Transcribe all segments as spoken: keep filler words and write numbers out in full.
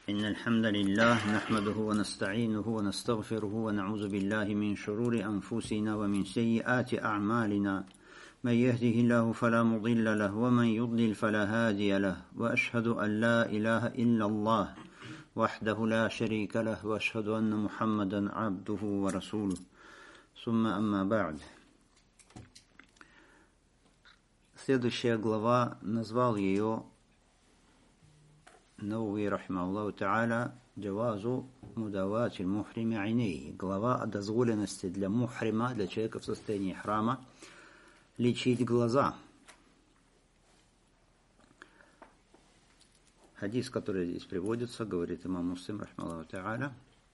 إن الحمد لله نحمده ونستعينه ونستغفره ونعوذ بالله من شرور أنفسنا ومن سيئات أعمالنا من يهده الله فلا مضل له ومن يضلل فلا هادي له وأشهد أن لا إله إلا الله وحده لا شريك له وأشهد أن محمدا عبده ورسوله ثم أما بعد. Следующая глава, назвал ее Науви рахимахуллаху та'аля джавазу мудавати мухрими айнейхи. Глава о дозволенности для мухрима, для человека в состоянии храма, лечить глаза. Хадис, который здесь приводится, говорит имам Муслим рахимахуллаху та'аля.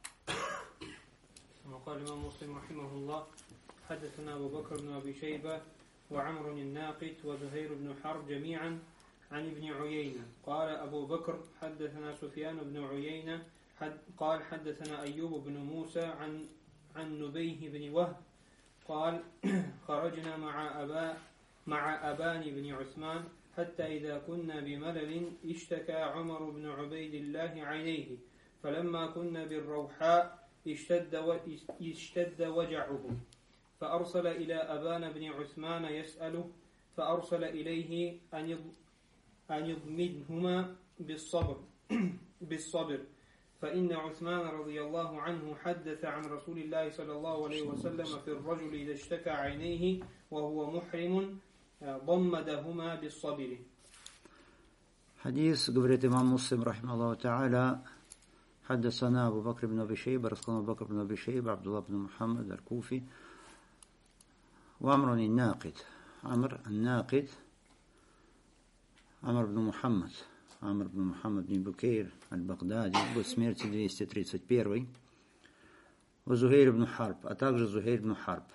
وقال الإمام مسلم رحمه الله حدثنا أبو بكر بن أبي شيبة وعمر الناقد وزهير بن حرب جميعا عن ابن عيينة. قال أبو بكر حدثنا سفيان بن عيينة حد قال حدثنا أيوب بن موسى عن عن نبيه بن وهب قال خرجنا مع أبا مع أبان بن عثمان حتى إذا كنا بملل اشتكى عمر بن عبيد الله عينيه فلما كنا بالروحاء اشتد اشتد وجعه فأرسل إلى أبان بن عثمان يسأله فأرسل إليه أن أن يضمدهما بالصبر بالصبر فإن عثمان رضي الله عنه حدث عن رسول الله صلى الله عليه وسلم في الرجل إذا اشتكى عينيه وهو محرم ضمدهما بالصبر. Хадис, говорит имам Муслим рахимахуллаху та'аля, حدثنا أبو بكر بن أبي شيبة رسول أبو بكر بن أبي شيبة عبد الله بن محمد الكوفي وعمر الناقد عمر الناقد عمر بن محمد عمر بن محمد بن بكير البغدادي, год смерти двести тридцать первый, وزهير بن حرب, а также Зухейр бн Харб.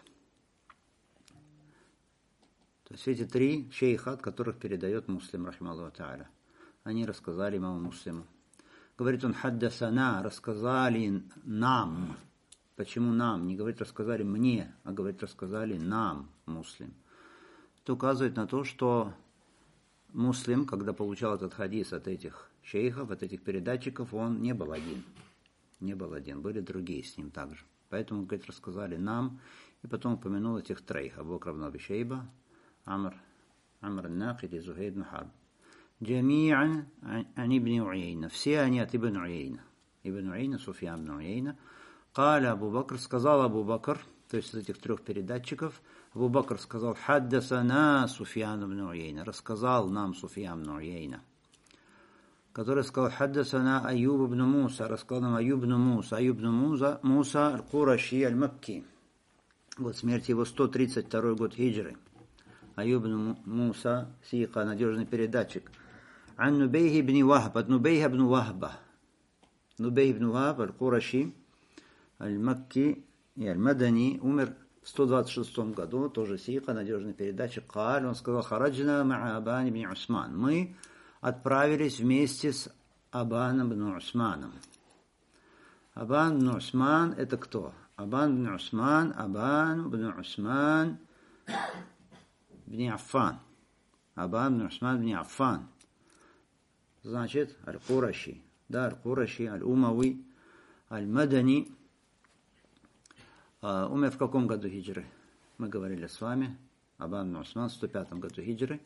То есть эти три шейха, от которых передает Муслим рахимахуллаху та'аля, они рассказали имаму Муслиму. Говорит он, хаддасана, рассказали нам. Почему нам? Не говорит, рассказали мне, а говорит, рассказали нам, Муслим. Это указывает на то, что Муслим, когда получал этот хадис от этих шейхов, от этих передатчиков, он не был один. Не был один, были другие с ним также. Поэтому, говорит, рассказали нам, и потом упомянул этих троих, Абу Бакр бн Аби Шейба, Амр, Амр ан-Накид и Зухейр бн Харб. Джами'ан ан ибн Уейна. Все они от ибн Уейна. Ибн Уейна, Суфьян бн Уейна. Каля Абу Бакр, сказал Абу Бакр, то есть из этих трех передатчиков, Абу Бакр сказал, хаддасана Суфьян бн Уейна, рассказал нам Суфьян бн Уейна, который сказал, хаддасана Аюб бн Муса, рассказал нам Аюб бн Муса, Аюб бн Муса, Муса аль-Кураши аль-Макки, год смерти его сто тридцать второй год хиджры. Аюб бн Муса, сиха, надежный передатчик. Ан Нубейх бн Вахб, от Нубейха бн Вахба. Нубейх бн Вахб аль-Кураши аль-Макки и аль-Мадани, умер в сто двадцать шестом году, тоже сиха, надежный передатчик. Каль, он сказал, хараджна ма'а Абан бн Усман. Мы отправились вместе с Абаном бн Усманом. Абан бн Усман это кто? Абан бн Усман, Абан бн Усман бн Аффан. Абан бн Усман бн Аффан. Значит, аль-Кураши. Да, аль-Кураши, аль-Умави, аль-Мадани. Uh, умер в каком году хиджры? Мы говорили с вами. Абан бн Усман в сто пятом году хиджры.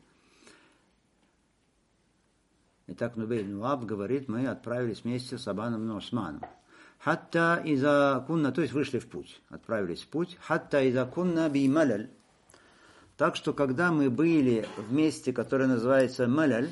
Итак, Нубей бн Вахб говорит, мы отправились вместе с Абаном бн Усманом. Хатта иза кунна, то есть вышли в путь, отправились в путь. Хатта иза кунна би маляль. Так что, когда мы были в месте, которое называется Маляль,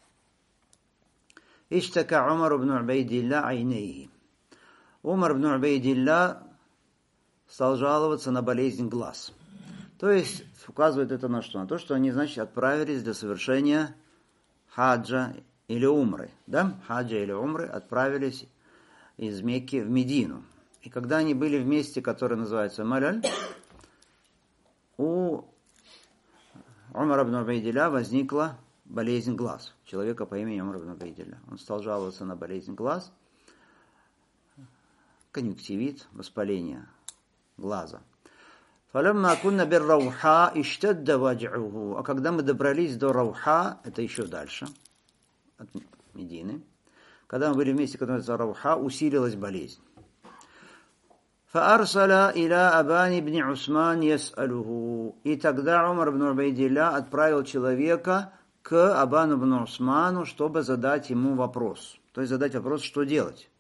иштака Умар бн Убайдилля айнейхи. Умар бн Убайдилля стал жаловаться на болезнь глаз. То есть, указывает это на что? На то, что они, значит, отправились для совершения хаджа или умры. Да? Хаджа или умры отправились из Мекки в Медину. И когда они были в месте, которое называется Маляль, у Умара бн Убайдилля возникла болезнь глаз. Человека по имени Умар бн Убайдилля. Он стал жаловаться на болезнь глаз, конъюнктивит, воспаление глаза. А когда мы добрались до Рауха, это еще дальше, от Медины, когда мы были вместе, когда называется Рауха, усилилась болезнь. فَأَرْسَلَ إِلَىٰ أَبَانِ بْنِ عُثْمَانِ يَسْأَلُهُ. И тогда Умар ибн Убайдилля отправил человека к Абану ибн Усману, чтобы задать ему вопрос. То есть задать вопрос, что делать.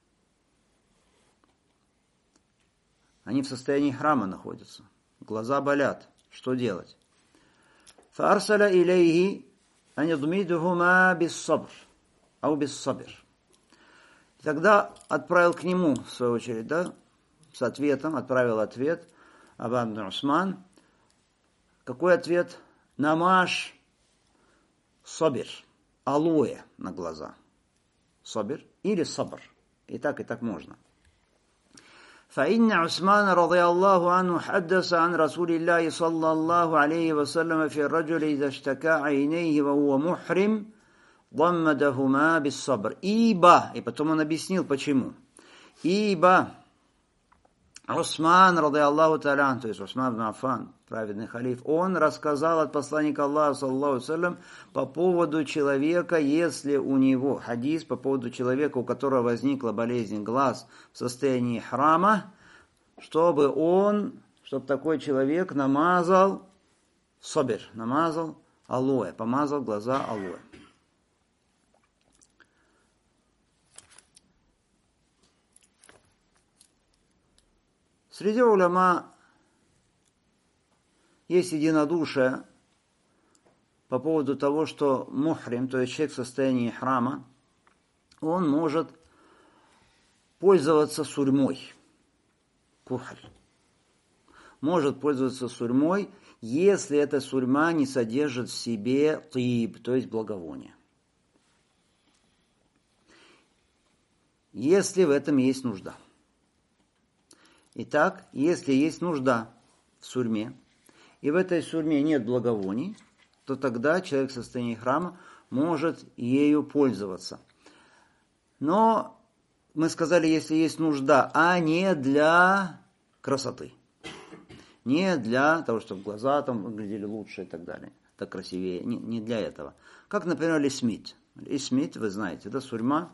Они в состоянии храма находятся. Глаза болят. Что делать? فَأَرْسَلَ إِلَيْهِ أَنْ يَضْمِدُهُمَا بِالصَّبْرِ أو بِالصَّبْرِ. Тогда отправил к нему, в свою очередь, да, с ответом, отправил ответ Абан ибн Усман. Какой ответ? Намаш собир, алоэ на глаза. Собир или сабр. И так, и так можно. فإن عثمان رضي الله عنه حدث عن رسول الله صلى الله عليه وسلم في الرجل إذا اشتكى عينيه وهو محرم ضمدهما بالصبر. Ибо, и потом он объяснил почему. Ибо Усман, ради Аллаху та'аля, то есть Усман ибн Аффан, праведный халиф, он рассказал от посланника Аллаха, саллаллаху алейхи ва саллям, по поводу человека, если у него, хадис по поводу человека, у которого возникла болезнь глаз в состоянии храма, чтобы он, чтобы такой человек намазал собир, намазал алоэ, помазал глаза алоэ. Среди уляма есть единодушие по поводу того, что мухрим, то есть человек в состоянии храма, он может пользоваться сурьмой. Кухль. Может пользоваться сурьмой, если эта сурьма не содержит в себе тиб, то есть благовоние. Если в этом есть нужда. Итак, если есть нужда в сурьме, и в этой сурьме нет благовоний, то тогда человек в состоянии храма может ею пользоваться. Но мы сказали, если есть нужда, а не для красоты. Не для того, чтобы глаза там выглядели лучше и так далее, так красивее. Не, не для этого. Как, например, лисмит. Лисмит, вы знаете, да, сурьма.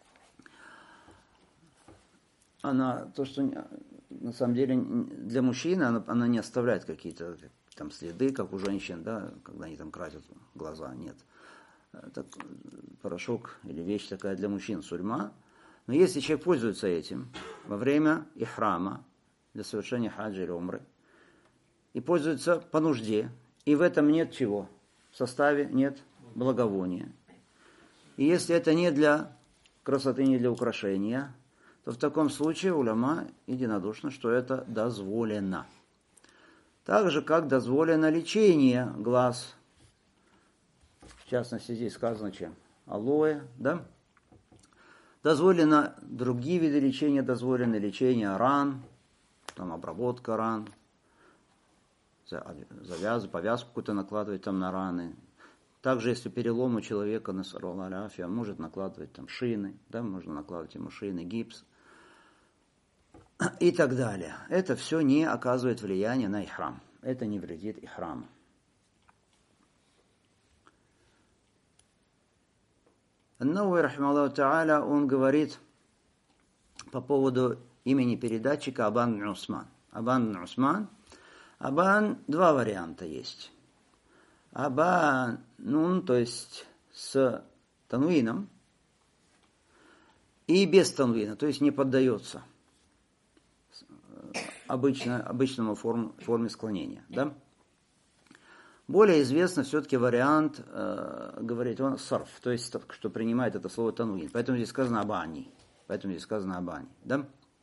Она, то, что на самом деле для мужчины, она, она не оставляет какие-то там следы, как у женщин, да, когда они там красят глаза, нет. Это порошок или вещь такая для мужчин, сурьма. Но если человек пользуется этим во время ихрама, для совершения хаджа или умры, и пользуется по нужде, и в этом нет чего? В составе нет благовония. И если это не для красоты, не для украшения, то в таком случае уляма единодушно, что это дозволено. Так же, как дозволено лечение глаз. В частности, здесь сказано чем? Алоэ, да? Дозволено другие виды лечения, дозволено лечение ран, там обработка ран, завязку, повязку какую-то накладывать там на раны. Также, если перелом у человека, насаллаллаху аляфия, может накладывать там шины, да, можно накладывать ему шины, гипс и так далее. Это все не оказывает влияния на ихрам. Это не вредит ихраму. Ан-Навави, рахимахуллаху та'аля, он говорит по поводу имени передатчика Абан ибн Усман. Абан ибн Усман. Абан, два варианта есть. Абан, ну, то есть с танвином, и без танвина, то есть не поддается обычно, обычному форм, форме склонения. Да? Более известно все-таки вариант, э, говорит он, сарф, то есть что принимает это слово танвин. Поэтому здесь сказано абани. Поэтому здесь сказано абани. Да?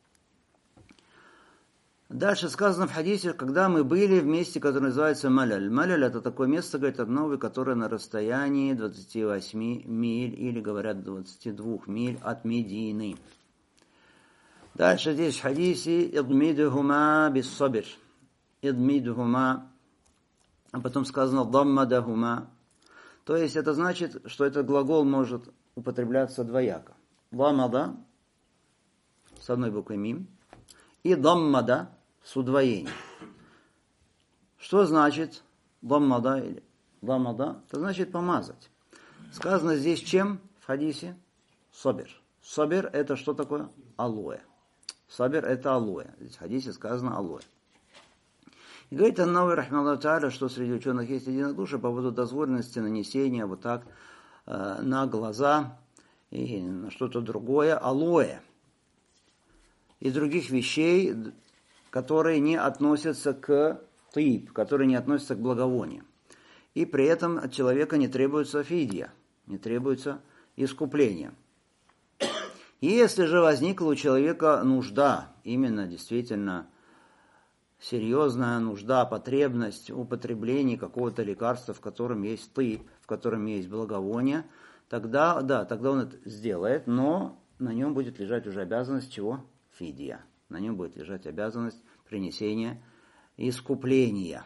Дальше сказано в хадисе, когда мы были в месте, которое называется Маляль. Маляль — это такое место, говорит Ан-Навави, которое на расстоянии двадцати восьми миль, или, говорят, двадцати двух миль от Медины. Дальше здесь в хадисе «Идмидухума биссабир». «Идмидухума». А потом сказано «Даммадахума». То есть это значит, что этот глагол может употребляться двояко. «Даммада» с одной буквой «мим» и «даммада» с удвоением. Что значит «даммада» или «даммада»? Это значит помазать. Сказано здесь чем в хадисе? Собер. Собер это что такое? Алоэ. Собер это алоэ. Здесь в хадисе сказано алоэ. И говорит Ан-Навави рахимахуллаху тааля, что среди ученых есть единодушие по поводу дозволенности нанесения вот так э, на глаза и на что-то другое алоэ и других вещей, которые не относятся к тип, которые не относятся к благовонию. И при этом от человека не требуется фидия, не требуется искупление. И если же возникла у человека нужда, именно действительно серьезная нужда, потребность в употреблении какого-то лекарства, в котором есть тип, в котором есть благовоние, тогда, да, тогда он это сделает, но на нем будет лежать уже обязанность чего? Фидия. На нем будет лежать обязанность принесения искупления.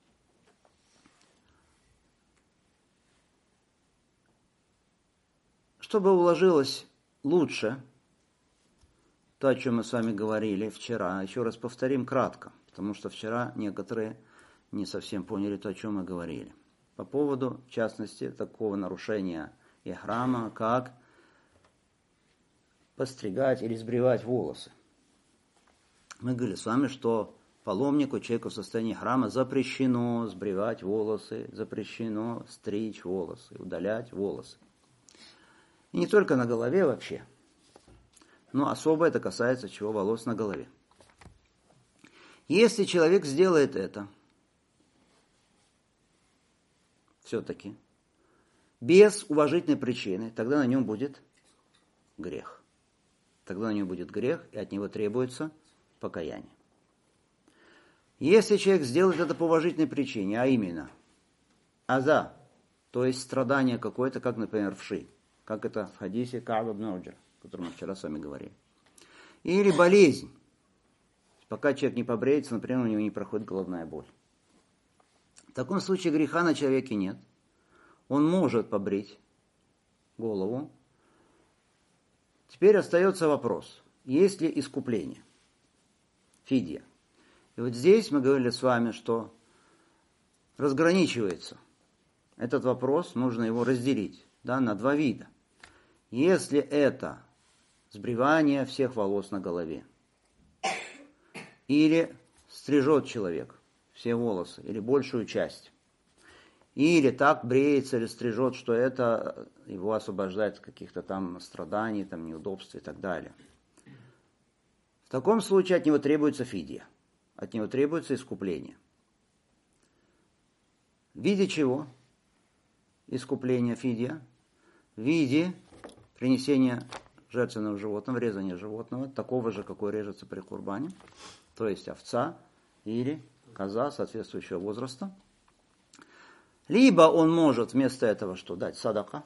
Чтобы уложилось лучше то, о чем мы с вами говорили вчера, еще раз повторим кратко, потому что вчера некоторые не совсем поняли то, о чем мы говорили. По поводу, в частности, такого нарушения ихрама, как постригать или сбривать волосы. Мы говорили с вами, что паломнику, человеку в состоянии храма запрещено сбривать волосы, запрещено стричь волосы, удалять волосы. И не только на голове вообще, но особо это касается чего? Волос на голове. Если человек сделает это, все-таки, без уважительной причины, тогда на нем будет грех. Тогда на нем будет грех, и от него требуется покаяние. Если человек сделает это по уважительной причине, а именно аза, то есть страдание какое-то, как, например, вши, как это в хадисе Ка'б ибн Уджра, о котором мы вчера с вами говорили. Или болезнь. Пока человек не побреется, например, у него не проходит головная боль. В таком случае греха на человеке нет. Он может побрить голову. Теперь остается вопрос, есть ли искупление? Фидия. И вот здесь мы говорили с вами, что разграничивается этот вопрос, нужно его разделить, да, на два вида. Если это сбривание всех волос на голове, или стрижет человек все волосы, или большую часть, или так бреется или стрижет, что это его освобождает от каких-то там страданий, там, неудобств и так далее. В таком случае от него требуется фидия, от него требуется искупление. В виде чего? Искупление фидия. В виде принесения жертвенного животного, резания животного, такого же, какой режется при курбане, то есть овца или коза соответствующего возраста. Либо он может вместо этого что дать? Садака.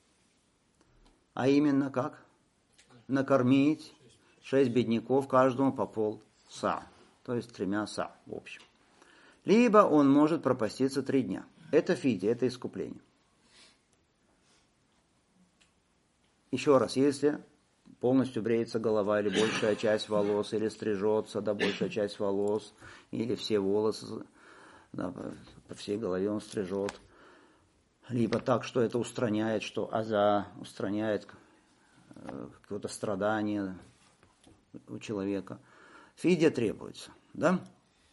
А именно как? Накормить шесть бедняков, каждому по пол са. То есть тремя са в общем. Либо он может пропаститься три дня. Это фидия, это искупление. Еще раз, если полностью бреется голова, или большая часть волос, или стрижется, да, большая часть волос, или все волосы, да, по всей голове он стрижет, либо так, что это устраняет, что аза устраняет э, какое-то страдание у человека. Фидия требуется, да?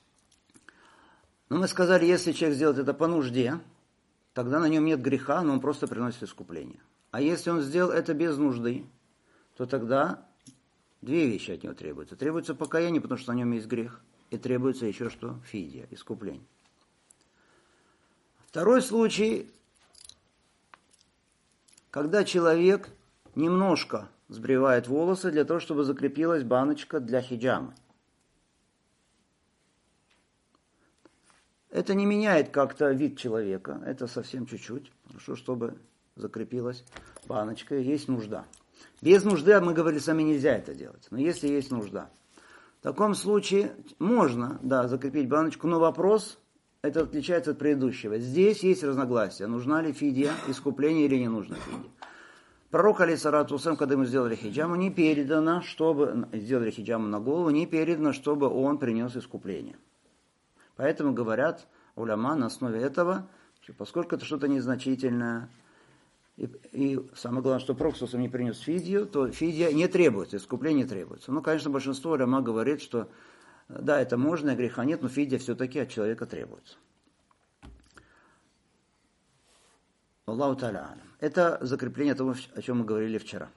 Но мы сказали, если человек сделает это по нужде, тогда на нем нет греха, но он просто приносит искупление. А если он сделал это без нужды, то тогда две вещи от него требуются. Требуется покаяние, потому что на нем есть грех, и требуется еще что? Фидия, искупление. Второй случай, когда человек немножко сбривает волосы для того, чтобы закрепилась баночка для хиджамы. Это не меняет как-то вид человека, это совсем чуть-чуть, хорошо, чтобы закрепилась баночка, есть нужда. Без нужды, мы говорили, сами нельзя это делать, но если есть нужда. В таком случае можно, да, закрепить баночку, но вопрос, это отличается от предыдущего. Здесь есть разногласия, нужна ли фидия, искупление или не нужна фидия. Пророк, алейхиссалату вассалям, когда ему сделали хиджаму, не передано, чтобы, сделали хиджаму на голову, не передано, чтобы он принес искупление. Поэтому говорят уляма на основе этого, что поскольку это что-то незначительное, и, и самое главное, что Пророк не принес фидию, то фидия не требуется, искупление не требуется. Ну, конечно, большинство уляма говорит, что да, это можно, греха нет, но фидия все-таки от человека требуется. Аллаху та'аля. Это закрепление того, о чем мы говорили вчера.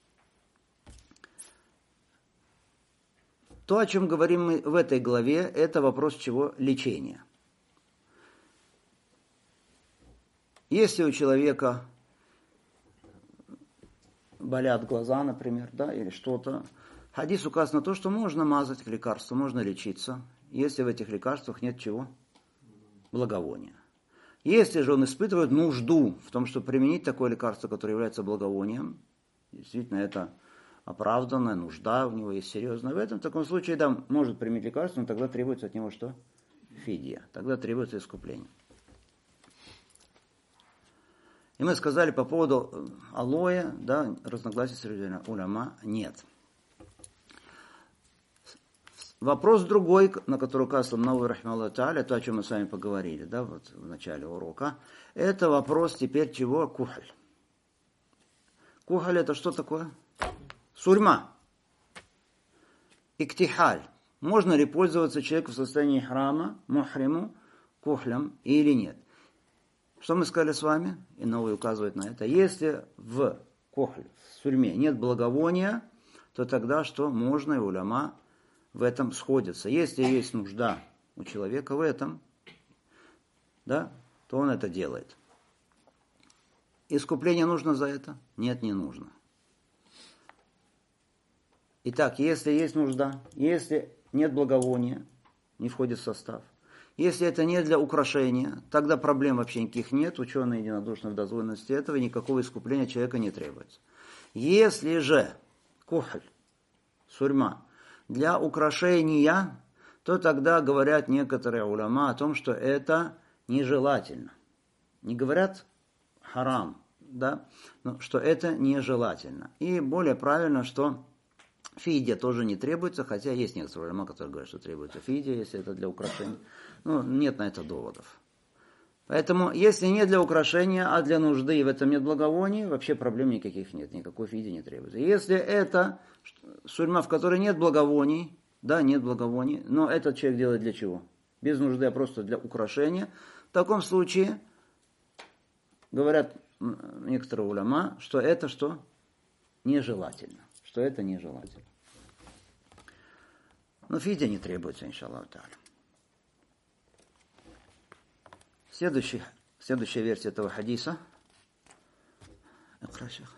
То, о чем говорим мы в этой главе, это вопрос чего? Лечения. Если у человека болят глаза, например, да, или что-то, хадис указывает на то, что можно мазать лекарства, можно лечиться, если в этих лекарствах нет чего? Благовония. Если же он испытывает нужду в том, чтобы применить такое лекарство, которое является благовонием, действительно это оправданная нужда, у него есть серьезная в этом, в таком случае, да, может применить лекарство, но тогда требуется от него что? Фидия. Тогда требуется искупление. И мы сказали по поводу алоэ, да, разногласий среди уляма нет. Вопрос другой, на который указал Навави рахимахуллаху тааля, то, о чем мы с вами поговорили, да, вот в начале урока, это вопрос теперь чего? Кухаль. Кухаль это что такое? Сурьма. Иктихаль. Можно ли пользоваться человеку в состоянии храма, мухриму, кухлем или нет? Что мы сказали с вами? И Навави указывает на это. Если в кухль, в сурьме нет благовония, то тогда что? Можно, и уляма в этом сходятся. Если есть нужда у человека в этом, да, то он это делает. Искупление нужно за это? Нет, не нужно. Итак, если есть нужда, если нет благовония, не входит в состав. Если это не для украшения, тогда проблем вообще никаких нет. Ученые единодушны в дозволенности этого, и никакого искупления человека не требуется. Если же кухль, сурьма, для украшения, то тогда говорят некоторые уляма о том, что это нежелательно. Не говорят харам, да, но что это нежелательно. И более правильно, что фидия тоже не требуется, хотя есть некоторые уляма, которые говорят, что требуется фидия, если это для украшения. Но нет на это доводов. Поэтому, если не для украшения, а для нужды, и в этом нет благовоний, вообще проблем никаких нет, никакой фидии не требуется. Если это сурьма, в которой нет благовоний, да, нет благовоний, но этот человек делает для чего? Без нужды, а просто для украшения. В таком случае, говорят некоторые уляма, что это что? Нежелательно. Что это нежелательно. Но фидия не требуется, иншаллаху та'аля. Следующий, следующая версия этого хадиса. اقرأ شيخ.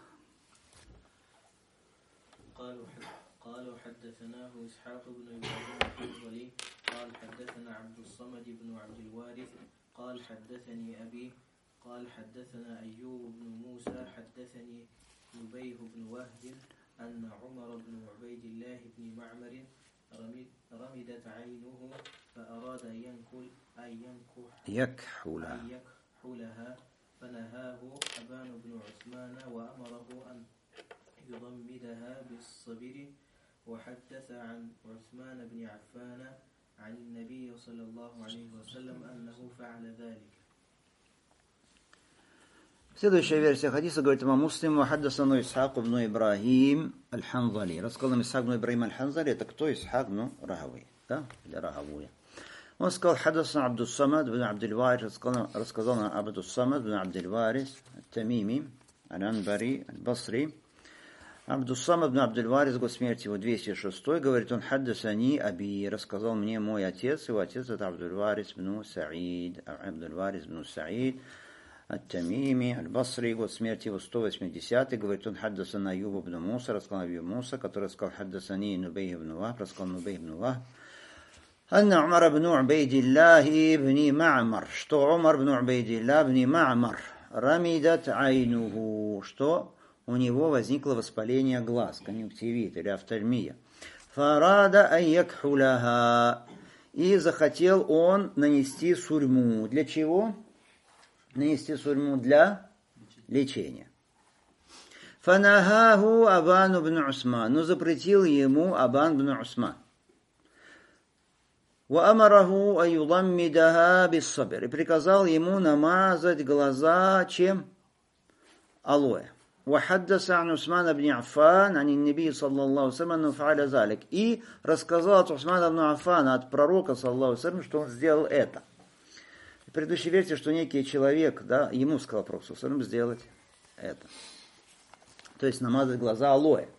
قالوا قالوا حدثناه إسحاق بن إبراهيم الحنظلي قال حدثنا عبد الصمد بن عبد الوارث قال حدثني أبي قال حدثنا أيوب بن موسى حدثني نبيه بن وهب أن عمر بن عبيد الله بن معمر رمدت عينه فأراد أن ينكل أن ينكح يكحلها أن يكحلها فنهاه أبان بن عثمان وأمره أن يضمدها بالصبر وحدث عن عثمان بن عفان عن النبي صلى الله عليه وسلم أنه فعل ذلك. Следующая версия хадиса говорит имам Муслим: «Хаддасану Исхак ибн Ибрахим аль-Ханзали». Рассказал нам Исхак ибн Ибрахим аль-Ханзали. Это кто? Исхак ибн Рахавой. Да? Или Рахавуя. Он сказал: «Хаддасана Абдус-Самад ибн Абдиль-Варис». Рассказал нам Абдус-Самад ибн Абдиль-Варис аль-Тамими аль-Анбари аль-Басри. Абдус-Самад ибн Абдиль-Варис, год смерти его двести шестой, говорит он: «Хаддасани Аби». Рассказал мне мой отец. Его отец это Абдуль-Варис ибн Саид. Абдуль-Варис ибн Саид Ат-Тамими, Аль-Басри, год смерти его сто восьмидесятый, говорит он: «Хаддасана Аюб ибн Муса», рассказал Аюб Муса, который сказал: «Хаддасани Нубей ибн Вахб», рассказал Нубей ибн Вахб, «Анна Умар ибн Убейдиллах ибн Ма'мар», что Умар ибн Убейдиллах ибн Ма'мар, рамидат айнуху, что у него возникло воспаление глаз, конъюнктивит или офтальмия, фарада айякхуляха, и захотел он нанести сурьму. Для чего? Нанести сурьму для лечения. Фанахаху Абан ибн Усман, но запретил ему Абан ибн Усман. Ва амараху аюдаммидаха биссабр, и приказал ему намазать глаза чем? алоэ. وحدث عن عثمان بن عفان عن النبي صلى الله عليه وسلم أنه فعل ذلك. И рассказал от Усмана ибн Аффана, от пророка, саллаллаху алейхи ва саллям, что он сделал это. В предыдущей версии, что некий человек, да, ему сказал пророк, саллаллаху алейхи ва саллям, сделать это. То есть намазать глаза алоэ.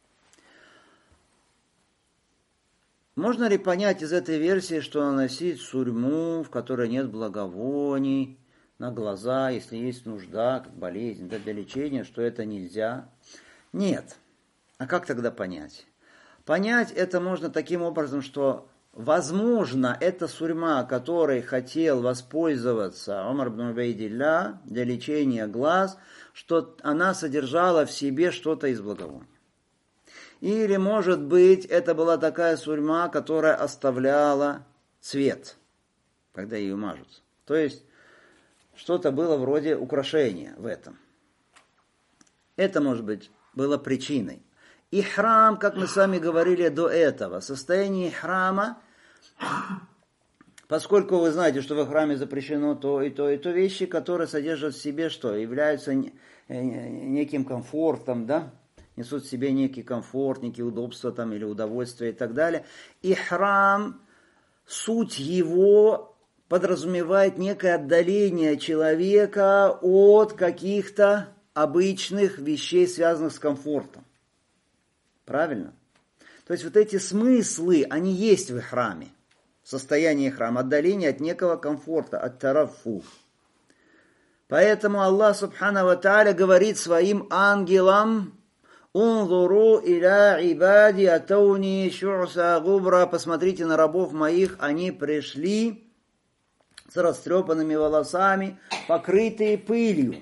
Можно ли понять из этой версии, что наносить сурьму, в которой нет благовоний, на глаза, если есть нужда, как болезнь, да, для лечения, что это нельзя? Нет. А как тогда понять? Понять это можно таким образом, что, возможно, эта сурьма, которой хотел воспользоваться Умар ибн Убайдилля для лечения глаз, что она содержала в себе что-то из благовония. Или, может быть, это была такая сурьма, которая оставляла цвет, когда ее мажут. То есть, что-то было вроде украшения в этом. Это, может быть, было причиной. И храм, как мы с вами говорили до этого, состояние храма, поскольку вы знаете, что во храме запрещено то и то, и то вещи, которые содержат в себе что? Являются неким комфортом, да? Несут в себе некий комфорт, некие удобства там, или удовольствие и так далее. И храм, суть его подразумевает некое отдаление человека от каких-то обычных вещей, связанных с комфортом. Правильно? То есть вот эти смыслы, они есть в храме. Состояние храма, отдаление от некого комфорта, от тарафу. Поэтому Аллах Субхану ва Тааля говорит своим ангелам: «Унзуру иля ибади атауни шу'са губра». Посмотрите на рабов моих, они пришли с растрепанными волосами, покрытые пылью.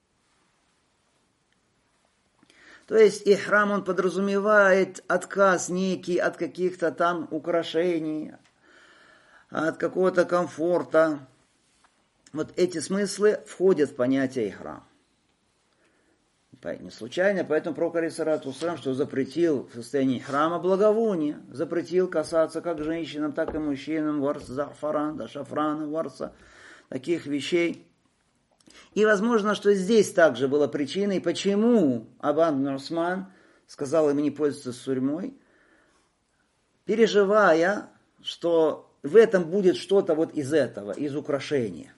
То есть ихрам, он подразумевает отказ некий от каких-то там украшений, от какого-то комфорта. Вот эти смыслы входят в понятие ихрам. Не случайно, поэтому пророк алейхиссалату вассалям, что запретил в состоянии храма благовония, запретил касаться как женщинам, так и мужчинам, варс, зафаран, да, шафрана, варса, таких вещей. И возможно, что здесь также была причиной, почему Абан ибн Усман сказал им не пользоваться сурьмой, переживая, что в этом будет что-то вот из этого, из украшения.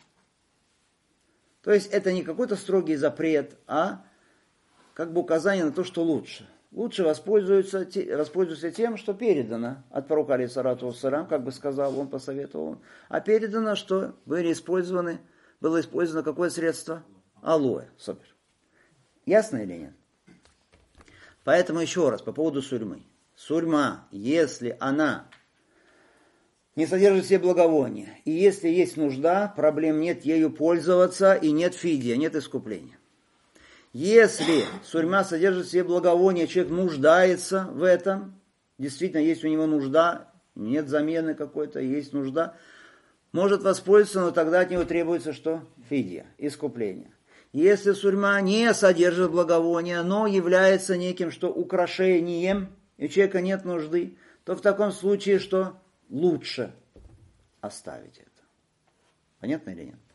То есть это не какой-то строгий запрет, а как бы указание на то, что лучше. Лучше воспользоваться, воспользоваться тем, что передано от пророка алейхиссалату вассалям, как бы сказал он, посоветовал он. А передано, что были использованы, было использовано какое средство? Алоэ. Супер. Ясно или нет? Поэтому еще раз, по поводу сурьмы. Сурьма, если она не содержит в себе благовония, и если есть нужда, проблем нет ею пользоваться, и нет фидия, нет искупления. Если сурьма содержит в себе благовония, человек нуждается в этом, действительно есть у него нужда, нет замены какой-то, есть нужда, может воспользоваться, но тогда от него требуется что? Фидия, искупление. Если сурьма не содержит благовония, но является неким что украшением, и у человека нет нужды, то в таком случае что? Лучше оставить это. Понятно или нет?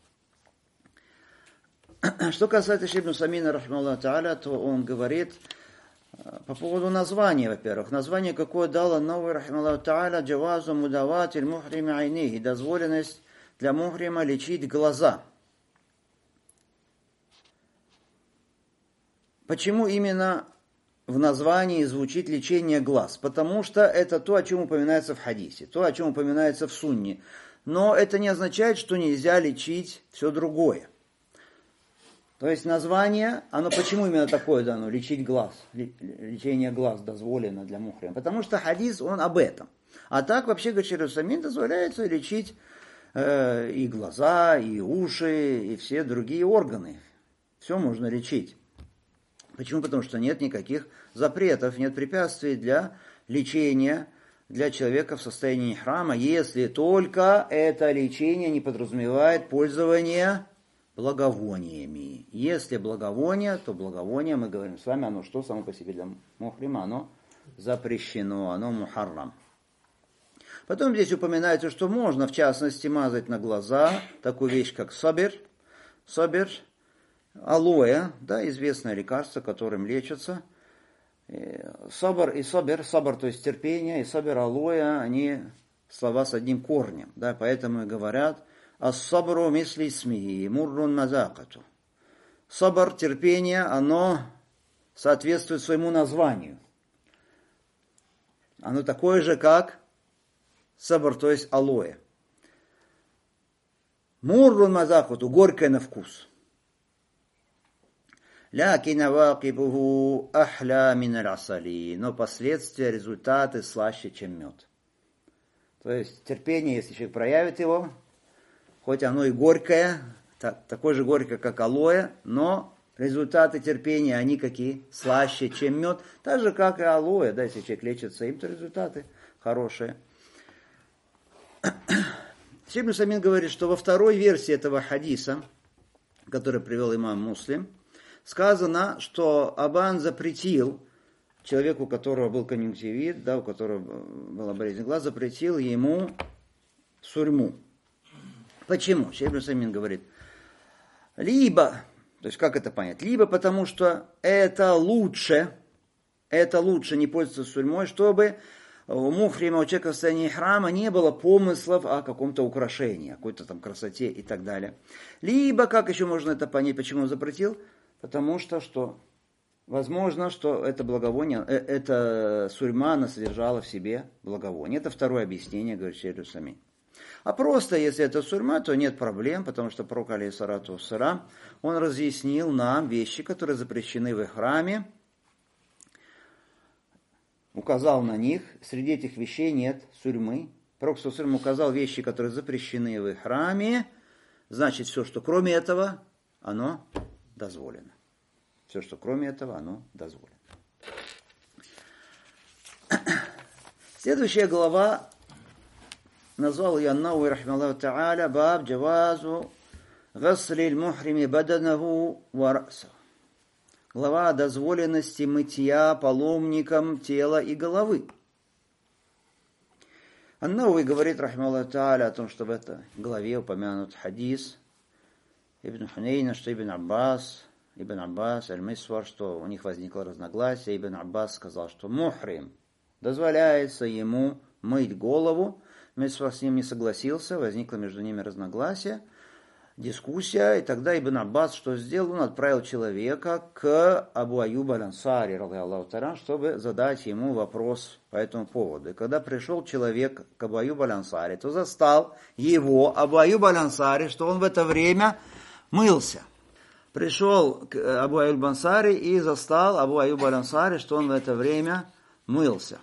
Что касается Шейх ибн Усаймина, рахимахуллаху тааля, то он говорит по поводу названия, во-первых. Название какое дало новый, рахимахуллаху тааля, джавазу мудаватиль мухрима айнихи, дозволенность для мухрима лечить глаза. Почему именно в названии звучит лечение глаз? Потому что это то, о чем упоминается в хадисе, то, о чем упоминается в сунне. Но это не означает, что нельзя лечить все другое. То есть название, оно почему именно такое дано? Лечить глаз. Лечение глаз дозволено для мухрима. Потому что хадис, он об этом. А так, вообще, говорит Шейх Усаймин, дозволяется лечить э, и глаза, и уши, и все другие органы. Все можно лечить. Почему? Потому что нет никаких запретов, нет препятствий для лечения для человека в состоянии храма, если только это лечение не подразумевает пользование благовониями. Если благовоние, то благовоние, мы говорим с вами, оно что само по себе для мухрима? Оно запрещено, оно мухаррам. Потом здесь упоминается, что можно, в частности, мазать на глаза такую вещь, как сабир. Сабир, алоэ, да, известное лекарство, которым лечатся. Сабр и сабр, сабр, то есть терпение, и сабр, алоэ, они слова с одним корнем, да, поэтому и говорят ас-сабру мисли смии, муррун мазакату. Сабр, терпение, оно соответствует своему названию. Оно такое же, как сабр, то есть алоэ. Муррун мазакату, горькое на вкус. Лякин авакибуху ахля мин аль-асали, но последствия, результаты слаще, чем мед. То есть терпение, если человек проявит его, хоть оно и горькое, так, такое же горькое, как алоэ, но результаты терпения, они какие? Слаще, чем мед. Так же, как и алоэ, да, если человек лечится им, то результаты хорошие. Шейх ибн Усаймин говорит, что во второй версии этого хадиса, который привел имам Муслим, сказано, что Абан запретил человеку, у которого был конъюнктивит, да, у которого была болезнь глаз, запретил ему сурьму. Почему? Шейх ибн Усаймин говорит, либо, то есть как это понять, либо потому что это лучше, это лучше не пользоваться сурьмой, чтобы у мухрима, у человека в состоянии храма не было помыслов о каком-то украшении, о какой-то там красоте и так далее. Либо, как еще можно это понять, почему он запретил? Потому что, что возможно, что это благовоние, э, эта сурьма, она содержала в себе благовоние. Это второе объяснение, говорит шейх ибн Усаймин. А просто, если это сурьма, то нет проблем, потому что пророк, алейхиссалату вассалям, он разъяснил нам вещи, которые запрещены в храме, указал на них, среди этих вещей нет сурьмы. Пророк саллаллаху алейхи ва саллям указал вещи, которые запрещены в храме, значит, все, что кроме этого, оно дозволено. Все, что кроме этого, оно дозволено. Следующая глава, назвал ее Ан-Науи рахимахуллаху та'аля, баб джавазу гасли аль-мухрими баданаху ва расаху. Глава о дозволенности мытья паломникам тела и головы. Ан-Науи говорит рахимахуллаху та'аля о том, что в этой главе упомянут хадис Ибн Хунейна, что Ибн Аббас, Ибн Аббас, Аль-Мисвар, что у них возникло разногласие. Ибн Аббас сказал, что мухрим дозволяется ему мыть голову. Мисвар с ним не согласился, возникло между ними разногласие, дискуссия. И тогда Ибн Аббас что сделал? Он отправил человека к Абу Аюб аль-Ансари, радийаллаху та'аля, чтобы задать ему вопрос по этому поводу. И когда пришел человек к Абу Аюб аль-Ансари, то застал его, Абу Аюб аль-Ансари, что он в это время мылся. Пришел к Абу Аюб аль-Ансари и застал Абу Аюб аль-Ансари, что он в это время мылся.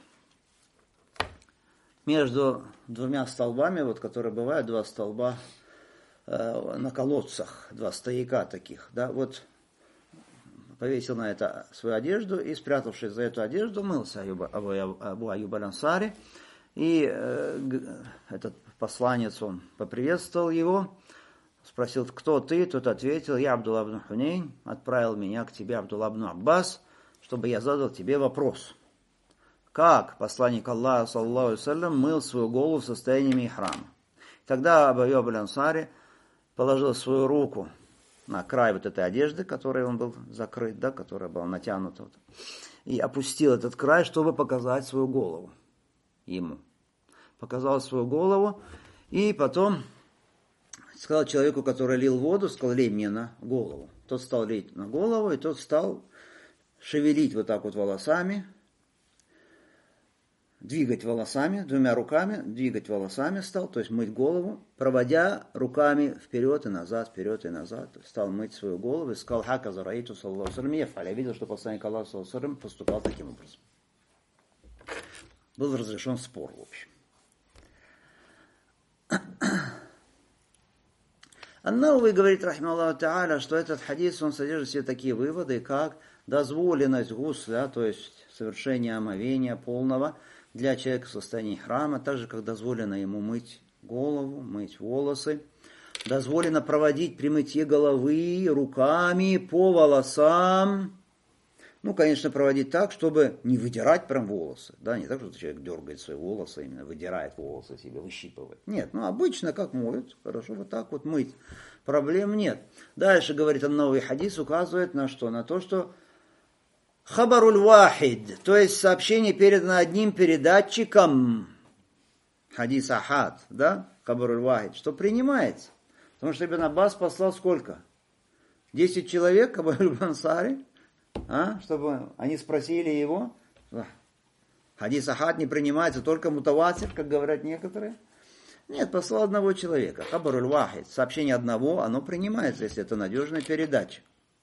Между двумя столбами, вот, которые бывают, два столба э, на колодцах, два стояка таких, да, вот повесил на это свою одежду и, спрятавшись за эту одежду, мылся Аюба, Абу, Абу Аюб аль-Ансари. И э, этот посланец, он поприветствовал его, спросил, кто ты? Тот ответил, я Абдулла ибн Хунейн, отправил меня к тебе Абдулла ибн Аббас, чтобы я задал тебе вопрос. Как посланник Аллаха, саллаллаху алейхи ва саллям, мыл свою голову в состоянии михрама? Тогда Абу Аюб аль-Ансари положил свою руку на край вот этой одежды, которой он был закрыт, да, которая была натянута, вот, и опустил этот край, чтобы показать свою голову ему. Показал свою голову, и потом сказал человеку, который лил воду, сказал, лей мне на голову. Тот стал лить на голову, и тот стал шевелить вот так вот волосами, двигать волосами, двумя руками, двигать волосами стал, то есть мыть голову, проводя руками вперед и назад, вперед и назад. Стал мыть свою голову и сказал, хака зараиту, саллаллаху алейхи ва саллям, я видел, что посланник Аллаха, саллаллаху алейхи ва саллям, поступал таким образом. Был разрешен спор, в общем. Ан-Науи говорит, рахимахуллаху та'аля, что этот хадис, он содержит в себе такие выводы, как дозволенность гусля, то есть совершение омовения полного для человека в состоянии храма, так же, как дозволено ему мыть голову, мыть волосы, дозволено проводить при мытье головы руками по волосам, Ну, конечно, проводить так, чтобы не выдирать прям волосы. Да, не так, что человек дергает свои волосы, именно выдирает волосы себе, выщипывает. Нет, ну, обычно как моют, хорошо, вот так вот мыть. Проблем нет. Дальше, говорит, новый хадис указывает на что? На то, что хабаруль вахид, то есть сообщение передано одним передатчиком, хадис ахад, да, хабаруль вахид, что принимается. Потому что Ибн Аббас послал сколько? Десять человек к Абу Ансари, а, чтобы они спросили его. Хадис ахад не принимается, только мутаватир, как говорят некоторые. Нет, послал одного человека. Хабаруль вахид, сообщение одного, оно принимается, если это надежная передача.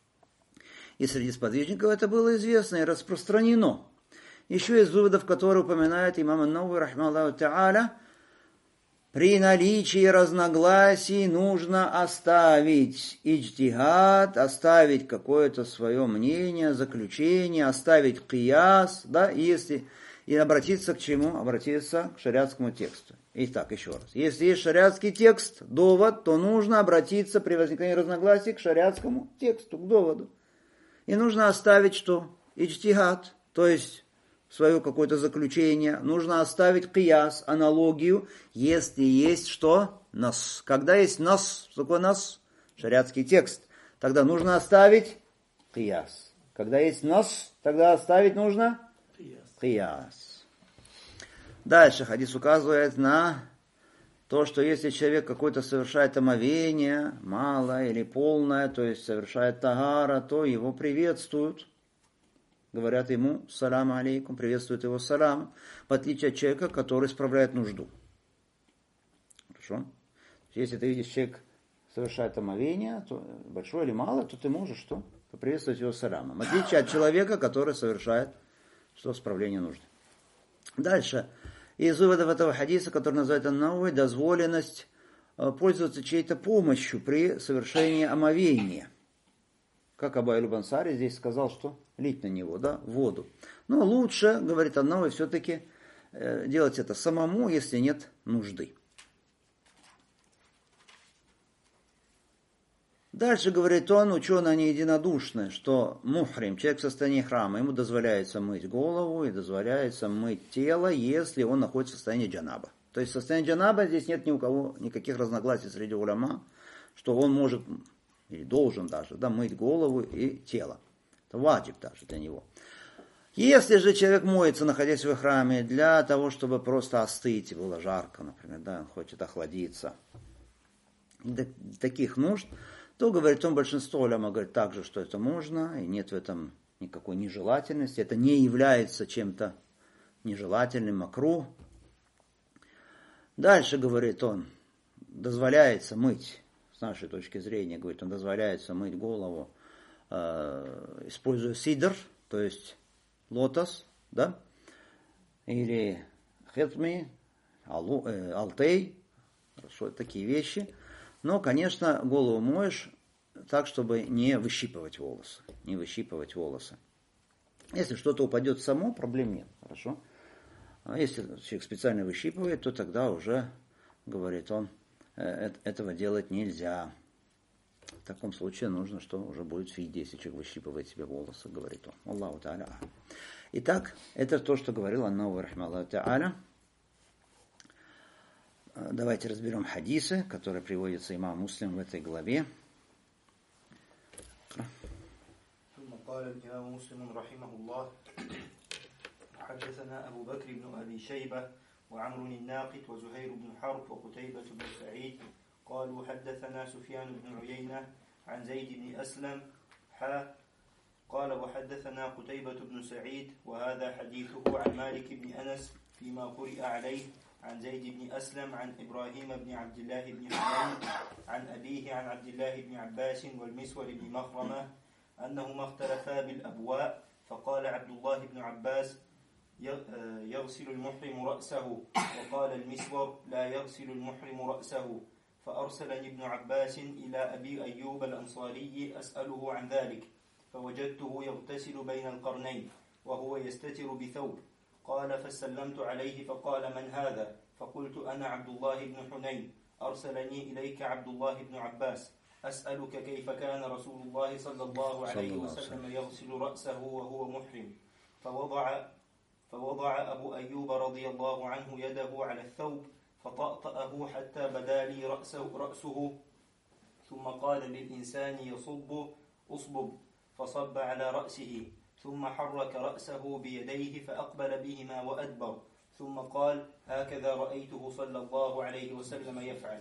И среди сподвижников это было известно и распространено. Еще из выводов, которые упоминает имам ан-Навави, рахмаллаху та'аля, при наличии разногласий нужно оставить иджтихад, оставить какое-то свое мнение, заключение, оставить кияс, да, и если и обратиться к чему? Обратиться к шариатскому тексту. Итак, еще раз. Если есть шариатский текст, довод, то нужно обратиться при возникновении разногласий к шариатскому тексту, к доводу. И нужно оставить что? Иджтихад, то есть свое какое-то заключение. Нужно оставить кияс, аналогию, если есть что? Нас. Когда есть нас, что такое нас? Шариатский текст. Тогда нужно оставить кияс. Когда есть нас, тогда оставить нужно кияс. Дальше хадис указывает на то, что если человек какой-то совершает омовение, малое или полное, то есть совершает тагара, то его приветствуют. Говорят ему салам алейкум, приветствуют его салам, в отличие от человека, который справляет нужду. Хорошо? Если ты видишь, человек совершает омовение, то большое или малое, то ты можешь что? Поприветствовать его саламом. В отличие от человека, который совершает что? Справление нужды. Дальше. Из выводов этого хадиса, который называется ан-Навави, дозволенность пользоваться чьей-то помощью при совершении омовения. Как Абу Айюб Ансари здесь сказал, что лить на него, да, воду. Но лучше, говорит ан-Навави, все-таки делать это самому, если нет нужды. Дальше, говорит он, ученые они единодушны, что мухрим, человек в состоянии храма, ему дозволяется мыть голову и дозволяется мыть тело, если он находится в состоянии джанаба. То есть в состоянии джанаба здесь нет ни у кого никаких разногласий среди уляма, что он может или должен даже да, мыть голову и тело. Это ваджиб даже для него. Если же человек моется, находясь в храме, для того, чтобы просто остыть, и было жарко, например, да, он хочет охладиться, для таких нужд, то, говорит он, большинство уляма говорит также, что это можно, и нет в этом никакой нежелательности, это не является чем-то нежелательным, макрух. Дальше, говорит он, дозволяется мыть, с нашей точки зрения, говорит он, дозволяется мыть голову, э, используя сидр, то есть лотос, да, или хетми, алу, э, алтей, хорошо, такие вещи. Но, конечно, голову моешь так, чтобы не выщипывать волосы. Не выщипывать волосы. Если что-то упадет само, проблем нет. Хорошо? А если человек специально выщипывает, то тогда уже, говорит он, этого делать нельзя. В таком случае нужно, что уже будет фиди, если человек выщипывает себе волосы, говорит он. Аллаху та'аля. Итак, это то, что говорил ан-Навави, рахмаллаху та'аля. Давайте разберем хадисы, которые приводятся имам Муслим в этой главе. قال الإمام مسلم رحمه الله حدثنا أبو بكر بن أبي شيبة وعمر الناقد وزهير بن حرب وقتيبة بن سعيد قالوا حدثنا سفيان بن عيينة عن زيد بن أسلم حا قال وحدثنا قتيبة بن سعيد وهذا حديثه عن مالك بن أنس فيما قرئ عليه عن زيد بن أسلم عن إبراهيم بن عبد الله بن حنين عن أبيه عن عبد الله بن عباس والمسور بن مخرمة أنهما اختلفا بالأبواء فقال عبد الله بن عباس يغسل المحرم رأسه وقال المسور لا يغسل المحرم رأسه فأرسلني ابن عباس إلى أبي أيوب الأنصاري أسأله عن ذلك فوجدته يغتسل بين القرنين وهو يستتر بثوب قال فسلمت عليه فقال من هذا فقلت أنا عبد الله بن حنين أرسلني إليك عبد الله بن عباس أسألك كيف كان رسول الله صلى الله عليه وسلم يغسل رأسه وهو محرم فوضع فوضع أبو أيوب رضي الله عنه يده على الثوب فطأطأه حتى بدا لي رأسه, رأسه ثم قال للإنسان يصب أصبب فصب على رأسه ثم حرك رأسه بيديه فأقبل بهما وأدبر ثم قال هكذا رأيته صلى الله عليه وسلم يفعل.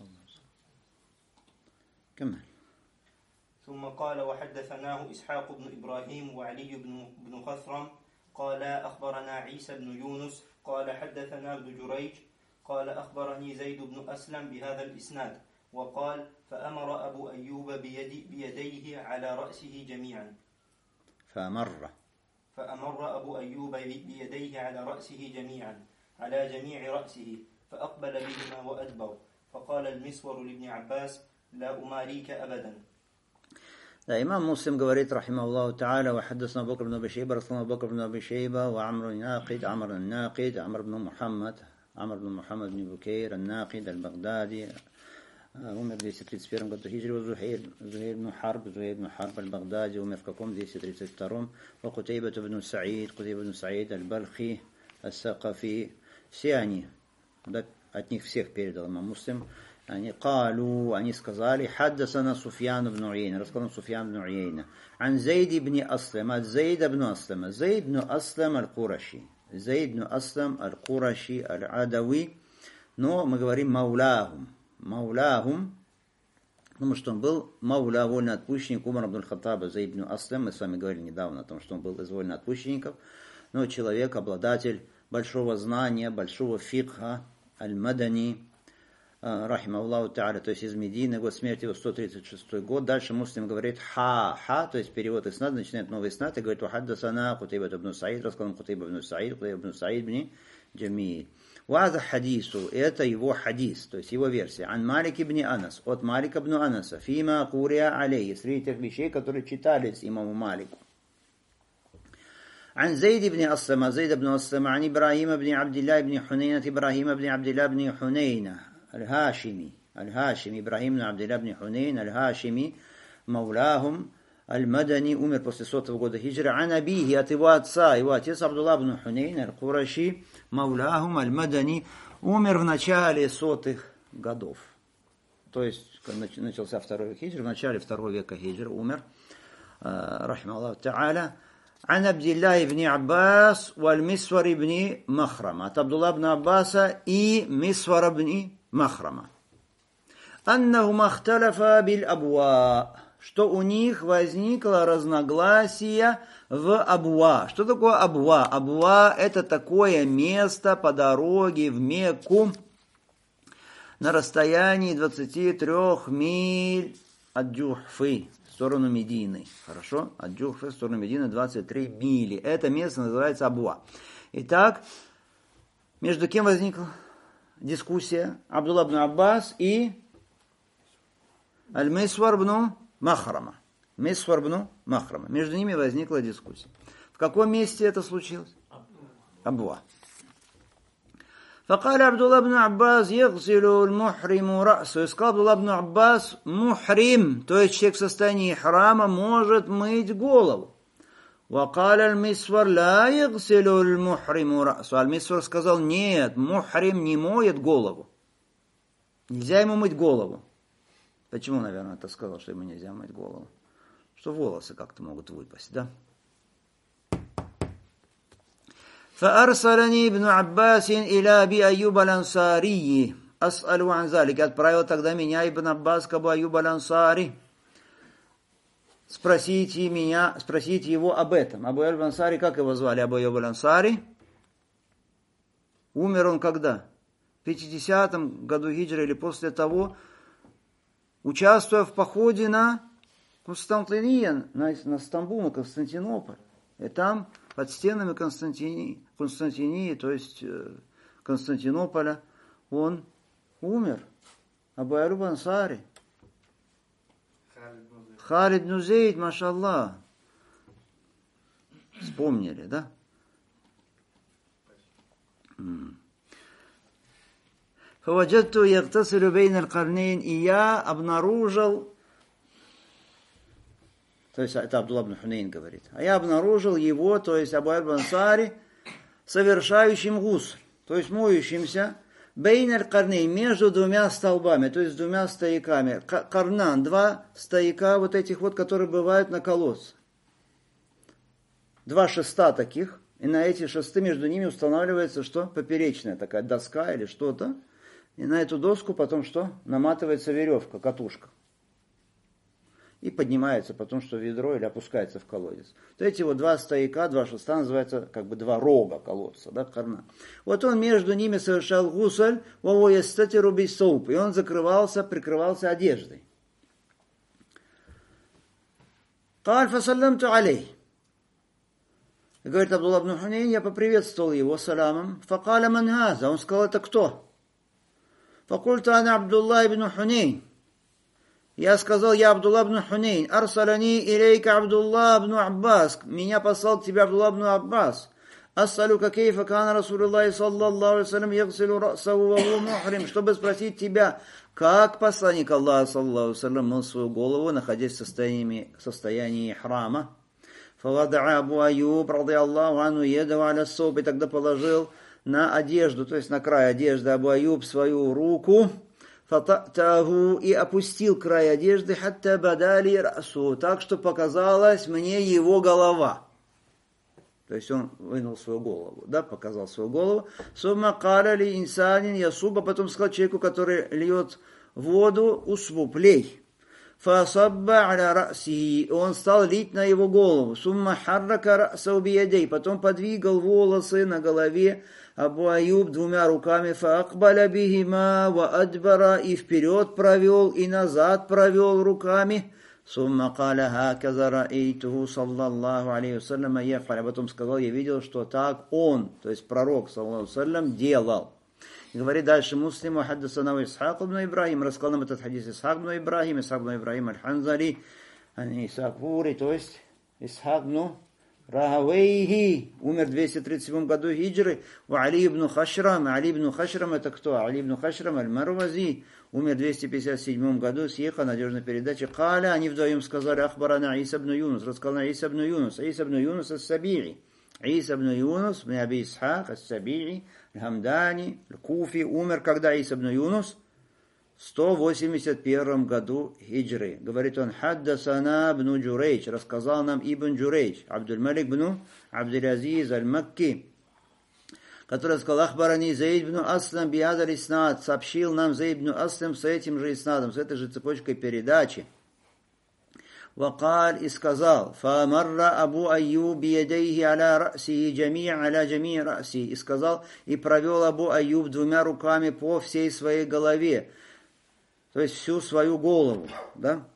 كمل. ثم قال وحدثناه إسحاق بن إبراهيم وعلي بن, بن خثرم قال أخبرنا عيسى بن يونس قال حدثنا ابن جريج قال أخبرني زيد بن أسلم بهذا الإسناد وقال فأمر أبو أيوب بيد بيديه على رأسه جميعا فأمر فأمر أبو أيوب بيديه على رأسه جميعا على جميع رأسه فأقبل بهما وأدبر فقال المسور لابن عباس لا أماريك أبدا. Да, имам Муслим говорит, рахимахуллаху та'аля, وحدثنا بكر بن أبي شيبة, رسول بكر بن أبي شيبة, وعمر الناقد, عمر الناقد, عمر بن محمد, عمر بن محمد بن بكير, الناقد, البغدادي, умер в двести тридцать первом году хиджри, Зухейр, Зухейр бн Харб, Зухейр бн Харб, аль-Багдади, умер в каком? двести тридцать втором, wa Кутайба бн Саид, Кутайба бн Саид, аль-Балхи, ас-Сакафи, все они, от них всех передал имам Муслим, они قالوا, они сказали, حدثنا سفيان بن عيينة, рассказал Суфьян бн Уяйна, عن زيد بن أسلم, от زيد بن أسلم, زيد بن أسلم القرشي, زيد بن أسلم القرشي العدوي, но мы говорим мауляхум, мауляхум, потому что он был мауля, вольноотпущенник Умар ибн аль-Хаттаба, Зейд ибн Аслам, мы с вами говорили недавно о том, что он был из вольноотпущенников, но человек, обладатель большого знания, большого фикха, аль-Мадани, рахимахуллаху та'аля, то есть из Медины, год смерти его сто тридцать шестой год. Дальше Муслим говорит ха-ха, то есть перевод иснад, начинает новый иснад и говорит «Ухаддасана Кутайба ибн Саид», рассказал Кутайба ибн Саид, Кутайба ибн Саид бни Джамиль. Ваза хадису, это его хадис, то есть его версия. Ан Малик ибн Анас, от Малика ибн Анаса, фима курия алейhi, среди тех вещей, которые читались имаму Малику. عن زيد بن أسلم زيد بن أسلم عن إبراهيم بن عبد الله بن حنينة إبراهيم بن عبد الله بن حنينة الهاشمي الهاشمي إبراهيم بن عبد الله بن حنين الهاشمي مولاهم المدني умер после сотого года хиджры عن أبيه от его отца его отец Абдулла бн Хунейн аль-Кураши مولاهم المدني умер в начале сотых годов, то есть начался второй век хиджры, в начале второго века хиджры умер рахимахуллаху та'аля. عن عبد الله بن عباس والمسور بن مخرمة от Абдулла бн Аббаса и Мисвара бн Махрама أنهما اختلفا بالأبواء, что у них возникло разногласие в Абуа. Что такое Абуа? Абуа – это такое место по дороге в Мекку на расстоянии двадцати трёх миль от Джухфы в сторону Медины. Хорошо? От Джухфы в сторону Медины двадцать три мили. Это место называется Абуа. Итак, между кем возникла дискуссия? Абдулла бн Аббас и Аль-Мисвар бн Махрама. Мисвар бн Махрама. Между ними возникла дискуссия. В каком месте это случилось? Абуа. فقال عبد الله بن عباس يغسل المحرم رأسه. И сказал Абдулла бн Аббас, мухрим, то есть человек в состоянии храма может мыть голову. وقال المسور لا يغسل المحرم رأسه. Аль-Мисвар сказал, нет, мухрим не моет голову. Нельзя ему мыть голову. Почему, наверное, это сказал, что ему нельзя мыть голову? Что волосы как-то могут выпасть, да? فأرسلني ابن عباس إلى أبي أيوب الأنصاري أسأل عن ذلك. Отправил тогда меня Ибн Аббас к Абу Айюб аль-Ансари. Спросите меня, спросите его об этом. Абу Айюб аль-Ансари, как его звали? Абу Айюб аль-Ансари. Умер он когда? В пятидесятом году хиджры или после того, участвуя в походе на Константинию, на, на Стамбул, на Константинополь. И там под стенами Константинии, Константинии, то есть Константинополя, он умер. Абу Айюб аль-Ансари. Халид бн Зейд, машаллах. Вспомнили, да? فوجدت يغتسل بين القرنين, и я обнаружил, То есть это Абдулла ибн Хунейн говорит. А я обнаружил его, то есть Абу Айюб Ансари, совершающим гусль, то есть моющимся, бейн аль-карней, между двумя столбами, то есть двумя стояками. Карнан, два стояка вот этих вот, которые бывают на колодце. Два шеста таких, и на эти шесты между ними устанавливается что? Поперечная такая доска или что-то. И на эту доску потом что? Наматывается веревка, катушка. И поднимается потом, что ведро, или опускается в колодец. Вот эти вот два стояка, два шеста, называются как бы два рога колодца, да, карна. Вот он между ними совершал гусль, ваво ястатиру бисоуп, и он закрывался, прикрывался одеждой. Каль фасалямту алей. Говорит Абдулла ибн Хунейн, я поприветствовал его саламом. Факаля ман хаза, он сказал, это кто? Факульту ана Абдулла ибн Хунейн. Я сказал, я Абдулла ибн Хунейн. Арсалани илейка Абдулла ибн Аббас. Меня послал к тебе Абдулла ибн Аббас. Ассалюка кейфа кана Расулуллахи саллаллаху алейхи вассалям ягсилу расаху ва хуа мухрим. Чтобы спросить тебя, как посланник Аллаха саллаллаху алейхи вассалям мыл свою голову, находясь в состоянии, состоянии храма. Фавадаа Абу Айюб, ради Аллаху ану, еду аля соб, и тогда положил на одежду, то есть на край одежды Абу Айюб свою руку, фататаху, и опустил край одежды, хатта бадали расу, так что показалась мне его голова. То есть он вынул свою голову, да, показал свою голову. Сумма каля ли инсанин ясуба, потом сказал человеку, который льет воду, усвуп, лей. Фасабба аля раси, он стал лить на его голову. Сумма харрака раса биядей, потом подвигал волосы на голове Абу Айюб двумя руками. Фаакбаля бихима ва адбара, и вперед провел, и назад провел руками. Сумма каля хаказа раэйтуху саллаллаху алейхи вассалям яфаль, а потом сказал, я видел, что так он, то есть пророк саллаллаху алейхи вассалям, делал. И говорит дальше Муслим, хаддасана Исхак ибн Ибрахим, рассказал нам этот хадис Исхак ибн Ибрахим, Исхак ибн Ибрахим аль-Ханзали, Исхак Фури, то есть Исхак ибн Рахавейхи, умер в двести тридцать седьмом году хиджры, у Али ибн Хашрам, Али ибн Хашрам это кто? Али ибн Хашрам аль-Марвази, умер в двести пятьдесят седьмом году, съехал надежной передачи. Каля, они вдвоем сказали, ахбарана Иса ибн Юнус, рассказал на Иса ибн Юнус, Иса ибн Юнус ас-Саби'i, Иса ибн Юнус, ибн Аби Исхак ас-Саби'i, Хамдани, Куфи, умер, когда Иса ибн Юнус? В сто восемьдесят первом году хиджры. Говорит он, хаддасана ибн Джурейч, рассказал нам Ибн Джурейч, Абдуль-Малик ибн Абдуль-Азиз аль-Макки, который сказал, ахбарани Заид ибн Аслам биадаль иснад, сообщил нам Заид ибн Аслам с этим же иснадом, с этой же цепочкой передачи. Вакаль, и сказал, фамарра Абу Айюб биядейхи аля раси джамия аля джамия раси, и сказал, и провел Абу Айюб двумя руками по всей своей голове, то есть всю свою голову, да,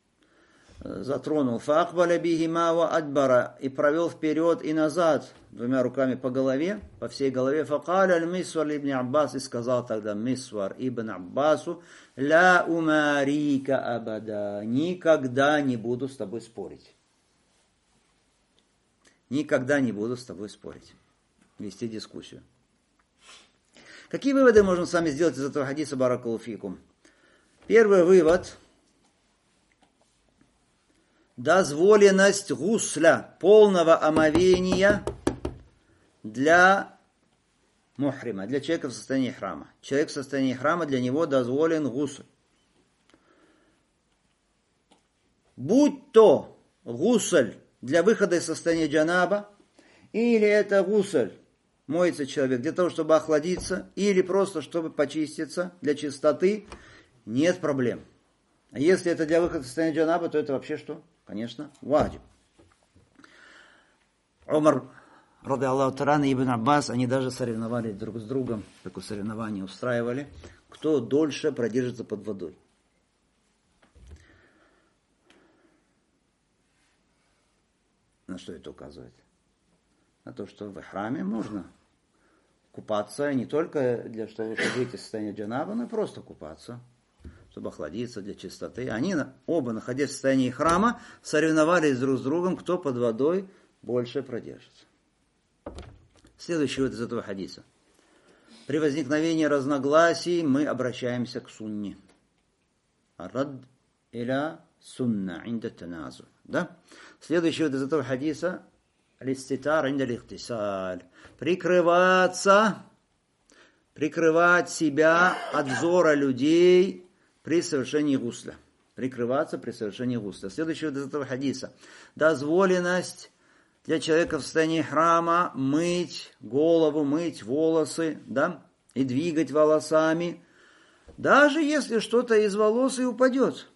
затронул. Фаакбаля бихима ва адбара, и провел вперед и назад двумя руками по голове, по всей голове. Факаля аль-Мисвар ибн Аббас, и сказал тогда Мисвар ибн Аббасу, ля умарика абада, никогда не буду с тобой спорить. Никогда не буду с тобой спорить, вести дискуссию. Какие выводы можно с вами сделать из этого хадиса, баракаллаху фикум? Первый вывод. Дозволенность гусля, полного омовения для мухрима, для человека в состоянии храма. Человек в состоянии храма, для него дозволен гусль. Будь то гусль для выхода из состояния джанаба, или это гусль, моется человек для того, чтобы охладиться, или просто чтобы почиститься для чистоты, нет проблем. А если это для выхода из состояния джанаба, то это вообще что? Конечно, ваджиб. Умар, ради Аллаху та'аля, и Ибн Аббас, они даже соревновались друг с другом, такое соревнование устраивали, кто дольше продержится под водой. На что это указывает? На то, что в храме можно купаться не только для того, чтобы выйти из состояния джанаба, но и просто купаться, чтобы охладиться для чистоты. Они оба, находясь в состоянии храма, соревновались друг с другом, кто под водой больше продержится. Следующий вот из этого хадиса. При возникновении разногласий мы обращаемся к сунне. Арад иля сунна инда таназу. Да? Следующий вот из этого хадиса алиститар инда лихтисаль. Прикрываться, прикрывать себя от взора людей при совершении гусля. Прикрываться при совершении гусля. Следующий вот из этого хадиса. Дозволенность для человека в состоянии храма мыть голову, мыть волосы, да, и двигать волосами, даже если что-то из волос и упадет.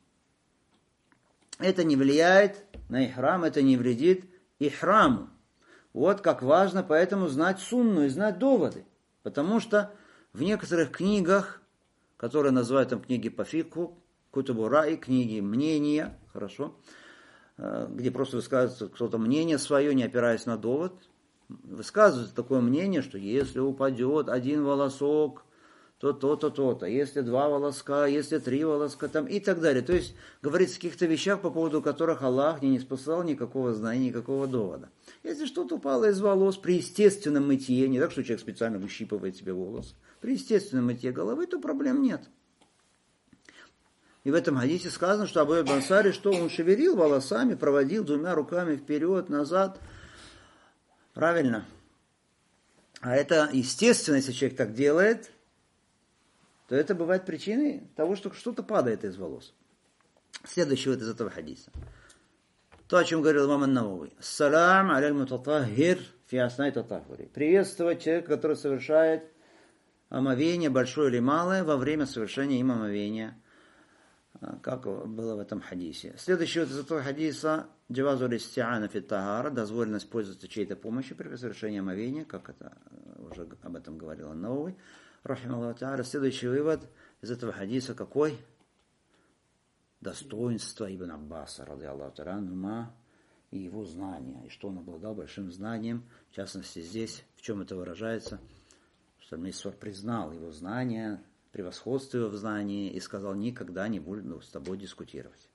Это не влияет на ихрам, это не вредит ихраму. Вот как важно поэтому знать сунну и знать доводы. Потому что в некоторых книгах, которые называют там книги по фикху, кутубу раи, книги мнения, хорошо, где просто высказывается кто-то мнение свое, не опираясь на довод, высказывается такое мнение, что если упадет один волосок, то то-то, то-то, если два волоска, если три волоска, там, и так далее. То есть говорится о каких-то вещах, по поводу которых Аллах не спасал никакого знания, никакого довода. Если что-то упало из волос при естественном мытье, не так, что человек специально выщипывает себе волосы, при естественном мытье головы, то проблем нет. И в этом хадисе сказано, что Абу Айюб Ансари, что он шевелил волосами, проводил двумя руками вперед, назад. Правильно. А это естественно, если человек так делает, то это бывает причиной того, что что-то падает из волос. Следующий вот из этого хадиса. То, о чем говорил имам ан-Навави. Салам аляль мутатаххир фи аснай татаххури. Приветствовать человека, который совершает омовение, большое или малое, во время совершения им омовения, как было в этом хадисе. Следующий вот из этого хадиса. Джавазу листи'ана фи тахара. Дозволенность пользоваться чьей-то помощью при совершении омовения, как это уже об этом говорил ан-Навави. Рахималлаху та'аля. Следующий вывод из этого хадиса какой? Достоинство Ибн Аббаса, ради Аллаху та'аля, и его знания, и что он обладал большим знанием. В частности, здесь, в чем это выражается, что Мисвар признал его знания, превосходство его в знании, и сказал, никогда не буду с тобой дискутировать.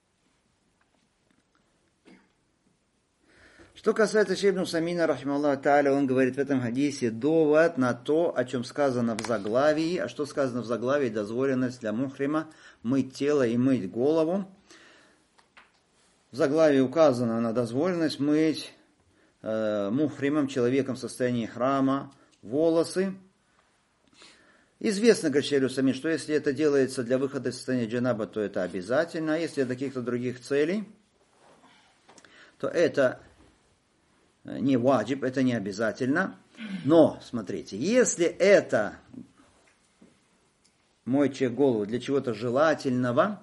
Что касается Шейх ибн Усаймина, рахималлаху та'аля, он говорит в этом хадисе довод на то, о чем сказано в заглавии. А что сказано в заглавии? Дозволенность для мухрима мыть тело и мыть голову. В заглавии указано на дозволенность мыть э, мухримом, человеком в состоянии храма, волосы. Известно, говорит Шейх ибн Усаймин, что если это делается для выхода из состояния джанаба, то это обязательно. А если для каких-то других целей, то это не ваджиб, это не обязательно. Но, смотрите, если это моет человек голову для чего-то желательного,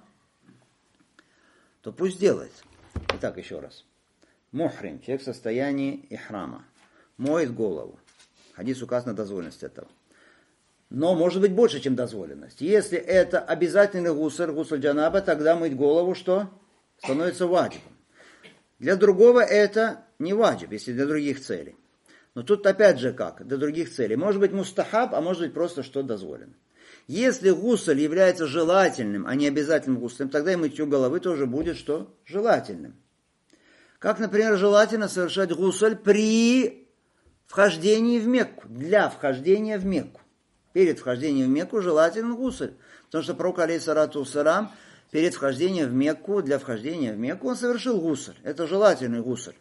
то пусть делает. Итак, еще раз. Мухрим, человек в состоянии ихрама, моет голову. Хадис указан на дозволенность этого. Но может быть больше, чем дозволенность. Если это обязательный гусуль, гусуль джанаба, тогда мыть голову что? Становится ваджибом. Для другого это не ваджиб, если для других целей. Но тут опять же как? Для других целей. Может быть мустахаб, а может быть просто что дозволено. Если гусуль является желательным, а не обязательным гусулем, тогда и мытье головы тоже будет что? Желательным. Как, например, желательно совершать гусуль при вхождении в Мекку. Для вхождения в Мекку. Перед вхождением в Мекку желательно гусуль. Потому что пророк, алейхиссалату вассалям, перед вхождением в Мекку, для вхождения в Мекку он совершил гусуль. Это желательный гусуль.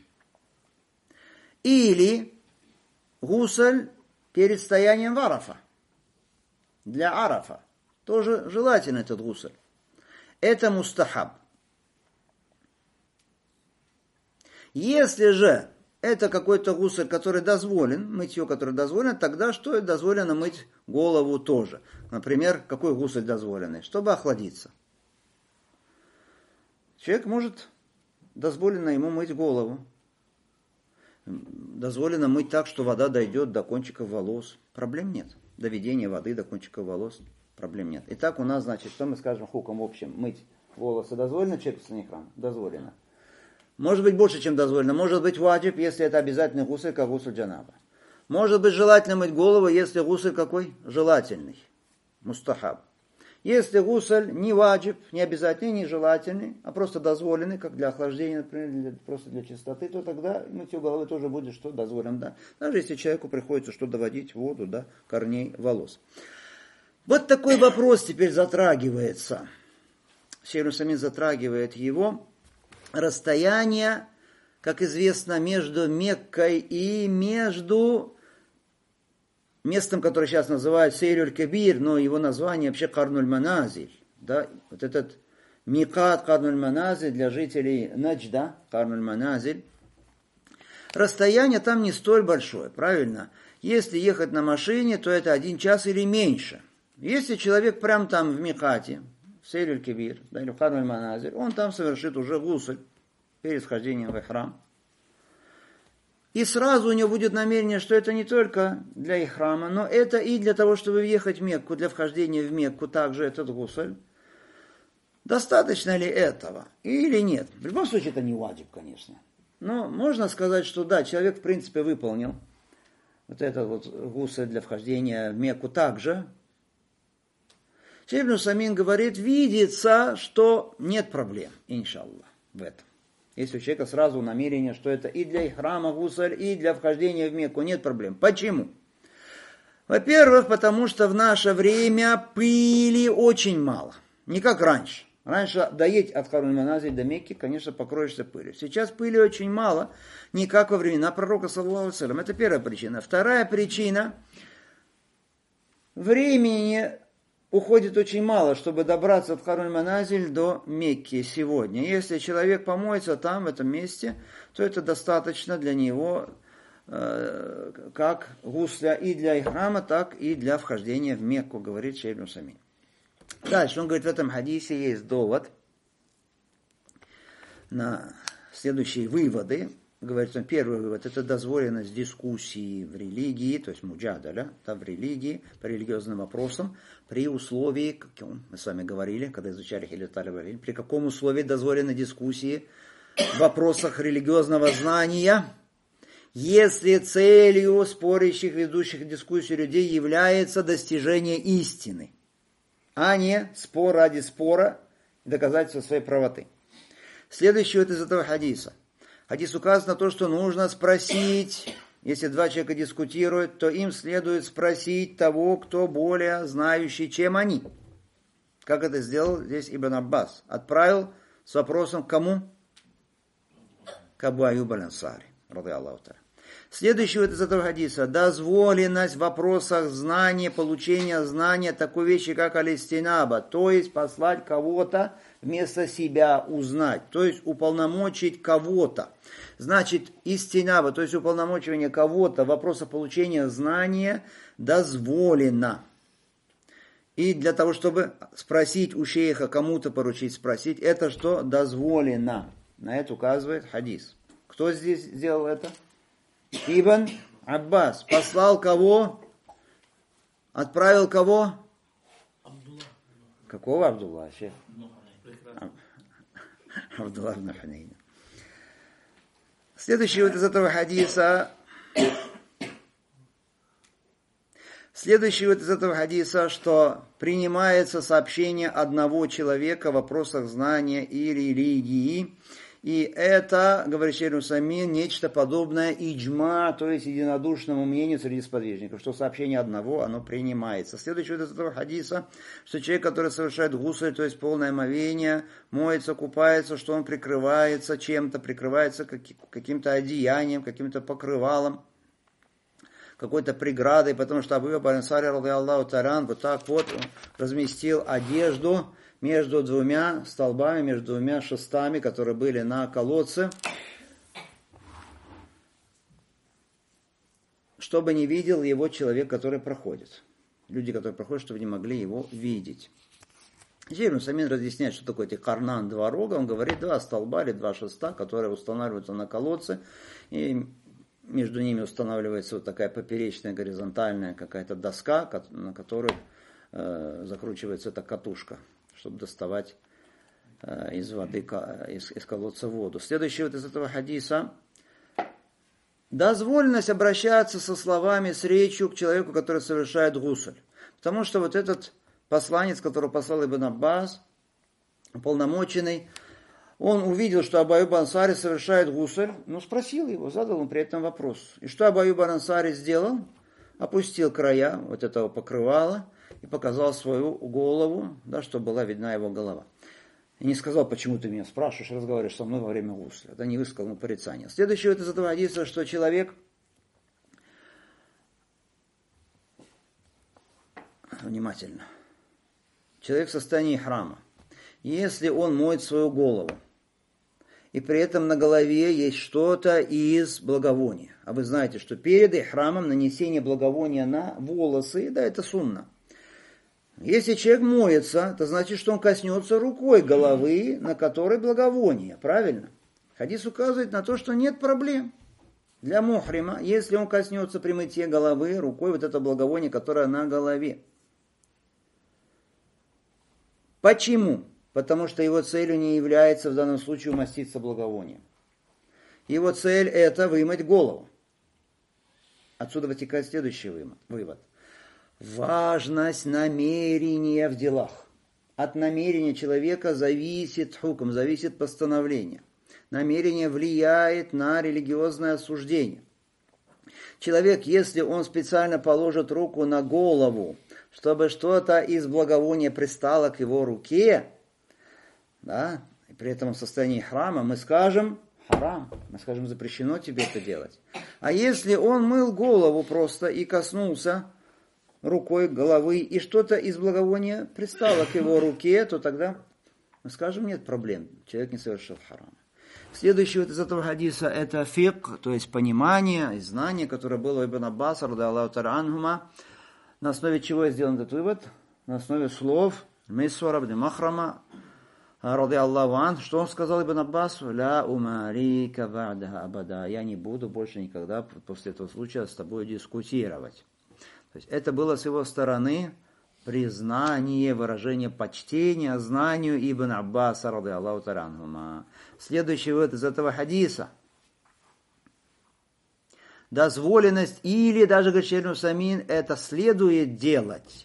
Или гусуль перед стоянием в Арафа. Для Арафа. Тоже желательный этот гусуль. Это мустахаб. Если же это какой-то гусуль, который дозволен, мытье, которое дозволено, тогда что дозволено мыть голову тоже. Например, какой гусуль дозволенный? Чтобы охладиться. Человек может, дозволено ему мыть голову. Дозволено мыть так, что вода дойдет до кончиков волос. Проблем нет. Доведение воды до кончиков волос. Проблем нет. Итак, у нас, значит, что мы скажем хуком в общем? Мыть волосы дозволено человеку в состоянии храма? Дозволено. Может быть больше, чем дозволено. Может быть ваджиб, если это обязательный гусуль, как гусуль джанаба. Может быть желательно мыть голову, если гусуль какой? Желательный. Мустахаб. Если гусуль не ваджиб, не обязательный, не желательный, а просто дозволенный, как для охлаждения, например, для, просто для чистоты, то тогда мытье головы тоже будет что дозволено. Да? Даже если человеку приходится что доводить воду до корней волос. Вот такой вопрос теперь затрагивается. Шейх Усаймин затрагивает его, расстояние, как известно, между Меккой и между местом, которое сейчас называют Сейр-уль-Кабир, но его название вообще Карнуль-Маназиль. Да? Вот этот Микат Карнуль-Маназиль для жителей Наджда, Карнуль-Маназиль. Расстояние там не столь большое, правильно? Если ехать на машине, то это один час или меньше. Если человек прям там в Микате, в Сейр-уль-Кабир, да, или в Карнуль-Маназиль, он там совершит уже гусль перед вхождением в ихрам. И сразу у него будет намерение, что это не только для ихрама, но это и для того, чтобы въехать в Мекку, для вхождения в Мекку, также этот гусль. Достаточно ли этого или нет? В любом случае это не ваджиб, конечно. Но можно сказать, что да, человек в принципе выполнил вот этот вот гусль для вхождения в Мекку также. Шейх Ибн Усаймин говорит, видится, что нет проблем, иншаллах, в этом. Если у человека сразу намерение, что это и для ихрама гусль, и для вхождения в Мекку, нет проблем. Почему? Во-первых, потому что в наше время пыли очень мало. Не как раньше. Раньше доедь от Карнуль-Маназиль до Мекки, конечно, покроешься пылью. Сейчас пыли очень мало, не как во времена пророка, саллаллаху алейхи ва саллям. Это первая причина. Вторая причина. Времени уходит очень мало, чтобы добраться от Карнуль-Маназиль до Мекки сегодня. Если человек помоется там, в этом месте, то это достаточно для него э, как гусля и для ихрама, так и для вхождения в Мекку, говорит Шейх Ибн Усаймин. Дальше он говорит, в этом хадисе есть довод на следующие выводы. Говорит он, первый вывод, это дозволенность дискуссии в религии, то есть муджадаля, да, в религии, по религиозным вопросам, при условии, как мы с вами говорили, когда изучали Хилят аль-Вавиль, при каком условии дозволены дискуссии в вопросах религиозного знания, если целью спорящих, ведущих дискуссию людей является достижение истины, а не спор ради спора и доказательства своей правоты. Следующее вот из этого хадиса. Хадис указано на то, что нужно спросить, если два человека дискутируют, то им следует спросить того, кто более знающий, чем они. Как это сделал здесь Ибн Аббас? Отправил с вопросом к кому? К Абу Аюб аль-Ансари, ради Аллаху та'аля. Следующее из этого хадиса. Дозволенность в вопросах знания, получения знания такой вещи, как алистинаба, то есть послать кого-то вместо себя узнать, то есть уполномочить кого-то. Значит, истинаба, то есть уполномочивание кого-то в вопросах получения знания дозволено. И для того, чтобы спросить у шейха, кому-то поручить спросить, это что? Дозволено. На это указывает хадис. Кто здесь сделал это? Ибн Аббас. Послал кого? Отправил кого? Абдулла. Какого Абдулла? Абдулла ибн Хунейн. Следующий вот из этого хадиса. Следующий вот из этого хадиса, что принимается сообщение одного человека в вопросах знания и религии. И это, говорит Шейх Ибн Усаймин, нечто подобное иджма, то есть единодушному мнению среди сподвижников, что сообщение одного, оно принимается. Следующее из этого хадиса, что человек, который совершает гусль, то есть полное омовение, моется, купается, что он прикрывается чем-то, прикрывается каким-то одеянием, каким-то покрывалом, какой-то преградой, потому что Абу Аюб аль-Ансари, ради Аллаху та'аля, вот так вот разместил одежду между двумя столбами, между двумя шестами, которые были на колодце, чтобы не видел его человек, который проходит. Люди, которые проходят, чтобы не могли его видеть. Шейх Ибн Усаймин разъясняет, что такое эти карнан, два рога. Он говорит, два столба или два шеста, которые устанавливаются на колодце, и между ними устанавливается вот такая поперечная, горизонтальная какая-то доска, на которую э, закручивается эта катушка, чтобы доставать э, из воды, из, из колодца воду. Следующий вот из этого хадиса. Дозволенность обращаться со словами, с речью к человеку, который совершает гусль. Потому что вот этот посланец, которого послал Ибн Аббас, уполномоченный, он увидел, что Абу Аюб аль-Ансари совершает гусль, но спросил его, задал ему при этом вопрос. И что Абу Аюб аль-Ансари сделал? Опустил края вот этого покрывала и показал свою голову, да, чтобы была видна его голова. И не сказал, почему ты меня спрашиваешь, разговариваешь со мной во время гусля. Да, не высказал ему порицание. Следующее из этого хадиса, что человек, внимательно, человек в состоянии храма, если он моет свою голову, и при этом на голове есть что-то из благовония. А вы знаете, что перед ихрамом нанесение благовония на волосы, да, это сунна. Если человек моется, то значит, что он коснется рукой головы, на которой благовоние. Правильно? Хадис указывает на то, что нет проблем для мухрима, если он коснется при мытье головы рукой вот это благовоние, которое на голове. Почему? Потому что его целью не является в данном случае умаститься благовонием. Его цель это вымыть голову. Отсюда вытекает следующий вывод. Важность намерения в делах. От намерения человека зависит хукм, зависит постановление. Намерение влияет на религиозное осуждение. Человек, если он специально положит руку на голову, чтобы что-то из благовония пристало к его руке, да, и при этом в состоянии храма, мы скажем харам, мы скажем, запрещено тебе это делать. А если он мыл голову просто и коснулся рукой головы, и что-то из благовония пристало к его руке, то тогда мы скажем, нет проблем, человек не совершил харам. Следующий вот из этого хадиса это фикх, то есть понимание и знание, которое было у Ибн Аббаса, радиаллаху та'аля анхума, на основе чего сделан этот вывод? На основе слов Мисвара ибн Махрама, радиаллаху анху, что он сказал Ибн Аббасу? «Ля умарика ба'даха абада». Я не буду больше никогда после этого случая с тобой дискутировать. То есть это было с его стороны признание, выражение почтения знанию Ибн Аббаса, радиаллаху та'аля анхума. Следующий вывод из этого хадиса. Дозволенность или даже, говорит Шейх Усаймин, это следует делать.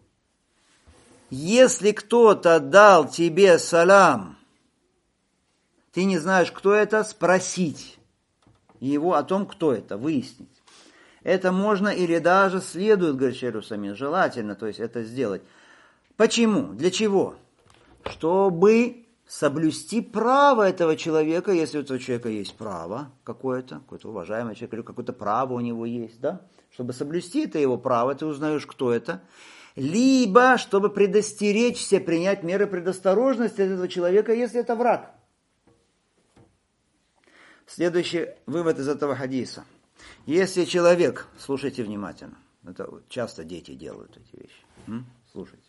Если кто-то дал тебе салам, ты не знаешь, кто это, спросить его о том, кто это, выяснить. Это можно или даже следует, говорит Шейх Усаймин, желательно, то есть это сделать. Почему? Для чего? Чтобы соблюсти право этого человека, если у этого человека есть право какое-то, какой-то уважаемый человек, или какое-то право у него есть, да? Чтобы соблюсти это его право, ты узнаешь, кто это. Либо, чтобы предостеречься, принять меры предосторожности от этого человека, если это враг. Следующий вывод из этого хадиса. Если человек, слушайте внимательно, это часто дети делают эти вещи, м? Слушайте.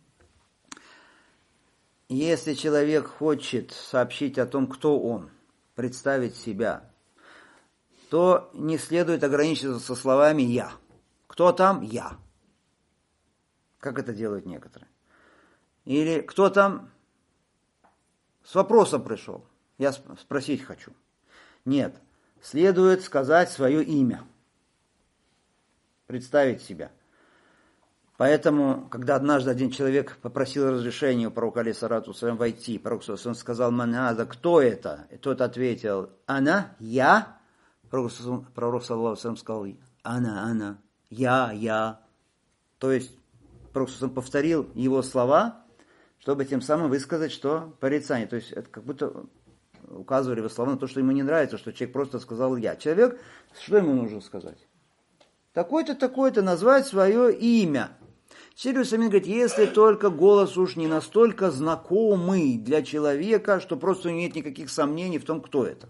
Если человек хочет сообщить о том, кто он, представить себя, то не следует ограничиться со словами «я». Кто там? Я. Как это делают некоторые. Или кто там с вопросом пришел, я спросить хочу. Нет, следует сказать свое имя, представить себя. Поэтому, когда однажды один человек попросил разрешения у пророка алейхиссалату вассалям войти, пророк он сказал: «Ман аза, кто это?» И тот ответил: «Ана, я». Пророк саллаллаху алейхи ва саллям сказал: «Ана, ана, я, я». То есть пророк повторил его слова, чтобы тем самым высказать, что порицание. То есть это как будто указывали его слова на то, что ему не нравится, что человек просто сказал «я». Человек, что ему нужно сказать? Такой-то, такой-то, назвать свое имя. Шейх Усаймин говорит, если только голос уж не настолько знакомый для человека, что просто нет никаких сомнений в том, кто это.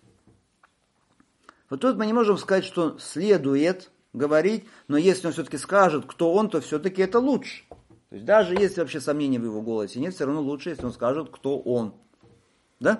Вот тут мы не можем сказать, что следует говорить, но если он все-таки скажет, кто он, то все-таки это лучше. То есть даже если вообще сомнений в его голосе нет, все равно лучше, если он скажет, кто он. Да?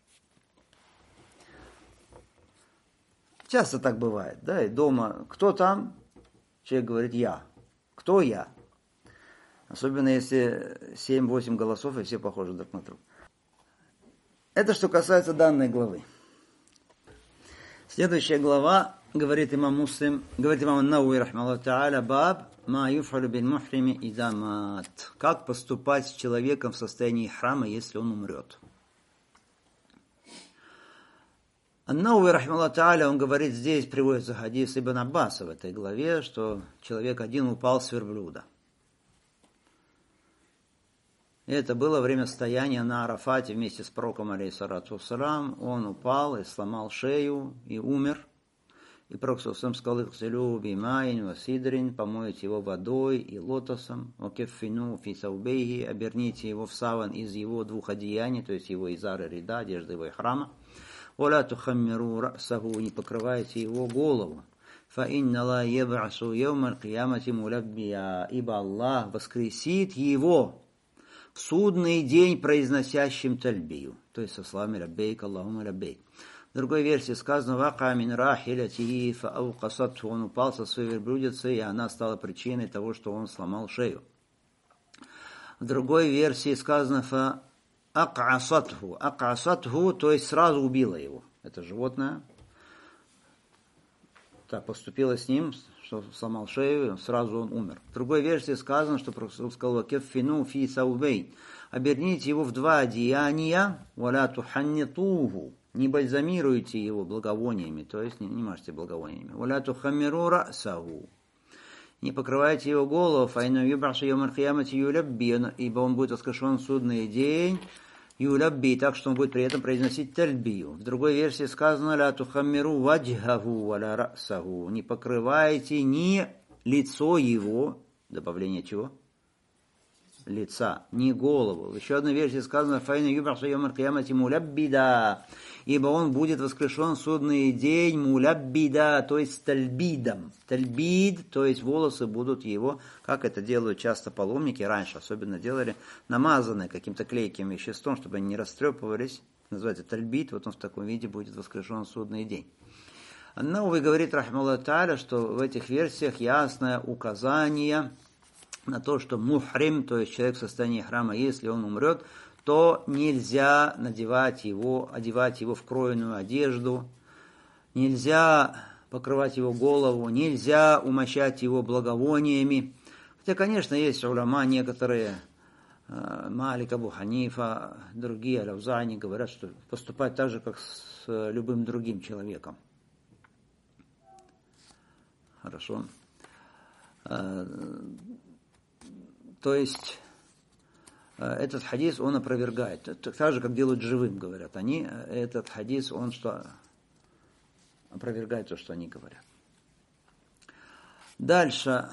Часто так бывает, да, и дома, кто там? Человек говорит, я. Кто я? Особенно если семь-восемь голосов, и все похожи друг на друга. Это что касается данной главы. Следующая глава, говорит имам Муслим, говорит имам Ан-Навави, рахмаллаху та'аля, баб ма юф'алю бил мухрими иза мат. Как поступать с человеком в состоянии храма, если он умрет? Ан-Навави, рахмаллаху та'аля, он говорит, здесь приводится хадис Ибн Аббаса в этой главе, что человек один упал с верблюда. И это было время стояния на Арафате вместе с пророком, алейхиссалату вассалам. Он упал и сломал шею и умер. И пророк сам сказал: «Ихсилю бимаин васидрин», помойте его водой и лотосом, «Океффину фи саубейхи», оберните его в саван из его двух одеяний, то есть его изары рида, одежды его и храма. «Оля тухаммиру расаху», не покрывайте его голову. «Фаинна ла ебасу евмаль киямати мулаббия», ибо Аллах воскресит его в судный день произносящим тальбию, то есть со словами «Лаббейк, Аллахумма лаббейк». В другой версии сказано: «Вака мин рахилятихи фаауқасатху», он упал со своей верблюдицы, и она стала причиной того, что он сломал шею. В другой версии сказано: «Фаақасатху», «Акасатху», то есть сразу убила его. Это животное так поступило с ним, что сломал шею, сразу он умер. В другой версии сказано, что Пророк сказал: «Кеффину фи саубейн», оберните его в два одеяния, «Валя туханнитуху», не бальзамируйте его благовониями, то есть не, не мажьте благовониями. «Валя тухаммиру расаху», не покрывайте его голову, «Фаину юбасу йомаль киямати юлябби», ибо он будет воскрешен в судный день, юлябби, так что он будет при этом произносить тальбию. В другой версии сказано: «Ля тухаммиру ваджхаху валя расаху», не покрывайте ни лицо его, добавление чего? Лица, не голову. В еще одной версии сказано: «Фаину юбасу йомаль киямати муляббида», ибо он будет воскрешен в судный день муляббида, то есть с тальбидом. Тальбид, то есть волосы будут его, как это делают часто паломники, раньше особенно делали, намазанные каким-то клейким веществом, чтобы они не растрепывались. Называется тальбид, вот он в таком виде будет воскрешен в судный день. Ан-Навави говорит, рахмаллаху тааля, что в этих версиях ясное указание на то, что мухрим, то есть человек в состоянии храма, если он умрет, то нельзя надевать его, одевать его в кроенную одежду, нельзя покрывать его голову, нельзя умощать его благовониями. Хотя, конечно, есть уляма некоторые, Малик, Абу Ханифа, другие, Аль-Ауза'и, говорят, что поступать так же, как с любым другим человеком. Хорошо. То есть этот хадис, он опровергает. Так же, как делают живым, говорят они. Этот хадис, он что? Опровергает то, что они говорят. Дальше.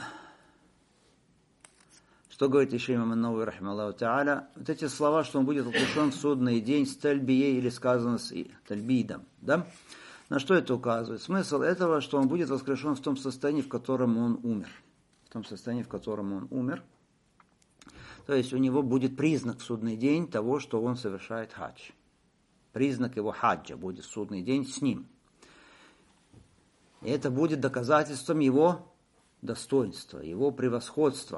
Что говорит еще имам ан-Навави, рахимахуллаху тааля? Вот эти слова, что он будет воскрешен в судный день с тальбией, или сказано с тальбидом. Да? На что это указывает? Смысл этого, что он будет воскрешен в том состоянии, в котором он умер. В том состоянии, в котором он умер. То есть у него будет признак в судный день того, что он совершает хадж. Признак его хаджа будет в судный день с ним. И это будет доказательством его достоинства, его превосходства.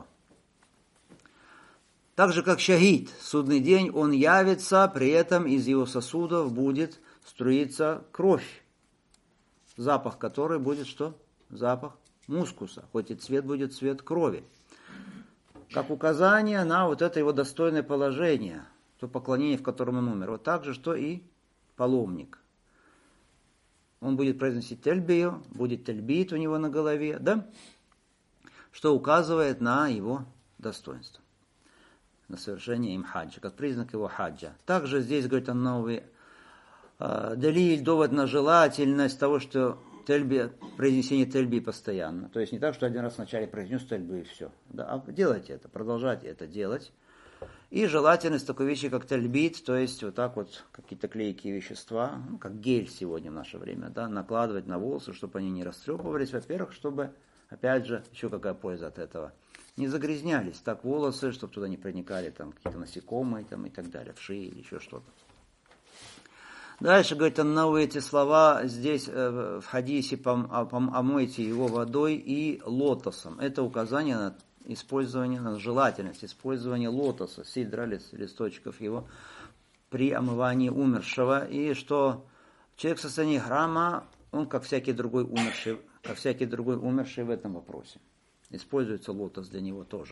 Так же, как шахид, в судный день он явится, при этом из его сосудов будет струиться кровь, запах которой будет что? Запах мускуса, хоть и цвет будет цвет крови. Как указание на вот это его достойное положение, то поклонение, в котором он умер. Вот так же, что и паломник. Он будет произносить тальбию, будет тальбит у него на голове, да? Что указывает на его достоинство, на совершение им хаджа, как признак его хаджа. Также здесь, говорит ан-Навави, далиль, довод на желательность того, что тельби, произнесение тельби постоянно. То есть не так, что один раз вначале произнес тельбу и все. Да, а делайте это, продолжайте это делать. И желательность такой вещи, как тельбит, то есть вот так вот какие-то клейкие вещества, ну, как гель сегодня в наше время, да, накладывать на волосы, чтобы они не растрепывались. Во-первых, чтобы, опять же, еще какая польза от этого, не загрязнялись так волосы, чтобы туда не проникали там какие-то насекомые там, и так далее, вши или еще что-то. Дальше, говорит ан-Навави, эти слова здесь э, в хадисе пом, пом, «омойте его водой и лотосом». Это указание на использование, на желательность использования лотоса, сидра, листочков его, при омывании умершего. И что человек в состоянии храма, он как всякий другой умерший, как всякий другой умерший в этом вопросе. Используется лотос для него тоже.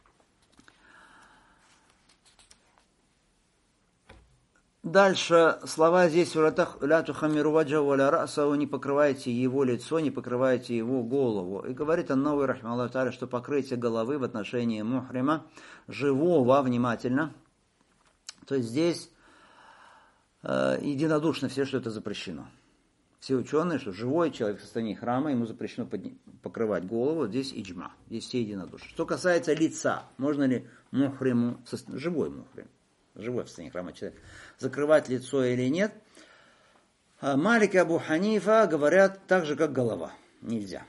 Дальше слова здесь «Ля тухаммиру ваджхаху валя расаху», не покрывайте его лицо, не покрывайте его голову. И говорит ан-Навави, рахимахуллаху тааля, что покрытие головы в отношении мухрима, живого, внимательно, То есть здесь э, единодушно все, что это запрещено. Все ученые, что живой человек в состоянии храма, ему запрещено подни- покрывать голову, здесь иджма, здесь все единодушно. Что касается лица, можно ли мухриму, живой мухрим, живой в состоянии храма человек, закрывать лицо или нет, Малик и Абу Ханифа говорят так же, как голова, нельзя.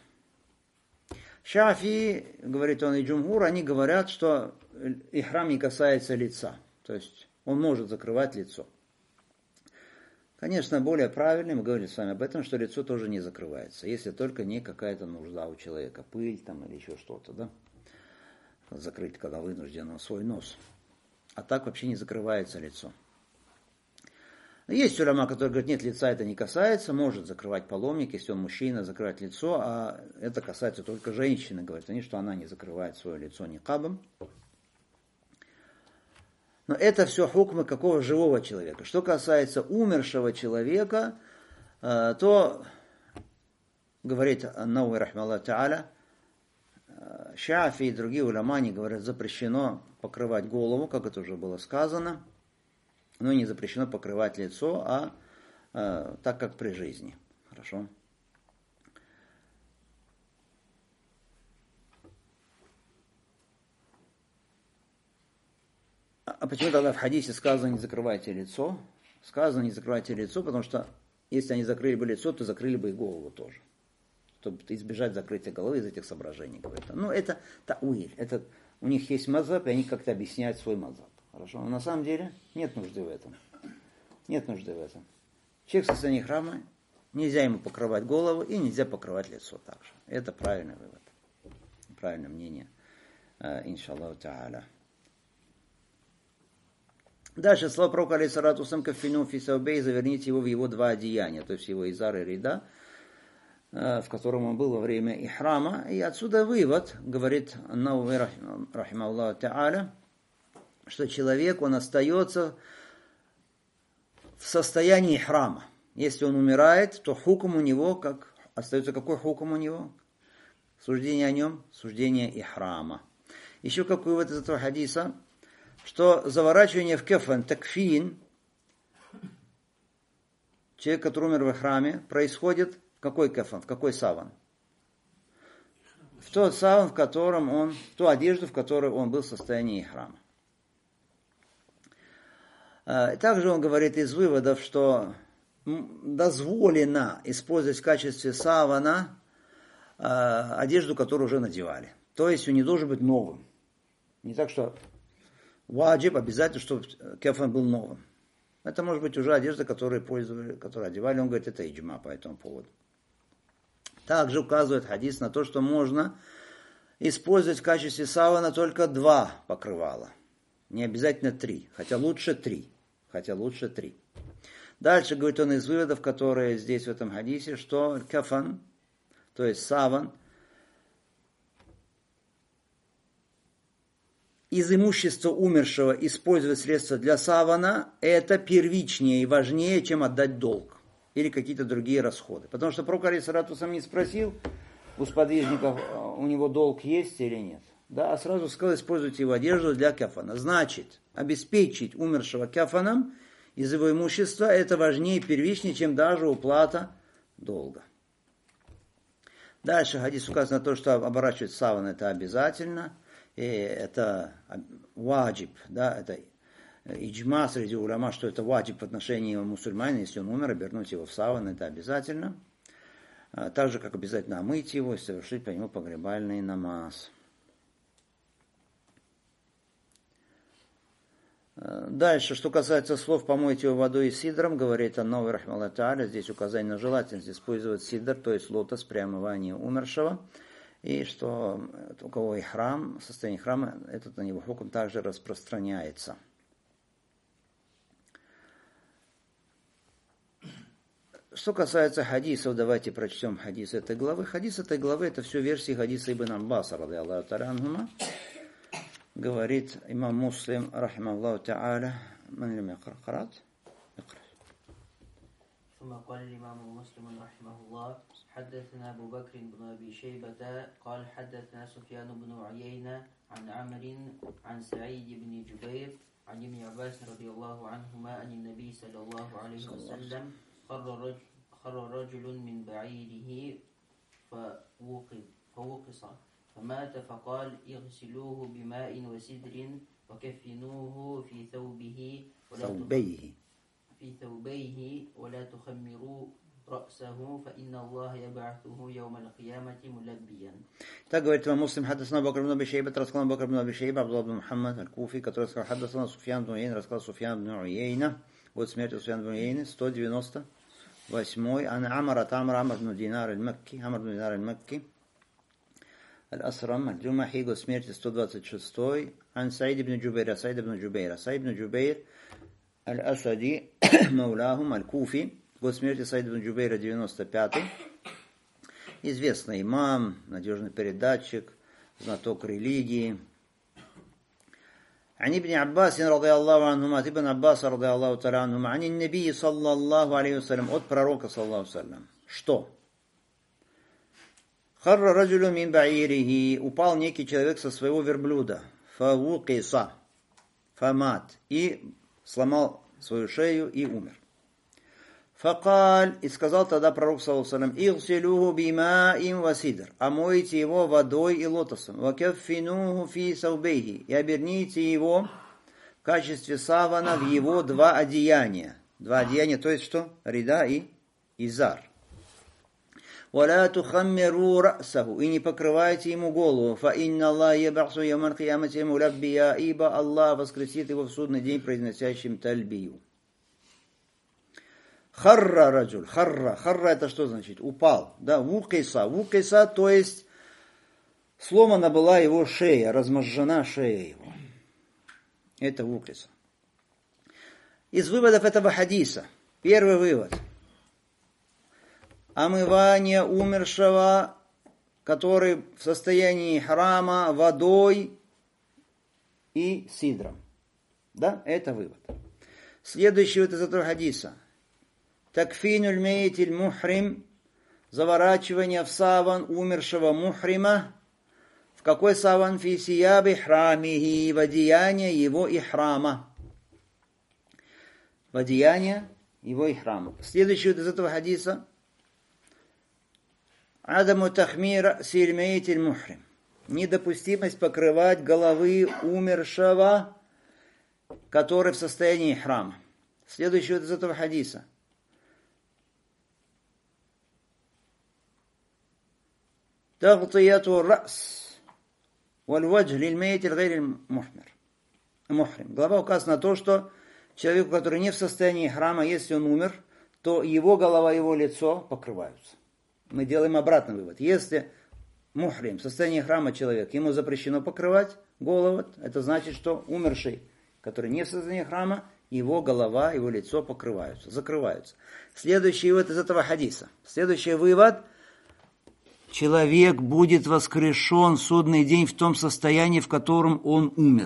Шафи, говорит он, и Джумхур, они говорят, что ихрам не касается лица, то есть он может закрывать лицо. Конечно, более правильно, мы говорили с вами об этом, что лицо тоже не закрывается, если только не какая-то нужда у человека, пыль там или еще что-то, да, закрыть, когда вынужден свой нос. А так вообще не закрывается лицо. Есть уляма, которые говорят, нет, лица это не касается, может закрывать паломник, если он мужчина, закрывать лицо, а это касается только женщины, говорят они, что она не закрывает свое лицо никабом. Но это все хукмы какого живого человека. Что касается умершего человека, то, говорит Науи рахмаллаху та'аля, Шафи и другие уляма говорят, запрещено покрывать голову, как это уже было сказано, но не запрещено покрывать лицо, а, а так как при жизни. Хорошо. А почему тогда в хадисе сказано, не закрывайте лицо? Сказано, не закрывайте лицо, потому что если они закрыли бы лицо, то закрыли бы и голову тоже. Чтобы избежать закрытия головы из этих соображений. Ну, это тауиль. Это, у них есть мазхаб, и они как-то объясняют свой мазхаб. Хорошо. Но на самом деле нет нужды в этом. Нет нужды в этом. Человек в состоянии храма, нельзя ему покрывать голову и нельзя покрывать лицо также. Это правильный вывод. Правильное мнение. Иншаллаху та'аля. Дальше слово пророка алейхиссалату вассалям каффину фи саубей, заверните его в его два одеяния, то есть его изар и рида, в котором он был во время ихрама. И отсюда вывод, говорит Науи рахимахуллаху та'аля, что человек, он остается в состоянии ихрама. Если он умирает, то хукм у него, как остается какой хукм у него? Суждение о нем, суждение ихрама. Еще какой вывод из этого хадиса? Что заворачивание в кефан, такфин, человек, который умер в храме, происходит в какой кефан, в какой саван? В тот саван, в котором он, в ту одежду, в которой он был в состоянии храма. Также он говорит из выводов, что дозволено использовать в качестве савана одежду, которую уже надевали. То есть он не должен быть новым. Не так, что ваджиб обязательно, чтобы кефан был новым. Это может быть уже одежда, которую пользовали, которую одевали. Он говорит, это иджма по этому поводу. Также указывает хадис на то, что можно использовать в качестве савана только два покрывала. Не обязательно три, хотя лучше три. Хотя лучше три. Дальше говорит он из выводов, которые здесь в этом хадисе, что кафан, то есть саван, из имущества умершего использовать средства для савана, это первичнее и важнее, чем отдать долг или какие-то другие расходы. Потому что пророк алейхиссалату вассалям не спросил у сподвижников, у него долг есть или нет. Да, а сразу сказал, используйте его одежду для кафана. Значит, обеспечить умершего кафаном из его имущества, это важнее и первичнее, чем даже уплата долга. Дальше хадис указывает на то, что оборачивать саван это обязательно. И это ваджиб, да, это иджма среди уляма, что это ваджиб в отношении мусульманина, если он умер, обернуть его в саван, это обязательно. Так же, как обязательно омыть его и совершить по нему погребальный намаз. Дальше, что касается слов «помойте его водой и сидром», говорит Науи рахимахуллаху та'аля, здесь указание на желательность использовать сидр, то есть лотос при омывании умершего, и что у кого и храм, состояние храма, этот на него хукм также распространяется. Что касается хадисов, давайте прочтем хадис этой главы. Хадис этой главы, это все версии хадиса Ибн Аббаса, радийаллаху та'аля анхума. Говорит имам Муслим, рахимахуллаху та'аля, من لم يقرأ قرأت؟ اقرأ. ثم قال الإمام مسلم رحمه الله حدثنا أبو بكر بن أبي شيبة قال حدثنا سفيان بن عيينة عن عمرو عن سعيد بن جبير عن ابن عباس رضي الله عنهما عن النبي صلى الله عليه وسلم خر رجل, خر رجل من بعيره فوقظ فوقص فمات فقال اغسلوه بماء وسدر وكفنوه في ثوبه ولا ثوبيه في ثوبيه ولا تخمروا رأسه فإن الله يبعثه يوم القيامة ملبيا. Так говорит имам Муслим, حدثنا Бакр ибн Аби Шейба, рассказал Бакр ибн Аби Шейба, Абдуллах ибн Мухаммад аль-Куфи, который сказал, حدثنا Суфьян ибн Уейн, рассказал Суфьян ибн Уейна, вот смерть Суфьян ибн Уейна, сто девяносто восьмой, ан Амар ат Амр, Амр ибн Динар аль-Макки, Амр ибн Динар аль-Макки, аль-Асрам, аль-Джумахи, год смерти сто двадцать шестой, ан Саид ибн Джубейра, Саид ибн Джубейра, Саид ибн Джубейр, аль-Асади, Маулахум, аль-Куфи, год смерти Саид ибн Джубейра девяносто пятый, известный имам, надежный передатчик, знаток религии. عن ابن عباس رضي الله عنهما ابن عباس رضي الله تعالى عنهما عن النبي صلى الله عليه وسلم от пророка صلى الله عليه وسلم что خر رجل من بعيره упал некий человек со своего верблюда فوقص فمات и сломал свою шею и умер. Факаль, и сказал тогда пророк, саллаллаху алейхи ва саллям, «Игсилюху бимаим ва сидр», омойте его водой и лотосом, «Ва каффинуху фи саубейхи», и оберните его в качестве савана в его два одеяния. Два одеяния, то есть что? Рида и изар. «Ва ла тухаммиру ра'саху», и не покрывайте ему голову, «Фа инна Аллах ябахсу яман киямати мулаббия», ибо Аллах воскресит его в судный день, произносящим тальбию. Харра раджуль, харра, харра это что значит? Упал, да, вукиса, вукиса, то есть сломана была его шея, размозжена шея его. Это вукиса. Из выводов этого хадиса, первый вывод. Омывание умершего, который в состоянии храма, водой и сидром. Да, это вывод. Следующий вывод из этого хадиса. Такфинуль мейтиль мухрим, заворачивание в саван умершего мухрима. В какой саван? Фи сияби храмихи, в одеяние его ихрама. В одеяние его ихрама. Следующий из этого хадиса. Адаму тахмира силь мейтиль мухрим. Недопустимость покрывать головы умершего, который в состоянии ихрама. Следующий из этого хадиса. Тагтияту рас валь-ваджх лиль-мейт аль-гайр аль-мухрим. Глава указывает на то, что человеку, который не в состоянии храма, если он умер, то его голова, его лицо покрываются. Мы делаем обратный вывод. Если мухрим, в состоянии храма человек, ему запрещено покрывать голову, это значит, что умерший, который не в состоянии храма, его голова, его лицо покрываются, закрываются. Следующий вывод из этого хадиса. Следующий вывод. Человек будет воскрешен в судный день в том состоянии, в котором он умер.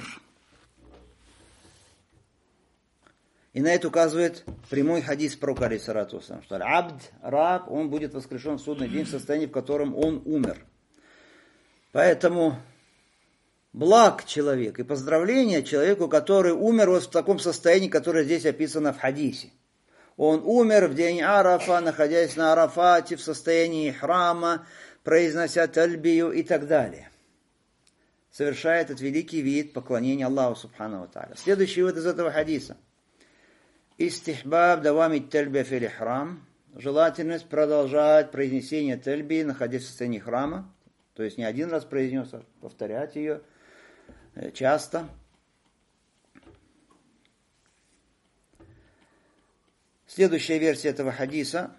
И на это указывает прямой хадис пророка алейхиссалату вассалям, что абд, раб, он будет воскрешен в судный день в состоянии, в котором он умер. Поэтому благ человек и поздравление человеку, который умер вот в таком состоянии, которое здесь описано в хадисе. Он умер в день Арафа, находясь на Арафате в состоянии храма, произнося тальбию и так далее. Совершает этот великий вид поклонения Аллаху Субхану ва Тааля. Следующий вывод из этого хадиса. Истихбаб давами тальбия фил ихрам. Желательность продолжать произнесение тальбии, находясь в состоянии храма. То есть не один раз произнес, а повторять ее часто. Следующая версия этого хадиса.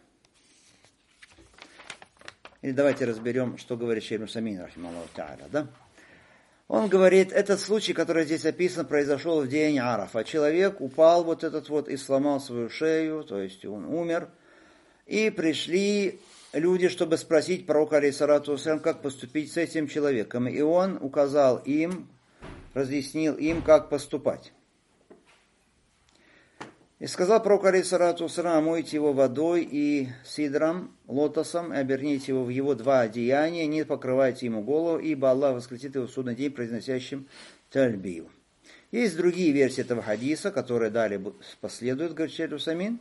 Или давайте разберем, что говорит Шейх Мусамин, рахимахуллаху та'аля, да? Он говорит, этот случай, который здесь описан, произошел в день Арафа. Человек упал вот этот вот и сломал свою шею, то есть он умер. И пришли люди, чтобы спросить пророка, алейхиссалату вассалям, как поступить с этим человеком. И он указал им, разъяснил им, как поступать. И сказал пророк, алейхиссалату вассалям, омойте его водой и сидром, лотосом, и оберните его в его два одеяния, не покрывайте ему голову, ибо Аллах воскресит его в судный день, произносящим тальбию. Есть другие версии этого хадиса, которые далее последуют, говорит шейх Усамин.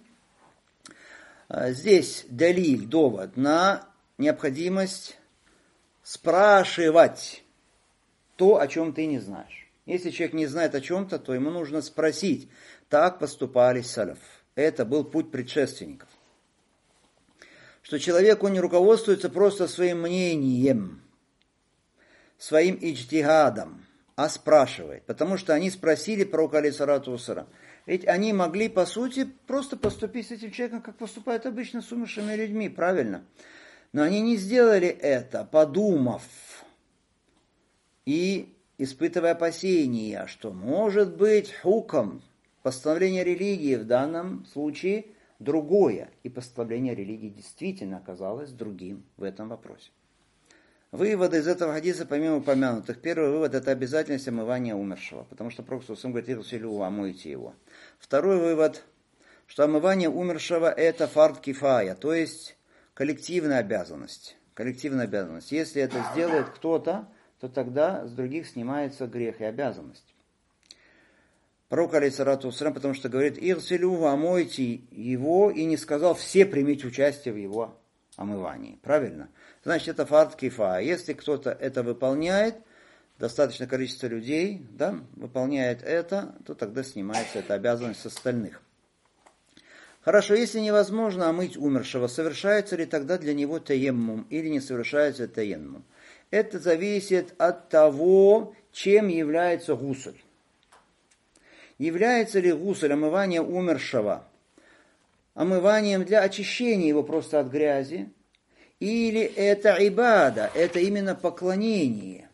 Здесь далиль, довод на необходимость спрашивать то, о чем ты не знаешь. Если человек не знает о чем-то, то ему нужно спросить. Так поступали салаф. Это был путь предшественников. Что человек, он не руководствуется просто своим мнением, своим иджтигадом, а спрашивает. Потому что они спросили пророка алейхиссалату вассалам. Ведь они могли, по сути, просто поступить с этим человеком, как поступают обычно с умершими людьми, правильно? Но они не сделали это, подумав и испытывая опасения, что может быть хуком, постановление религии в данном случае другое. И постановление религии действительно оказалось другим в этом вопросе. Выводы из этого хадиса, помимо упомянутых. Первый вывод – это обязательность омывания умершего. Потому что Пророк саллаллаху алейхи ва саллям говорит: «Игсилюху, омойте его». Второй вывод, что омывание умершего – это фард кифая, то есть коллективная обязанность. Коллективная обязанность. Если это сделает кто-то, то тогда с других снимается грех и обязанность. Пророк, алейхиссалату вассалям, потому что говорит: «Игсилюху, омойте его», и не сказал: «все примите участие в его омывании». Правильно? Значит, это фард кифая. Если кто-то это выполняет, достаточное количество людей, да, выполняет это, то тогда снимается эта обязанность с остальных. Хорошо, если невозможно омыть умершего, совершается ли тогда для него таеммум или не совершается таеммум? Это зависит от того, чем является гусль. Является ли гусль, омывание умершего, омыванием для очищения его просто от грязи, или это ибада, это именно поклонение?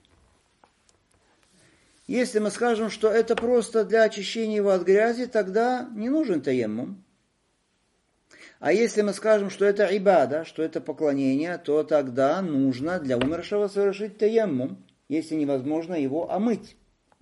Если мы скажем, что это просто для очищения его от грязи, тогда не нужен таеммум. А если мы скажем, что это ибада, что это поклонение, то тогда нужно для умершего совершить таеммум, если невозможно его омыть.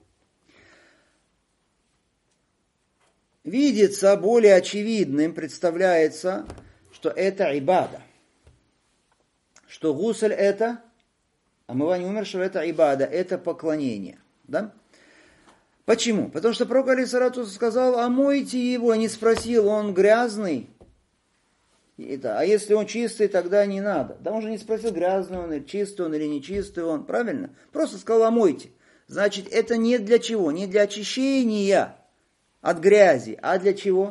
Видится более очевидным, представляется, что это ибада. Что гусль это, омывание умершего это ибада, это поклонение. Да? Почему? Потому что пророк алейхиссалату сказал: омойте его, не спросил, он грязный. Это, а если он чистый, тогда не надо. Да он же не спросил, грязный он, или чистый он, или не чистый он, правильно? Просто сказал: омойте. Значит, это не для чего? Не для очищения от грязи, а для чего?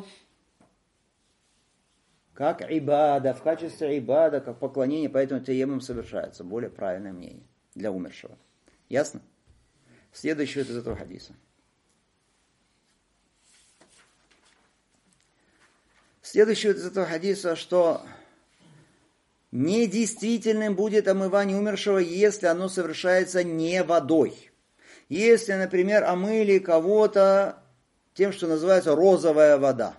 Как ибада, в качестве ибада, как поклонение, поэтому таеммум совершается. Более правильное мнение для умершего. Ясно? Следующее из этого хадиса. Следующее из этого хадиса, что недействительным будет омывание умершего, если оно совершается не водой. Если, например, омыли кого-то тем, что называется розовая вода.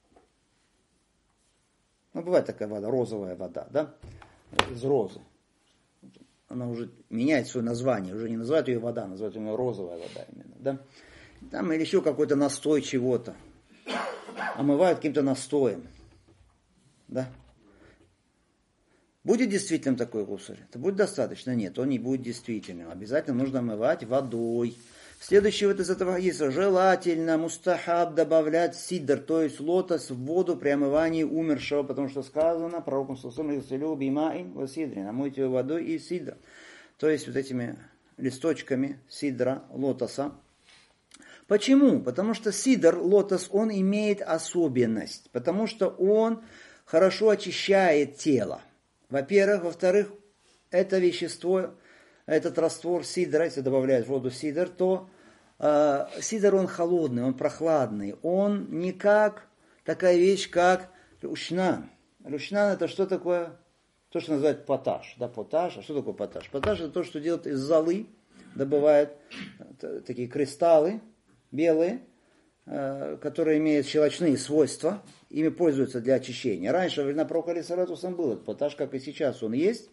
Ну, бывает такая вода, розовая вода, да? Из розы. Она уже меняет свое название, уже не называют ее вода, называют ее розовая вода именно, да? Там или еще какой-то настой чего-то. Омывают каким-то настоем. Да? Будет действительным такой гусль? Это будет достаточно? Нет, он не будет действительным. Обязательно нужно омывать водой. Следующий вот из этого хадиса: желательно, мустахаб, добавлять сидр, то есть лотос, в воду при омывании умершего, потому что сказано пророком саллаллаху алейхи ва саллям: омойте его водой и сидр. То есть вот этими листочками сидра, лотоса. Почему? Потому что сидр, лотос, он имеет особенность, потому что он хорошо очищает тело. Во-первых, во-вторых, это вещество, этот раствор сидра, если добавляют в воду сидр, то э, сидр он холодный, он прохладный, он не как такая вещь, как лушнан. Лушнан это что такое? То, что называют поташ. Да, поташ. А что такое поташ? Поташ это то, что делают из золы, добывают такие кристаллы белые, э, которые имеют щелочные свойства, ими пользуются для очищения. Раньше во времена пророка алейхиссалату вассалям был этот поташ, как и сейчас он есть.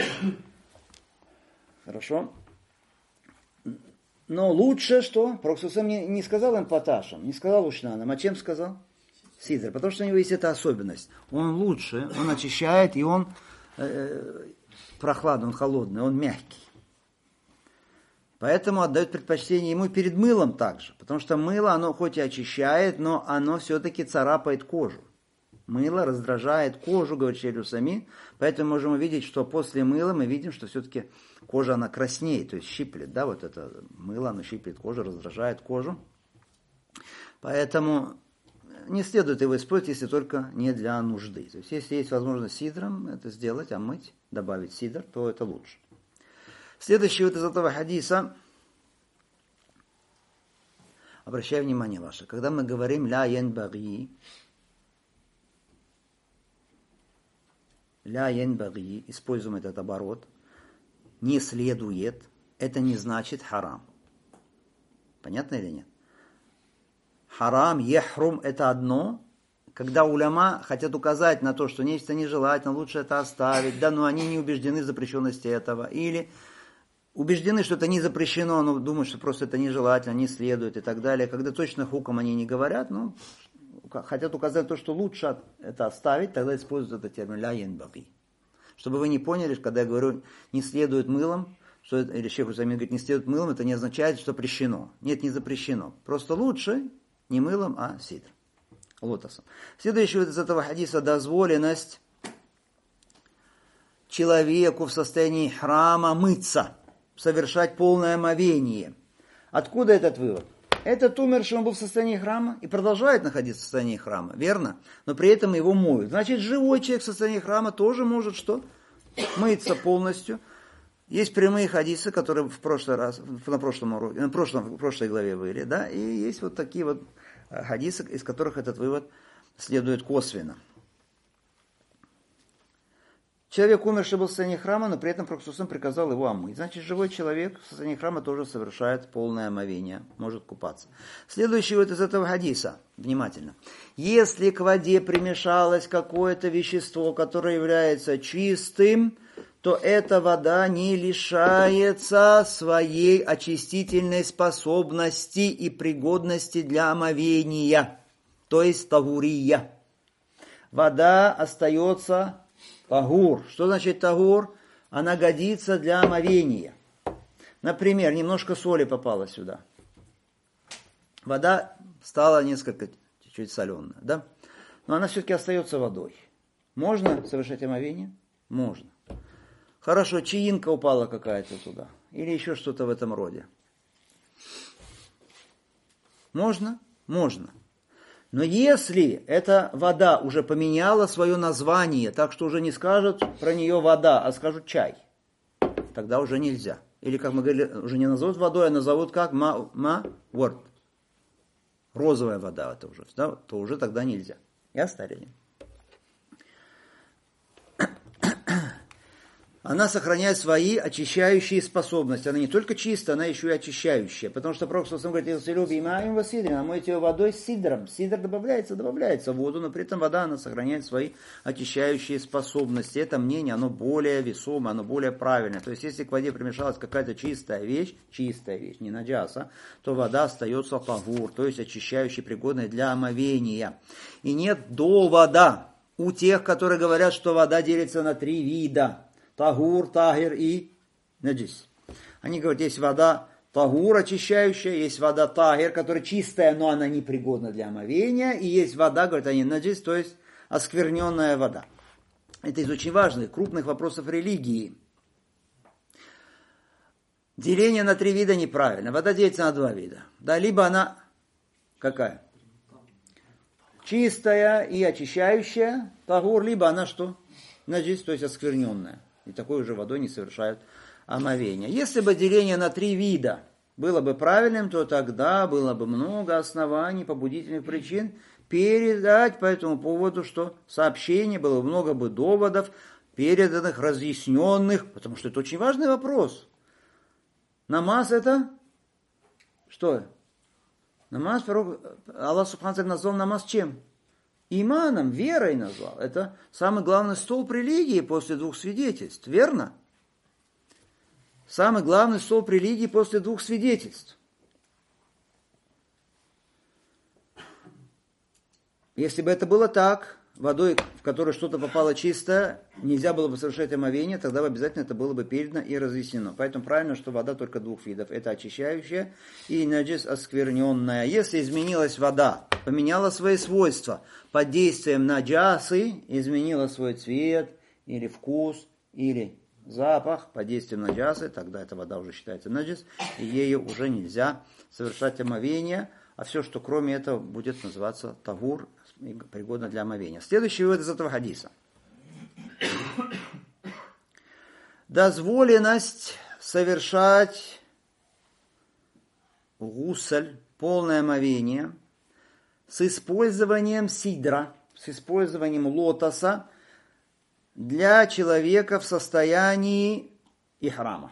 Хорошо. Но лучше что? Пророк саллаллаху алейхи ва саллям не, не сказал им поташем, не сказал ушнаном, а чем сказал? Сидр. Потому что у него есть эта особенность. Он лучше, он очищает, и он э, прохладный, он холодный, он мягкий. Поэтому отдают предпочтение ему перед мылом также. Потому что мыло, оно хоть и очищает, но оно все-таки царапает кожу. Мыло раздражает кожу, говорит Шейх Аль-Усаймин. Поэтому можем увидеть, что после мыла мы видим, что все-таки кожа, она краснеет, то есть щиплет. Да, вот это мыло, оно щиплет кожу, раздражает кожу. Поэтому не следует его использовать, если только не для нужды. То есть, если есть возможность сидром это сделать, омыть, добавить сидр, то это лучше. Следующий вот из этого хадиса, обращаю внимание ваше, когда мы говорим ля янбаги, ля янбаги, используем этот оборот, не следует, это не значит харам. Понятно или нет? Харам, яхрум – это одно. Когда уляма хотят указать на то, что нечто нежелательно, лучше это оставить, да, но они не убеждены в запрещенности этого. Или убеждены, что это не запрещено, но думают, что просто это нежелательно, не следует и так далее. Когда точно хуком они не говорят, ну, хотят указать на то, что лучше это оставить, тогда используют этот термин «ля янбаги». Чтобы вы не поняли, когда я говорю «не следует мылом», что это, или Шейх Аль-Усаймин говорит «не следует мылом», это не означает, что запрещено. Нет, не запрещено. Просто лучше не мылом, а сидр, лотосом. Следующий из этого хадиса дозволенность человеку в состоянии храма мыться, совершать полное омовение. Откуда этот вывод? Этот умерший, он был в состоянии храма и продолжает находиться в состоянии храма, верно? Но при этом его моют. Значит, живой человек в состоянии храма тоже может что? Мыться полностью. Есть прямые хадисы, которые в прошлый раз, на прошлом уроке, на прошлом, в прошлой главе были, да, и есть вот такие вот хадисы, из которых этот вывод следует косвенно. Человек умерший был в состоянии храма, но при этом Пророк приказал его омыть. Значит, живой человек в состоянии храма тоже совершает полное омовение, может купаться. Следующий вот из этого хадиса, внимательно. Если к воде примешалось какое-то вещество, которое является чистым, то эта вода не лишается своей очистительной способности и пригодности для омовения, то есть тагурия. Вода остается тагур. Что значит тагур? Она годится для омовения. Например, немножко соли попало сюда. Вода стала несколько чуть-чуть соленая, да? Но она все-таки остается водой. Можно совершать омовение? Можно. Хорошо, чаинка упала какая-то туда. Или еще что-то в этом роде. Можно? Можно. Но если эта вода уже поменяла свое название, так что уже не скажут про нее вода, а скажут чай, тогда уже нельзя. Или, как мы говорили, уже не назовут водой, а назовут как ма, ма ворд. Розовая вода это уже, да, то уже тогда нельзя. Ясно или нет? Она сохраняет свои очищающие способности. Она не только чистая, она еще и очищающая. Потому что Пророк говорит, если любим имаем вас сидром, а моете ее водой с сидром. Сидр добавляется, добавляется в воду, но при этом вода, она сохраняет свои очищающие способности. Это мнение, оно более весомое, оно более правильное. То есть, если к воде примешалась какая-то чистая вещь, чистая вещь, не наджаса, то вода остается тагур, то есть очищающей, пригодной для омовения. И нет довода у тех, которые говорят, что вода делится на три вида. Тагур, тагир и наджис. Они говорят, есть вода тагур, очищающая, есть вода тагир, которая чистая, но она непригодна для омовения, и есть вода, говорят они, наджис, то есть оскверненная вода. Это из очень важных, крупных вопросов религии. Деление на три вида неправильно. Вода делится на два вида. Да, либо она какая? Чистая и очищающая, тагур, либо она что? Наджис, то есть оскверненная. И такой уже водой не совершают омовения. Если бы деление на три вида было бы правильным, то тогда было бы много оснований, побудительных причин передать по этому поводу, что сообщение, было бы много бы доводов, переданных, разъясненных, потому что это очень важный вопрос. Намаз это что? Намаз, Аллах Субхану Тааля назвал намаз чем? Иманом, верой назвал. Это самый главный столб религии после двух свидетельств. Верно? Самый главный столб религии после двух свидетельств. Если бы это было так, водой, в которой что-то попало чистое, нельзя было бы совершать омовение, тогда бы обязательно это было бы передано и разъяснено. Поэтому правильно, что вода только двух видов. Это очищающая и наджис оскверненная. Если изменилась вода, поменяла свои свойства, под действием наджасы изменила свой цвет или вкус, или запах, под действием наджасы, тогда эта вода уже считается наджис, и ею уже нельзя совершать омовение, а все, что кроме этого, будет называться тагур, пригодно для омовения. Следующий вывод из этого хадиса. Дозволенность совершать гусль, полное омовение, с использованием сидра, с использованием лотоса для человека в состоянии ихрама.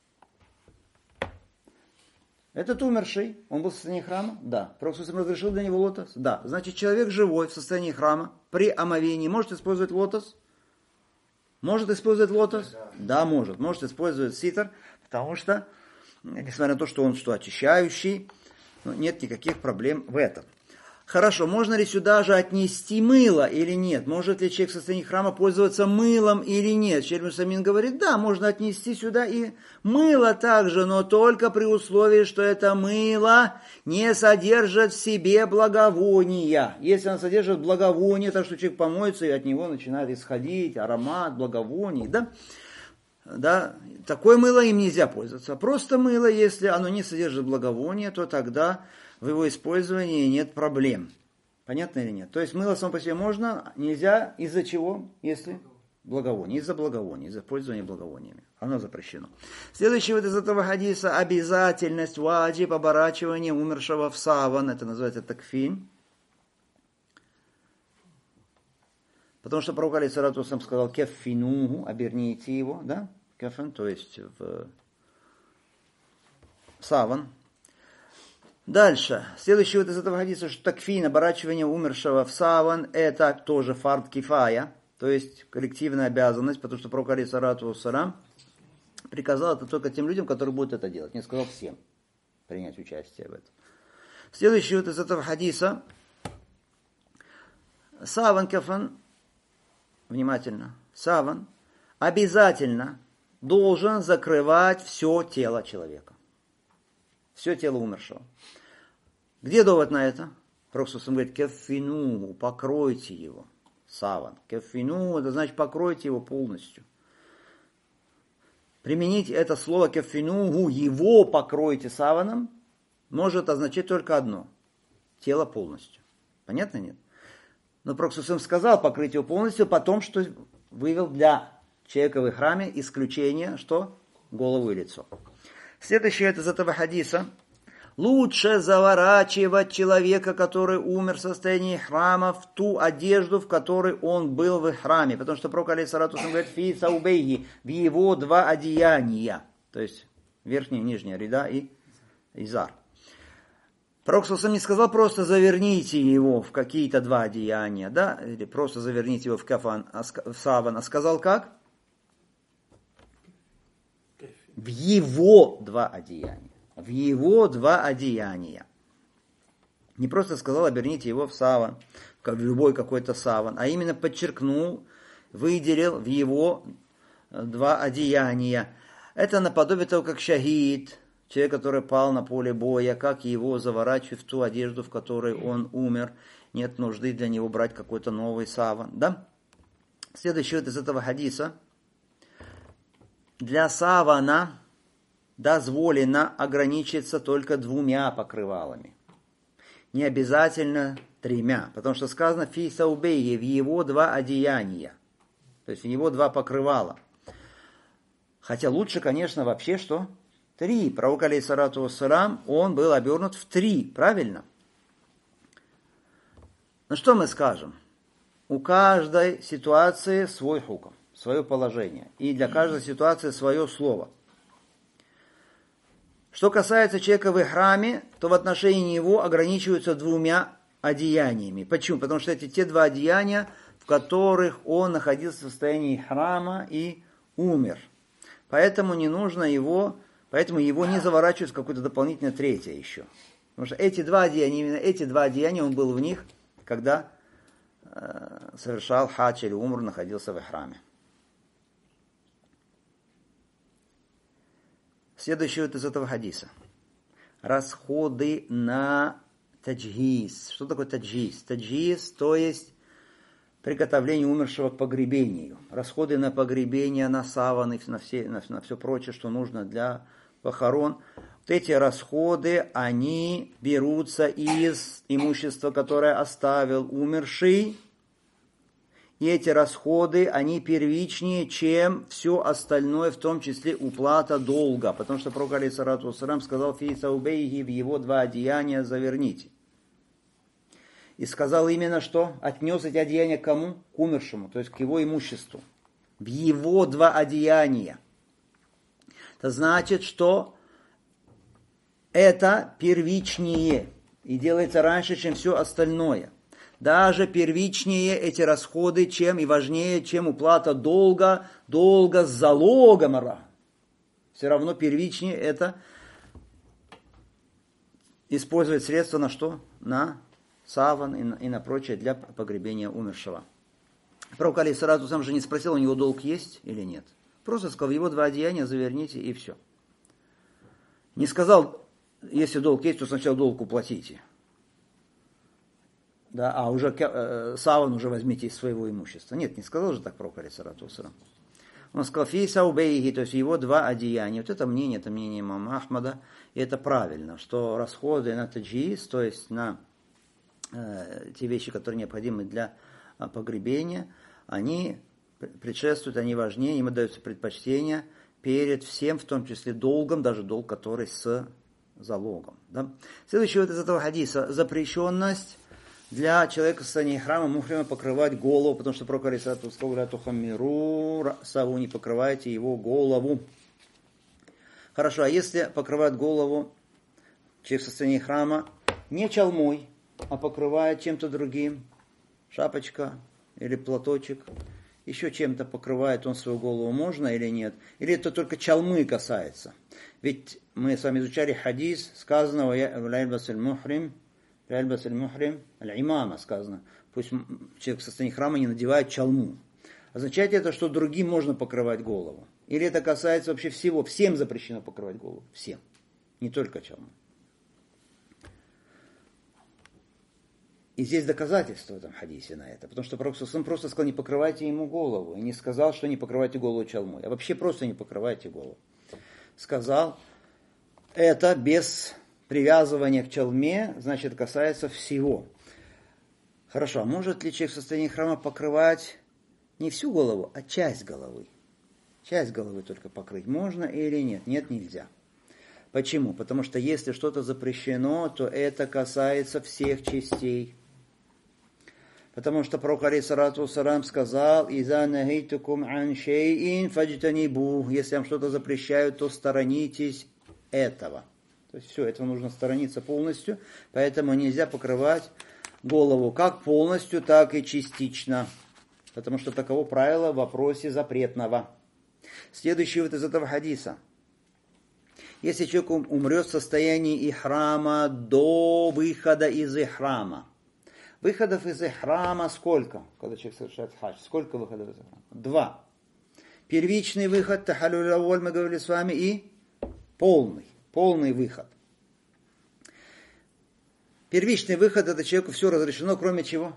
Этот умерший, он был в состоянии храма? Да. Пророк разрешил для него лотос? Да. Значит, человек живой в состоянии храма при омовении может использовать лотос? Может использовать лотос? Да, да может. Может использовать ситр, потому что, несмотря на то, что он что, очищающий, нет никаких проблем в этом. Хорошо, можно ли сюда же отнести мыло или нет? Может ли человек в состоянии храма пользоваться мылом или нет? Шейх Мусамин говорит, да, можно отнести сюда и мыло также, но только при условии, что это мыло не содержит в себе благовония. Если оно содержит благовоние, так что человек помоется, и от него начинает исходить аромат благовоний, да? Да, такое мыло им нельзя пользоваться. Просто мыло, если оно не содержит благовония, то тогда в его использовании нет проблем. Понятно или нет? То есть мыло само по себе можно, нельзя из-за чего? Если благовоние. Из-за благовония, из-за пользования благовониями. Оно запрещено. Следующий вот из этого хадиса обязательность ваджиб оборачивания умершего в саван. Это называется такфин. Потому что пророк алейхиссалату вассалям сказал кеффинуху, оберните его, да? Кефен, то есть в саван. Дальше. Следующий вот из этого хадиса, что такфин, оборачивание умершего в саван, это тоже фард кифая, то есть коллективная обязанность, потому что пророк алейхиссалату вассалям приказал это только тем людям, которые будут это делать. Не сказал всем принять участие в этом. Следующий вот из этого хадиса, саван кефен, внимательно, саван обязательно должен закрывать все тело человека. Все тело умершего. Где довод на это? Пророк говорит, кеффину, покройте его. Саван. Кеффину, это значит покройте его полностью. Применить это слово кеффину, его покройте саваном, может означать только одно. Тело полностью. Понятно, нет? Но Пророк сказал покрыть его полностью, потом, что вывел для человека в храме исключение, что? Голову и лицо. Следующее это из этого хадиса. Лучше заворачивать человека, который умер в состоянии храма, в ту одежду, в которой он был в храме. Потому что пророк алейхиссалату говорит, фи саубейхи, в его два одеяния. То есть верхняя и нижняя ряда и изар. Пророк не сказал просто заверните его в какие-то два одеяния, да, или просто заверните его в кафан, в саван, а сказал как? В его два одеяния. В его два одеяния. Не просто сказал, оберните его в саван, в любой какой-то саван, а именно подчеркнул, выделил в его два одеяния. Это наподобие того, как шахид, человек, который пал на поле боя, как его заворачивать в ту одежду, в которой он умер. Нет нужды для него брать какой-то новый саван. Да? Следующий вот из этого хадиса. Для савана дозволено ограничиться только двумя покрывалами. Не обязательно тремя, потому что сказано фи саубейхи, в его два одеяния. То есть в его два покрывала. Хотя лучше, конечно, вообще что? Три. Пророк алейхиссалату вассалям, он был обернут в три, правильно? Ну что мы скажем? У каждой ситуации свой хукм, свое положение. И для каждой ситуации свое слово. Что касается человека в ихраме, то в отношении него ограничиваются двумя одеяниями. Почему? Потому что это те два одеяния, в которых он находился в состоянии ихрама и умер. Поэтому не нужно его, поэтому его не заворачивают в какое-то дополнительное третье еще. Потому что эти два одеяния, именно эти два одеяния, он был в них, когда э, совершал хадж или умру, находился в ихраме. Следующее вот из этого хадиса. Расходы на таджхиз. Что такое таджхиз? Таджхиз, то есть приготовление умершего к погребению. Расходы на погребение, на саваны, на все, на, на все прочее, что нужно для похорон. Вот эти расходы, они берутся из имущества, которое оставил умерший. И эти расходы, они первичнее, чем все остальное, в том числе уплата долга. Потому что пророк алейхиссалату вассалям сказал: «Фи саубейхи», в его два одеяния заверните. И сказал именно что? Отнес эти одеяния к кому? К умершему, то есть к его имуществу. В его два одеяния. Это значит, что это первичнее и делается раньше, чем все остальное. Даже первичнее эти расходы, чем и важнее, чем уплата долга, долга с залогом. Все равно первичнее это использовать средства на что? На саван и на, и на прочее для погребения умершего. Пророк алейхиссалату вассалям же не спросил, у него долг есть или нет. Просто сказал: его два одеяния заверните, и все. Не сказал: если долг есть, то сначала долг уплатите. Да, а уже э, саван уже возьмите из своего имущества. Нет, не сказал же так пророк алейхиссалату вассалям. Он сказал: фи саубейхи, то есть его два одеяния. Вот это мнение, это мнение имама Ахмада, и это правильно, что расходы на таджхиз, то есть на э, те вещи, которые необходимы для э, погребения, они предшествуют, они важнее, им отдаются предпочтение перед всем, в том числе долгом, даже долг, который с залогом. Да? Следующий вот из этого хадиса: запрещенность для человека в состоянии храма мухрима покрывать голову, потому что пророк алейхиссалату вассалям говорит: «Тухаммиру расаву», не покрывайте его голову. Хорошо, а если покрывает голову человек в состоянии храма не чалмой, а покрывает чем-то другим, шапочка или платочек, еще чем-то покрывает он свою голову, можно или нет? Или это только чалмы касается? Ведь мы с вами изучали хадис, сказанного «Ля ялбас аль-мухрим», «Ля ялбас аль-мухрим», аль-имама сказано, пусть человек в состоянии храма не надевает чалму. Означает это, что другим можно покрывать голову? Или это касается вообще всего? Всем запрещено покрывать голову? Всем. Не только чалму. И здесь доказательство в этом хадисе на это. Потому что пророк просто сказал: не покрывайте ему голову. И не сказал, что не покрывайте голову чалмой. А вообще просто не покрывайте голову. Сказал, это без привязывания к чалме, значит, касается всего. Хорошо, а может ли человек в состоянии храма покрывать не всю голову, а часть головы? Часть головы только покрыть можно или нет? Нет, нельзя. Почему? Потому что если что-то запрещено, то это касается всех частей. Потому что пророк алейхиссалату вассалям сказал: «Иза нахейтукум ан шейин фаджтанибу». Если вам что-то запрещают, то сторонитесь этого. То есть все, этого нужно сторониться полностью. Поэтому нельзя покрывать голову как полностью, так и частично. Потому что таково правило в вопросе запретного. Следующий вот из этого хадиса. Если человек умрет в состоянии ихрама до выхода из ихрама. Выходов из ихрама сколько? Когда человек совершает хадж. Сколько выходов из ихрама? Два. Первичный выход, тахаллюль авваль, мы говорили с вами, и полный. Полный выход. Первичный выход, это человеку все разрешено, кроме чего?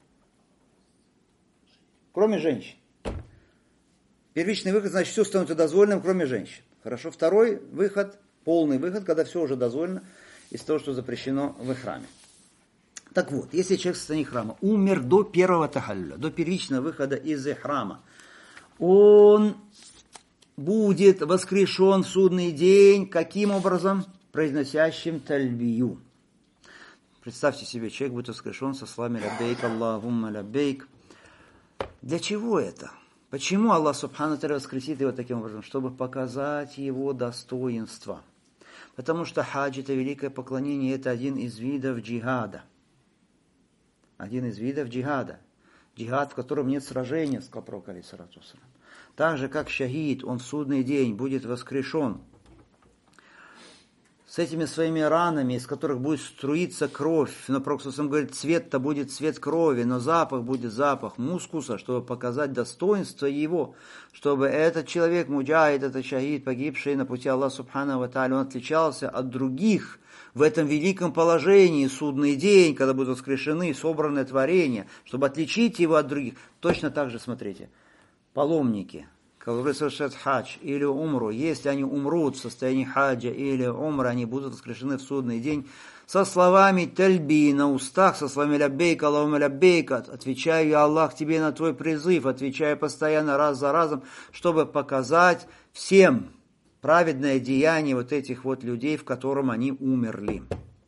Кроме женщин. Первичный выход, значит, все становится дозволенным, кроме женщин. Хорошо. Второй выход, полный выход, когда все уже дозволено из того, что запрещено в ихраме. Так вот, если человек в состоянии храма умер до первого тахаллюля, до первичного выхода из ихрама, он будет воскрешен в судный день каким образом? Произносящим тальбию. Представьте себе, человек будет воскрешен со словами «Лаббейк, Аллахумма лаббейк». Для чего это? Почему Аллах Субхану ва Тааля воскресит его таким образом? Чтобы показать его достоинство. Потому что хадж, это великое поклонение, это один из видов джихада. Один из видов джихада. Джихад, в котором нет сражения, сказал пророк алейхиссалату вассалям. Так же, как шахид, он в судный день будет воскрешен с этими своими ранами, из которых будет струиться кровь. Но Пророк говорит, цвет-то будет цвет крови, но запах будет запах мускуса, чтобы показать достоинство его, чтобы этот человек, муджахид, этот шахид, погибший на пути Аллаха Субхану ва Тааля, он отличался от других в этом великом положении, судный день, когда будут воскрешены собранные творения, чтобы отличить его от других. Точно так же, смотрите, паломники, которые совершают хадж или умру, если они умрут в состоянии хаджа или умра, они будут воскрешены в судный день со словами тальби на устах, со словами ляббейка, Аллахумма ляббейка, отвечаю я, Аллах, тебе на твой призыв, отвечаю постоянно раз за разом, чтобы показать всем праведное деяние вот этих вот людей, в котором они умерли.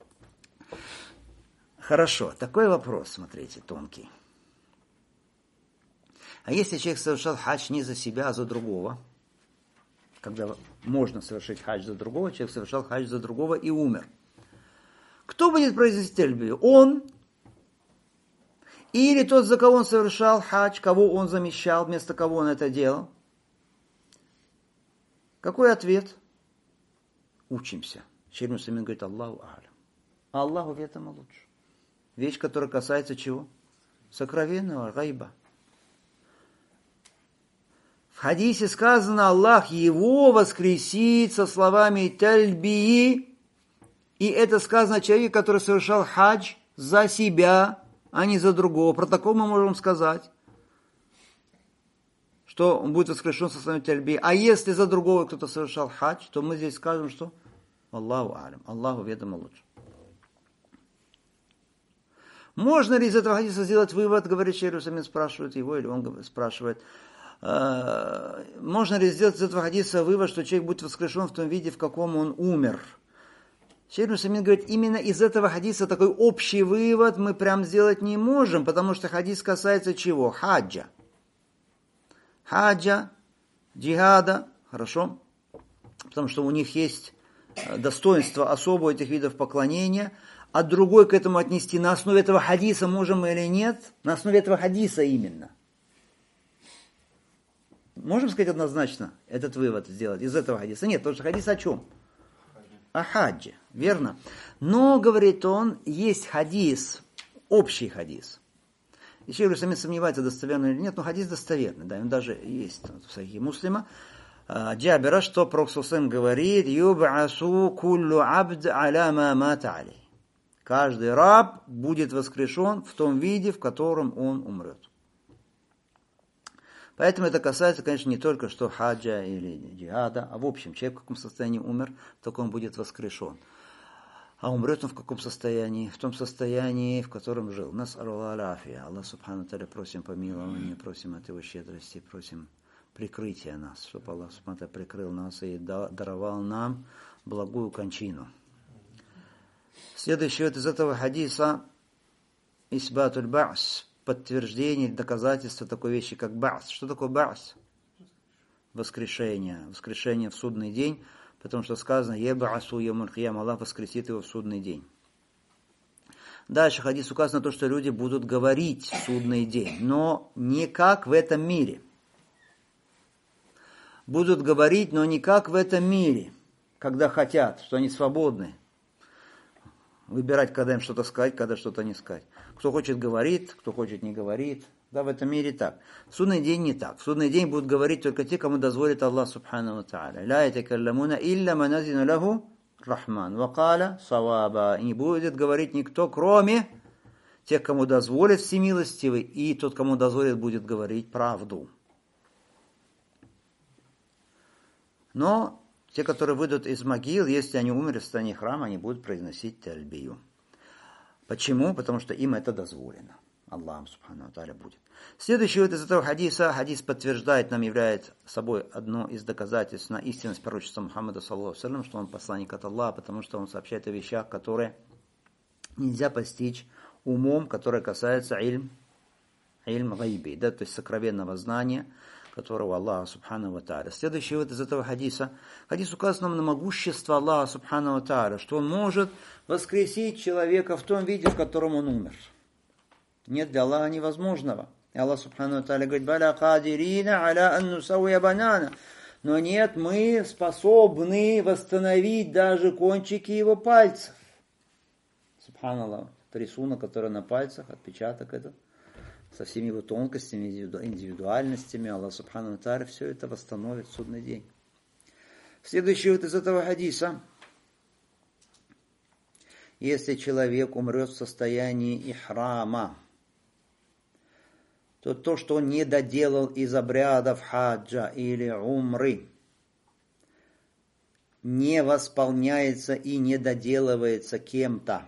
Хорошо, такой вопрос, смотрите, тонкий. А если человек совершал хадж не за себя, а за другого, когда можно совершить хадж за другого, человек совершал хадж за другого и умер. Кто будет произносить тальбию? Он? Или тот, за кого он совершал хадж, кого он замещал, вместо кого он это делал? Какой ответ? Учимся. Шейх Мусамин говорит, Аллаху алям. А Аллаху в этом лучше. Вещь, которая касается чего? Сокровенного гайба. В хадисе сказано, Аллах его воскресит со словами тальбии. И это сказано человеку, который совершал хадж за себя, а не за другого. Про такого мы можем сказать, что он будет воскрешен со словами тальбии. А если за другого кто-то совершал хадж, то мы здесь скажем, что Аллаху алям, Аллаху ведомо лучше. Можно ли из этого хадиса сделать вывод, говорит Шейх Мусамин, спрашивает его, или он спрашивает, можно ли сделать из этого хадиса вывод, что человек будет воскрешен в том виде, в каком он умер? Шейх Мусамин говорит, именно из этого хадиса такой общий вывод мы прям сделать не можем, потому что хадис касается чего? Хаджа. Хаджа, джихада, хорошо? Потому что у них есть достоинство особого этих видов поклонения, а другой к этому отнести на основе этого хадиса можем мы или нет? На основе этого хадиса именно. Можем сказать однозначно этот вывод сделать из этого хадиса? Нет, потому что хадис о чем? О хаджи, верно? Но, говорит он, есть хадис, общий хадис. И Шейх Мусамин сомневается, достоверный или нет, но хадис достоверный, да, он даже есть в Сахихе Муслима. Джабира, что Пророк ﷺ говорит, «Юб'асу куллу абд аля ма мата алей». Каждый раб будет воскрешен в том виде, в котором он умрет. Поэтому это касается, конечно, не только что хаджа или джихада, а в общем, человек в каком состоянии умер, только он будет воскрешен. А умрет он в каком состоянии? В том состоянии, в котором жил. Нас ар-ла-афия. Аллах Субхану Тааля просим помилования, просим от его щедрости, просим прикрытия нас, чтобы Аллах Субхану Тааля прикрыл нас и даровал нам благую кончину. Следующее вот из этого хадиса исбатуль ба'с, подтверждение или доказательство такой вещи, как ба'с. Что такое ба'с? Воскрешение. Воскрешение в судный день, потому что сказано «Еба'асу ямуль киям», Аллах воскресит его в судный день. Дальше в хадисе указано то, что люди будут говорить в судный день, но не как в этом мире. Будут говорить, но не как в этом мире, когда хотят, что они свободны. Выбирать, когда им что-то сказать, когда что-то не сказать. Кто хочет, говорит, кто хочет, не говорит. Да, в этом мире так. В судный день не так. В судный день будут говорить только те, кому дозволит Аллах Субхану ва Тааля. «Ла ятакалламуна илля ман азина лаху рахман, ва каля саваба». И не будет говорить никто, кроме тех, кому дозволит всемилостивый, и тот, кому дозволит, будет говорить правду. Но те, которые выйдут из могил, если они умерли в состоянии храма, они будут произносить тальбию. Почему? Потому что им это дозволено. Аллах Субхану ва Тааля будет. Следующий вот из этого хадиса, хадис подтверждает, нам является собой одно из доказательств на истинность пророчества Мухаммада, саллаллаху алейхи ва саллям, что он посланник от Аллаха, потому что он сообщает о вещах, которые нельзя постичь умом, которые касаются ильм, ильм гайби, да, то есть сокровенного знания, которого Аллаха Субхану ва Тааля. Следующий вот из этого хадиса. Хадис указывает нам на могущество Аллаха Субхану ва Тааля, что он может воскресить человека в том виде, в котором он умер. Нет для Аллаха невозможного. И Аллах Субхану ва Тааля говорит: «Баля кадирина аля ан нусауя банана». Но нет, мы способны восстановить даже кончики его пальцев. Субханаллах. Это рисунок, который на пальцах, отпечаток этот, со всеми его тонкостями, индивидуальностями. Аллах Субхану ва Тааля все это восстановит в судный день. Следующий вот из этого хадиса. Если человек умрет в состоянии ихрама, то то, что он не доделал из обрядов хаджа или умры, не восполняется и не доделывается кем-то.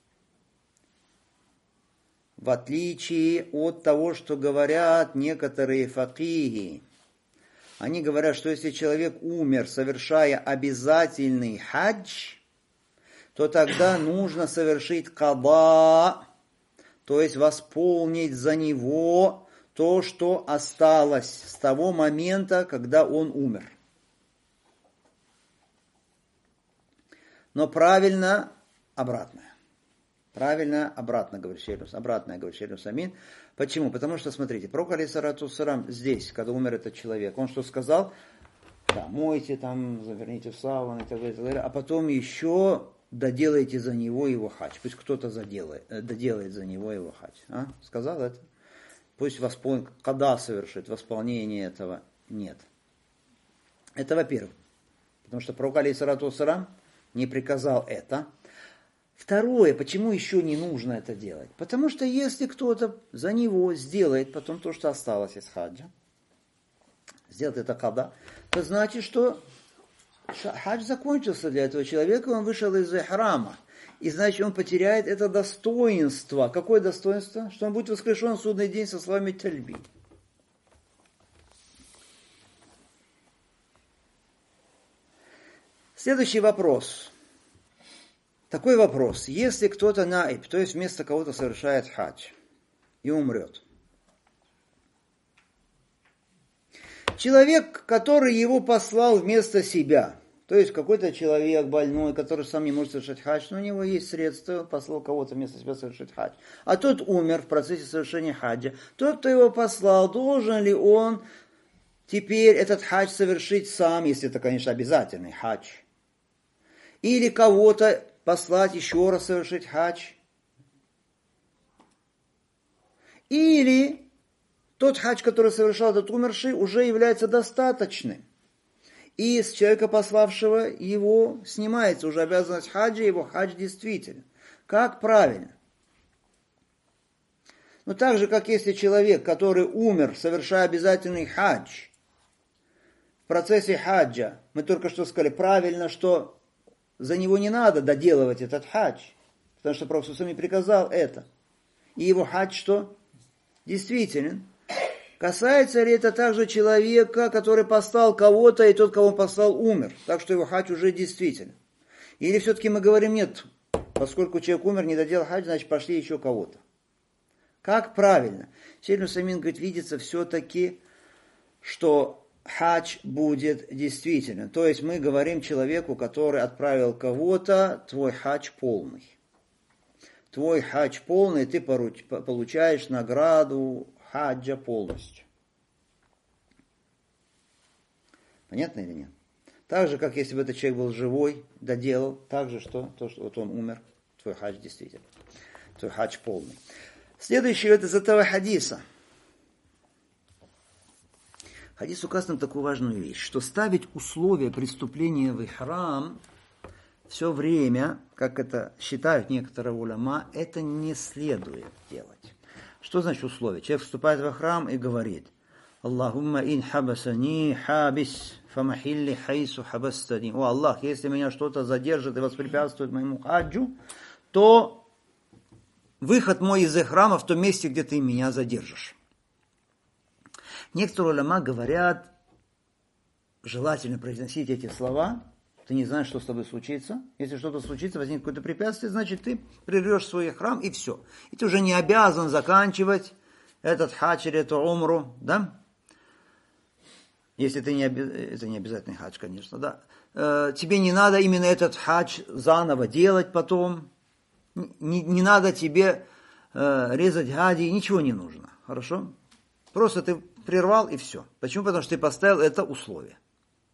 В отличие от того, что говорят некоторые факихи. Они говорят, что если человек умер, совершая обязательный хадж, то тогда нужно совершить када, то есть восполнить за него то, что осталось с того момента, когда он умер. Но правильно обратно. Правильно обратно, говорит Шейх, обратно, говорит Шейх Самин. Почему? Потому что, смотрите, пророк алейхиссалату вассалям здесь, когда умер этот человек, он что сказал? Да, мойте там, заверните в саван и так далее, и так далее, а потом еще доделайте за него его хадж. Пусть кто-то заделает, доделает за него его хадж. А? Сказал это? Пусть восполнит, когда совершит восполнение этого. Нет. Это во-первых. Потому что пророк алейхиссалату вассалям не приказал это. Второе, почему еще не нужно это делать? Потому что если кто-то за него сделает потом то, что осталось из хаджа, сделает это када, то значит, что хадж закончился для этого человека, он вышел из ихрама. И значит, он потеряет это достоинство. Какое достоинство? Что он будет воскрешен в судный день со словами тальби. Следующий вопрос. Такой вопрос. Если кто-то наиб, то есть вместо кого-то совершает хадж и умрет. Человек, который его послал вместо себя, то есть какой-то человек больной, который сам не может совершать хадж, но у него есть средства, он послал кого-то вместо себя совершить хадж. А тот умер в процессе совершения хаджа. Тот, кто его послал, должен ли он теперь этот хадж совершить сам, если это, конечно, обязательный хадж? Или кого-то послать еще раз совершить хадж? Или тот хадж, который совершал этот умерший, уже является достаточным. И с человека, пославшего его, снимается уже обязанность хаджа, его хадж действителен. Как правильно? Ну, так же, как если человек, который умер, совершая обязательный хадж, в процессе хаджа, мы только что сказали, правильно, что за него не надо доделывать этот хадж, потому что Пророк не приказал это. И его хадж что? Действителен. Касается ли это также человека, который послал кого-то, и тот, кого он послал, умер, так что его хадж уже действителен? Или все-таки мы говорим, нет, поскольку человек умер, не доделал хадж, значит пошли еще кого-то. Как правильно? Шейх Усаймин говорит, видится все-таки, что хадж будет действителен. То есть мы говорим человеку, который отправил кого-то, твой хадж полный. Твой хадж полный, ты получаешь награду хаджа полностью. Понятно или нет? Так же, как если бы этот человек был живой, доделал, так же, что, то, что вот он умер, твой хадж действительно. Твой хадж полный. Следующий это из этого хадиса. Хадис указывает на такую важную вещь, что ставить условия преступления в ихрам все время, как это считают некоторые уляма, это не следует делать. Что значит условие? Человек вступает в храм и говорит: Аллахумма ин хабасани хабис фамахилли хайсу хабастани. О Аллах, если меня что-то задержит и воспрепятствует моему хаджу, то выход мой из храма в том месте, где ты меня задержишь. Некоторые уляма говорят, желательно произносить эти слова. Ты не знаешь, что с тобой случится. Если что-то случится, возникнет какое-то препятствие, значит, ты прервешь свой храм, и все. И ты уже не обязан заканчивать этот хадж или эту умру, да? Если ты не, это не обязательный хадж, конечно, да. Э, тебе не надо именно этот хадж заново делать потом. Не, не надо тебе э, резать гади, ничего не нужно, хорошо? Просто ты прервал, и все. Почему? Потому что ты поставил это условие.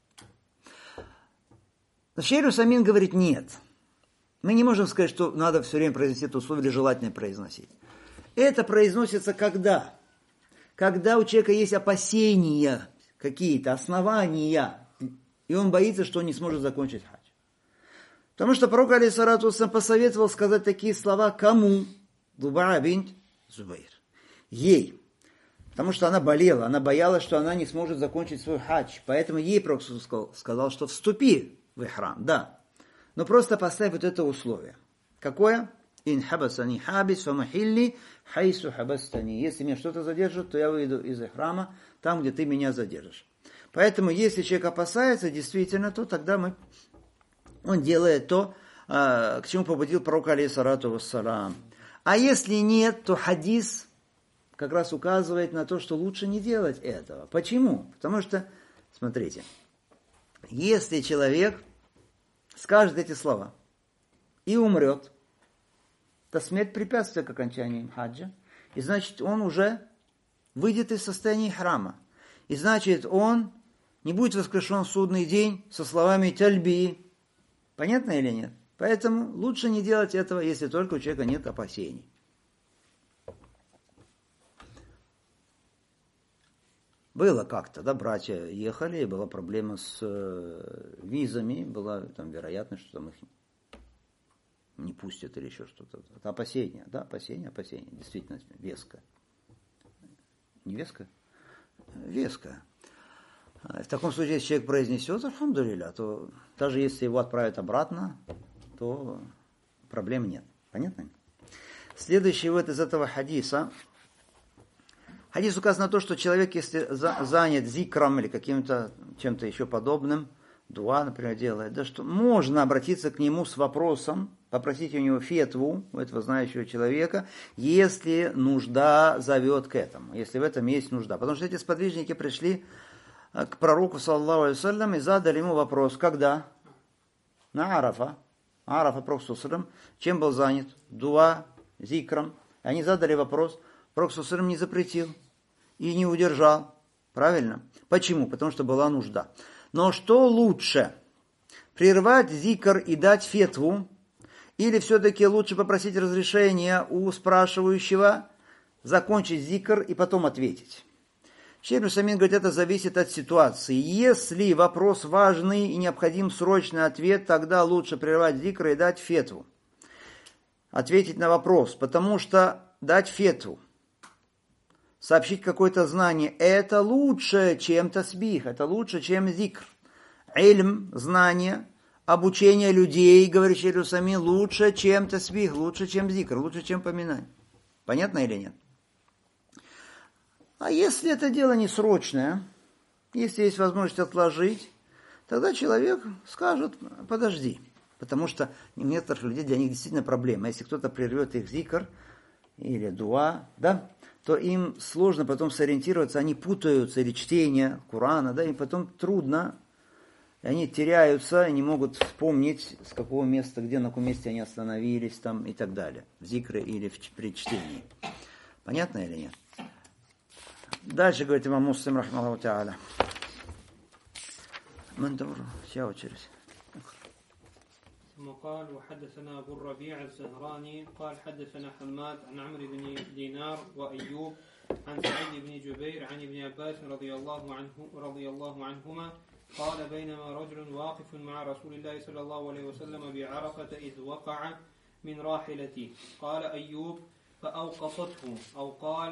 Но Шейх Усамин говорит, нет. Мы не можем сказать, что надо все время произносить это условие или желательно произносить. Это произносится когда? Когда у человека есть опасения какие-то, основания, и он боится, что он не сможет закончить хадж. Потому что пророк алейхиссалату вассалям посоветовал сказать такие слова кому? Дубаа бинт Зубайр. Ей. Потому что она болела, она боялась, что она не сможет закончить свой хадж. Поэтому ей пророк сказал, сказал, что вступи в ихрам, да. Но просто поставь вот это условие. Какое? Ин хабасани хабис фамахилли хайсу хабастани. Если меня что-то задержит, то я выйду из ихрама там, где ты меня задержишь. Поэтому, если человек опасается, действительно, то тогда мы, он делает то, к чему побудил пророк алейхиссалату вассалам. А если нет, то хадис как раз указывает на то, что лучше не делать этого. Почему? Потому что, смотрите, если человек скажет эти слова и умрет, то смерть препятствует к окончанию хаджа, и значит, он уже выйдет из состояния храма. И значит, он не будет воскрешен в судный день со словами тальби. Понятно или нет? Поэтому лучше не делать этого, если только у человека нет опасений. Было как-то, да, братья ехали, и была проблема с э, визами, была там вероятность, что там их не пустят или еще что-то. Это опасение, да, опасение, опасение, действительно веское. Не веское? Веское. В таком случае, если человек произнесет альхамдулилля, то даже если его отправят обратно, то проблем нет. Понятно? Следующий вот из этого хадиса. Хадис указывает на то, что человек, если занят зикром или каким-то чем-то еще подобным, дуа, например, делает, да, что можно обратиться к нему с вопросом, попросить у него фетву, у этого знающего человека, если нужда зовет к этому, если в этом есть нужда. Потому что эти сподвижники пришли к пророку, саллаллаху алейхи ва саллям, и задали ему вопрос, когда? На Арафа. Арафа, пророк, саллаллаху алейхи ва саллям, чем был занят? Дуа, зикром. И они задали вопрос, пророк, саллаллаху алейхи ва саллям, не запретил и не удержал. Правильно? Почему? Потому что была нужда. Но что лучше? Прервать зикр и дать фетву? Или все-таки лучше попросить разрешения у спрашивающего закончить зикр и потом ответить? Шейх Усамин говорит, это зависит от ситуации. Если вопрос важный и необходим срочный ответ, тогда лучше прервать зикр и дать фетву. Ответить на вопрос. Потому что дать фетву, сообщить какое-то знание, это лучше, чем тасбих, это лучше, чем зикр. Ильм, знание, обучение людей, говорит Шейх Усамин, лучше, чем тасбих, лучше, чем зикр, лучше, чем поминание. Понятно или нет? А если это дело не срочное, если есть возможность отложить, тогда человек скажет, подожди. Потому что у некоторых людей для них действительно проблема. Если кто-то прервет их зикр или дуа, да, то им сложно потом сориентироваться, они путаются, или чтение Корана, да, им потом трудно, и они теряются, и не могут вспомнить, с какого места, где, на каком месте они остановились, там, и так далее, в зикре или в, при чтении. Понятно или нет? Дальше говорит имам Муслим, рахмаллаху та'аля. Мандавр, вся очередь. ثم قال وحدثنا أبو الربيع الزهراني قال حدثنا حماد عن عمرو بن دينار وأيوب عن سعيد بن جبير عن ابن عباس رضي الله عنه رضي الله عنهما قال بينما رجل واقف مع رسول الله صلى الله عليه وسلم بعرفة إذ وقع من راحلته قال أيوب فأوقصته أو قال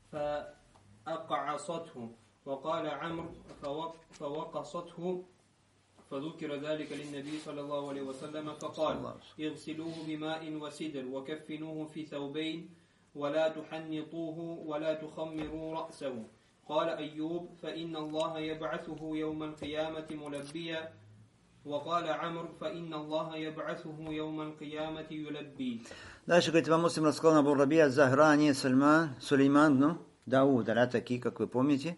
فأقعصته وقال عمرو فوقصته فذكر ذلك للنبي صلى الله عليه وسلم فقال اغسلوه بماء وسدر وكفنوه في ثوبين ولا تحنطوه ولا تخمروا رأسه قال أيوب فإن الله يبعثه يوم القيامة ملبيا وقال عمرو فإن الله يبعثه يوم القيامة يلبي. Дальше, говорит, имам Муслим рассказал Абу Рабия Захрани Сульман, Сулейман, ну, Дауд, аль-Атаки, как вы помните.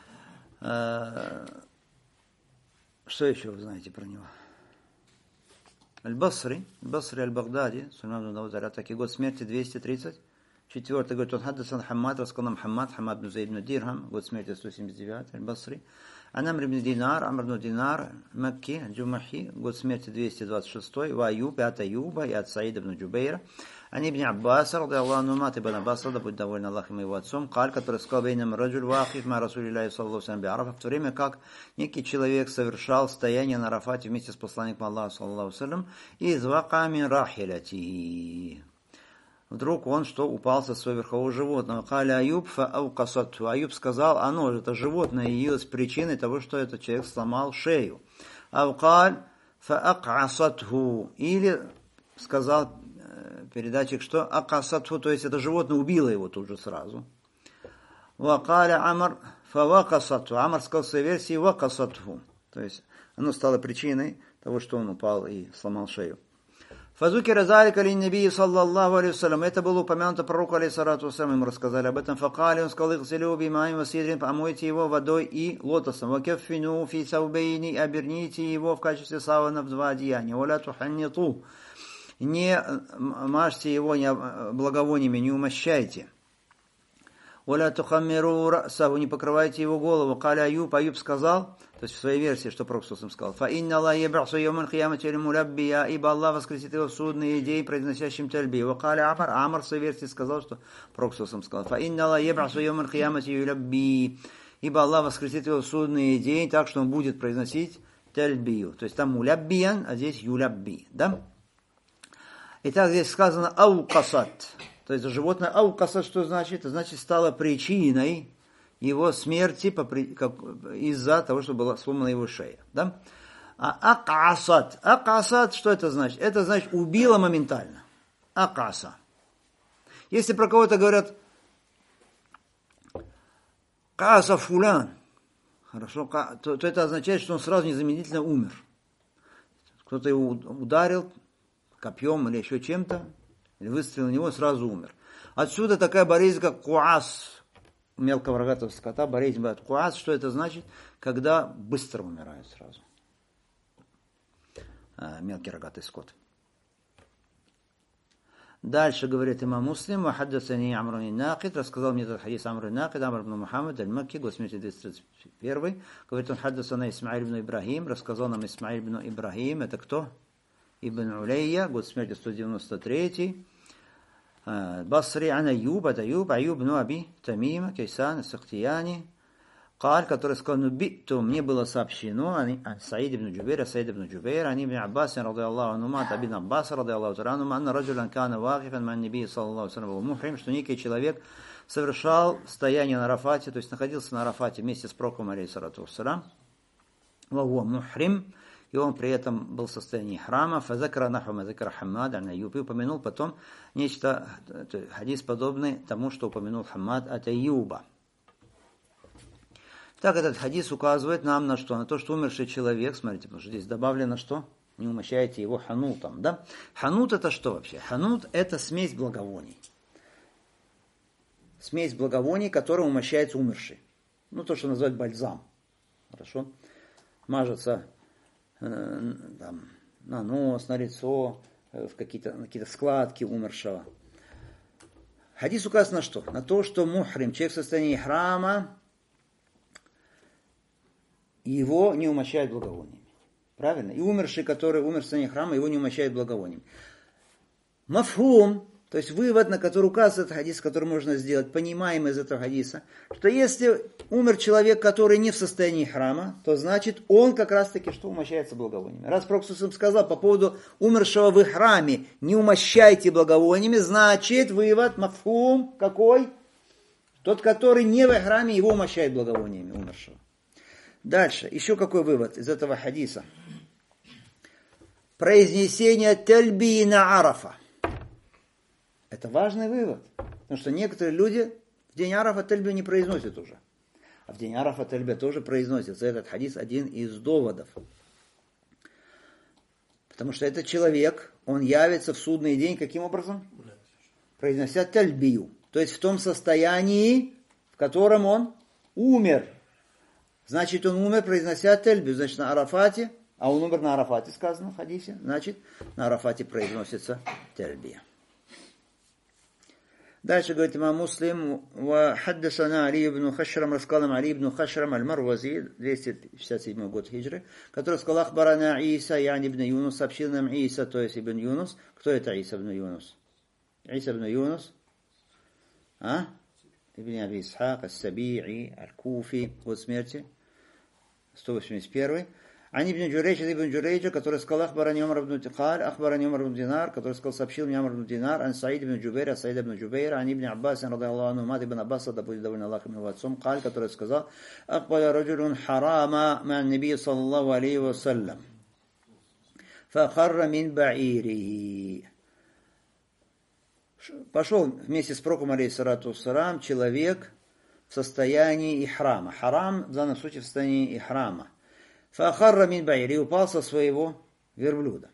Что еще вы знаете про него? Аль-Басри, Аль-Басри Аль-Багдади, Сульман Дауд, аль-Атаки, год смерти двести тридцать четвёртый, говорит, он хаддасан Хаммад, рассказал нам Хаммад, Хаммад бн Зейд бн Дирхам, год смерти сто семьдесят девятый, Аль-Басри. Ан Амр ибн Динар, Амр ибн Динар, Макки, Джумахи, год смерти двести двадцать шестой, Ва Аюб, и от Аюба, и от Саида ибн Джубейра. Они ибн Аббаса, ради Аллаху анхума, от ибн Аббаса, да будет доволен Аллахом его отцом, Каль, который сказал бейнам раджуль вахид, ма Расулиллахи саллаллаху алейхи ва саллям би Арафа, в то время как некий человек совершал стояние на Арафате вместе с посланником Аллаха, саллаллаху алейхи ва саллям, из вака мин рахиляти. Вдруг он что, упал со своего верхового животного. Каля Аюб фа аукасату. Аюб сказал, оно, это животное, явилось причиной того, что этот человек сломал шею. Аукаль фа акасатху. Или сказал передатчик, что акасатху, то есть это животное убило его тут же сразу. Вакаля Амар фа вакасатху. Амар сказал в своей версии вакасатху. То есть оно стало причиной того, что он упал и сломал шею. Фазукира залика лин-наби саллаллаху алейхи вассалям. Это было упомянуто пророку алейхиссалату вассалям, ему рассказали об этом. Факали, он сказал, ихсилю бимаим ва сидрин, помойте его водой и лотосом. Вакаффину фи саубейни, оберните его в качестве савана в два одеяния. Валя туханниту. Не мажьте его благовониями, не умощайте. Валя тухаммиру расаху, не покрывайте его голову. Каля Аюб, Аюб сказал, то есть в своей версии, что Пророк сказал, «Фа инна Аллах ябрасу йоман хиямати лимуляббия», ибо Аллах воскресит его в судный день, произносящим тальби. Вакаля Амар, Амар в своей версии сказал, что Пророк сказал, «Фа инна Аллах ябрасу йоман хиямати юлябби», ибо Аллах воскресит его в судный день, так что он будет произносить тальбию. То есть там муляббиян, а здесь юлябби. Да? Итак, здесь сказано аукасат. То есть животное аукасат, что значит? Это значит, стало причиной его смерти из-за того, что была сломана его шея. Да? А акасат. Акасат, что это значит? Это значит, убило моментально. Акаса. Если про кого-то говорят каса фулян, хорошо, то, то это означает, что он сразу незамедлительно умер. Кто-то его ударил копьем или еще чем-то, или выстрелил в него, сразу умер. Отсюда такая болезнь, как куас, мелкого рогатого скота, болезнь бывает куас. Что это значит? Когда быстро умирает сразу. А, мелкий рогатый скот. Дальше говорит имам Муслим, «Вахаддасани Амр ибн Накид», рассказал мне этот хадис Амр ибн Накид, Амр ибн Мухаммад, аль-Макки, год смерти двести тридцать первый. Говорит он, «Хаддасана Исмаиль ибн Ибрахим», рассказал нам Исмаиль ибн Ибрахим, это кто? Ибн Улейя, год смерти сто девяносто третий. Басри ан Аюб, от Аюб, Аюб, ну Аби, Тамима, Кейсан, Сахтияни, Каль, который сказал, ну битту, мне было сообщено, они, Саид ибн Джубейр, Саид ибн Джубейр, они ибн Аббас, ради Аллаху анхума, от Абин Аббас, ради Аллаху анхума, анна раджулян кана вакифан ман наби, саллаллаху алейхи ва саллям, мухрим, что некий человек совершал стояние на Арафате, то есть находился на Арафате вместе с пророком, алейхиссалату вассалям, ва хуа мухрим, и он при этом был в состоянии храма, фазакра нахума закра Хаммад, ан Аюб, и упомянул потом нечто, хадис подобный тому, что упомянул Хаммад от Аюба. Так этот хадис указывает нам на что? На то, что умерший человек, смотрите, потому что здесь добавлено что? Не умощайте его ханутом, да? Ханут это что вообще? Ханут это смесь благовоний. Смесь благовоний, которая умощается умерший. Ну, то, что называют бальзам. Хорошо? Мажется там, на нос, на лицо, в какие-то, какие-то складки умершего. Хадис указывает на что? На то, что мухрим, человек в состоянии храма, его не умощают благовониями. Правильно? И умерший, который умер в состоянии храма, его не умощают благовониями. Мафхум, то есть вывод, на который указывает этот хадис, который можно сделать, понимаем из этого хадиса, что если умер человек, который не в состоянии храма, то значит он как раз таки что умощается благовониями. Раз Пророк сказал по поводу умершего в храме, не умощайте благовониями, значит вывод, мафхум, какой? Тот, который не в храме, его умощает благовониями умершего. Дальше, еще какой вывод из этого хадиса? Произнесение тальби на Арафа. Это важный вывод. Потому что некоторые люди в день Арафа тальбию не произносят уже. А в день Арафа тальбия тоже произносится. Этот хадис один из доводов. Потому что этот человек, он явится в судный день каким образом? Произнося тальбию. То есть в том состоянии, в котором он умер. Значит, он умер, произнося тальбию. Значит, на Арафате, а он умер на Арафате, сказано в хадисе, значит, на Арафате произносится тальбия. Дальше говорит имам Муслим, ва хаддасана Али ибн Хашрам, рассказал нам Али ибн Хашрам аль-Марвази, двести шестьдесят седьмой год хиджры, который сказал, ахбарана Иса, яни ибн Юнус, сообщил нам Иса, то есть ибн Юнус. Кто это Иса ибн Юнус? Иса ибн Юнус, а? Ибн Аби Исхак, ас-Саби'i, аль-Куфи, год смерти, сто восемьдесят первый. Ани ибн Джурейдж, ибн Джурейджа, который сказал, ахбарани Умар ибн Тикаль, ахбарани Умар ибн Динар, который сказал, сообщил мне Умар ибн Динар, ан Саид ибн Джубейр, Саид ибн Джубейр, ани ибн Аббас, ради Аллаху, мат ибн Аббаса, да будет довольно Аллах ибн отцом, Каль, который сказал, акбаля раджулун харама ман наби саллаллаху алейхи ва саллям, фахарра мин ба'iриhi. Пошел вместе с пророком, алейхиссалату вассалам, человек в состоянии ихрама. Харам в данном случае в состоянии ихрама. Фахарра мин ба'iри, упал со своего верблюда.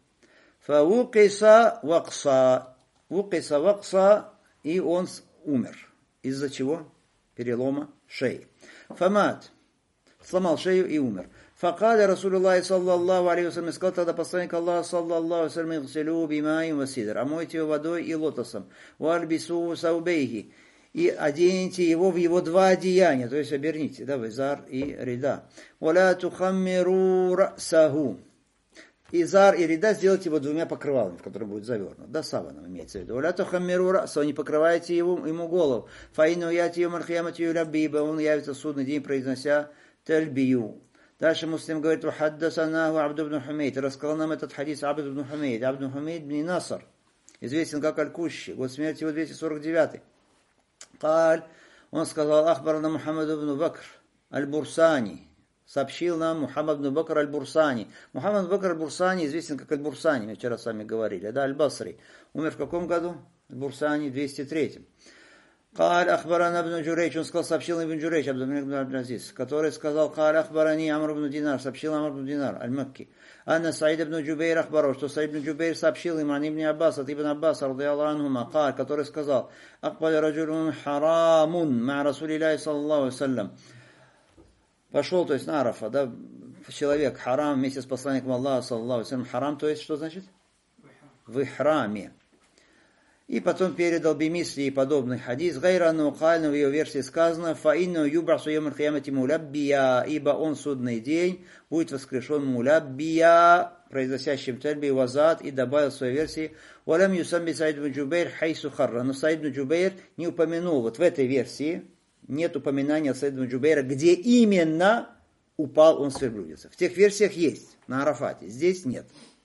Фаукиса вакса, укиса вакса, и он умер. Из-за чего? Перелома шеи. Фамат, сломал шею и умер. Факаля Расулуллахи саллаллаху алейхи ва саллям, сказал тогда посланник Аллаха саллаллаху алейхи ва саллям, игсилю бимаин ва сидр, омойте его водой и лотосом, вальбису саубейхи, и оденете его в его два одеяния, то есть оберните, да, визар и рида. Валя тухаммиру расаху. Изар и рида сделайте его двумя покрывалами, в которые будет завернут. Да, саваном имеется в виду. Валя тухаммиру расаху, не покрывайте его, ему голову. Фаину яти юмар хиямати юлябиба, он явится в судный день, произнося тальбию. Дальше Муслим говорит, «Хаддасанаху Абд ибн Хумейд». Рассказал нам этот хадис Абд ибн Хумейд. Абд ибн Хумейд бн Наср, известен как Аль-Кущи, год смерти его двести сорок девятый. Каль, он сказал, «Ахбарна Мухаммад ибн Бакр аль-Бурсани». Сообщил нам Мухаммад ибн Бакр аль-Бурсани. Мухаммад ибн Бакр аль-Бурсани известен как Аль-Бурсани, мы вчера с вами говорили, да, Аль-Басри. Умер в каком году? Аль-Бурсани, в двести третьем. Каль ахбарана ибн Джурейдж, он сказал, сообщил ибн Джурейдж, Абдулмалик ибн Абдул-Азиз, который сказал, каль ахбарани Амр ибн Динар, сообщил Амр ибн Динар, аль-Макки. Анна Саид ибн Джубейр ахбаров, что Саид ибн Джубейр сообщил им, ан ибн Аббас, от ибн Аббас, радиаллаху анхума, каль, который сказал, акбаля раджулун харамун, ма Расулиллахи саллаллаху алейхи ва саллям. Пошел, то есть на Арафа, да, человек, харам, вместе с посланником Аллаха, саллаллаху алейхи ва саллям. Харам, то есть, что значит? В ихраме. И потом передал бимисли и подобный хадис. Гайрану кальну, в ее версии сказано, фаинну юбрасу йомаль киямати муляббия, ибо он в судный день будет воскрешен муляббия, произносящим тальби вазад, и добавил в своей версии, валям юсамби Саид ибн Джубейр хайсу харра. Но Саид ибн Джубейр не упомянул, вот в этой версии нет упоминания Саида ибн Джубейра, где именно упал он с верблюдицы. В тех версиях есть, на Арафате, здесь нет.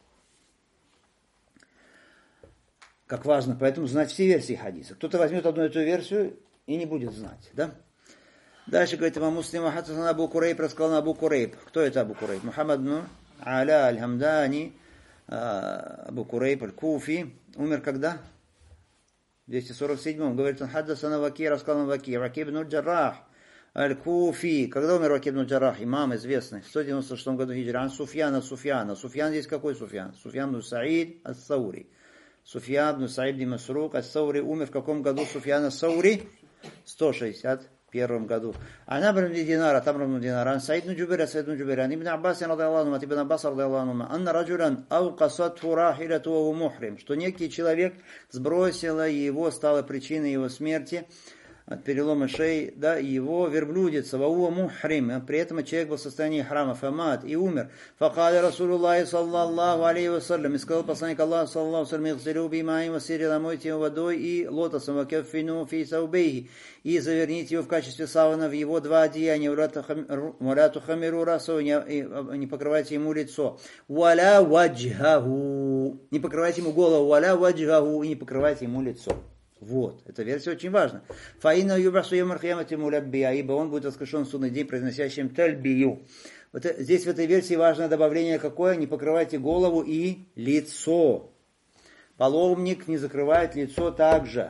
Как важно, поэтому знать все версии хадиса. Кто-то возьмет одну эту версию и не будет знать, да? Дальше говорит имам Муслим, хаддасана Абу Курейб, рассказал на Абу Курейб. Кто это Абу Курейб? Мухаммад ибн Аля аль-Хамдани, Абу Курейб аль-Куфи. Умер когда? В двести сорок седьмом. Говорит он, хаддасана Ваки, рассказал на Ваки. Ваки ибн аль-Джаррах аль-Куфи. Когда умер Ваки ибн аль-Джаррах? Имам известный. В сто девяносто шестом году хиджры. Ан Суфьяна, Суфьяна. Суфьян здесь какой Суфьян? Суфьян ибн Саид ас-Саури. Суфьян ибн Саид ибн Масрук ас-Саури умер в каком году? Суфьян ас-Саури? сто шестьдесят первом году. Ан Амр ибн Динар, Амр ибн Динар, ан Саид ибн Джубейр, Саид ибн Джубейр, ан Ибн Аббас, радиаллаху анху, Ибн Аббас, радиаллаху анху, анна раджулян ауқасатху рахилату ва хуа мухрим, что некий человек сбросила его, стала причиной его смерти от перелома шеи, да, его верблюдица, ва хуа мухрим, при этом человек был в состоянии храма, фамат, и умер. Факаля Расулуллахи саллаллаху алейхи ва саллям, и сказал посланник Аллаха саллаллаху алейхи ва саллям, игсилю бимаин ва сидр, омойте его водой и лотосом, ва каффину фи саубейхи, и заверните его в качестве савана в его два одеяния, валя тухамиру расу, не покрывайте ему лицо, валя ваджхаху, не покрывайте ему голову, валя ваджхаху, и не покрывайте ему лицо. Вот, эта версия очень важна. Фаина юбасу йомаль киямати муляббия, ибо он будет воскрешен в судный день, произносящим тальбию. Вот здесь в этой версии важное добавление какое? Не покрывайте голову и лицо. Паломник не закрывает лицо также.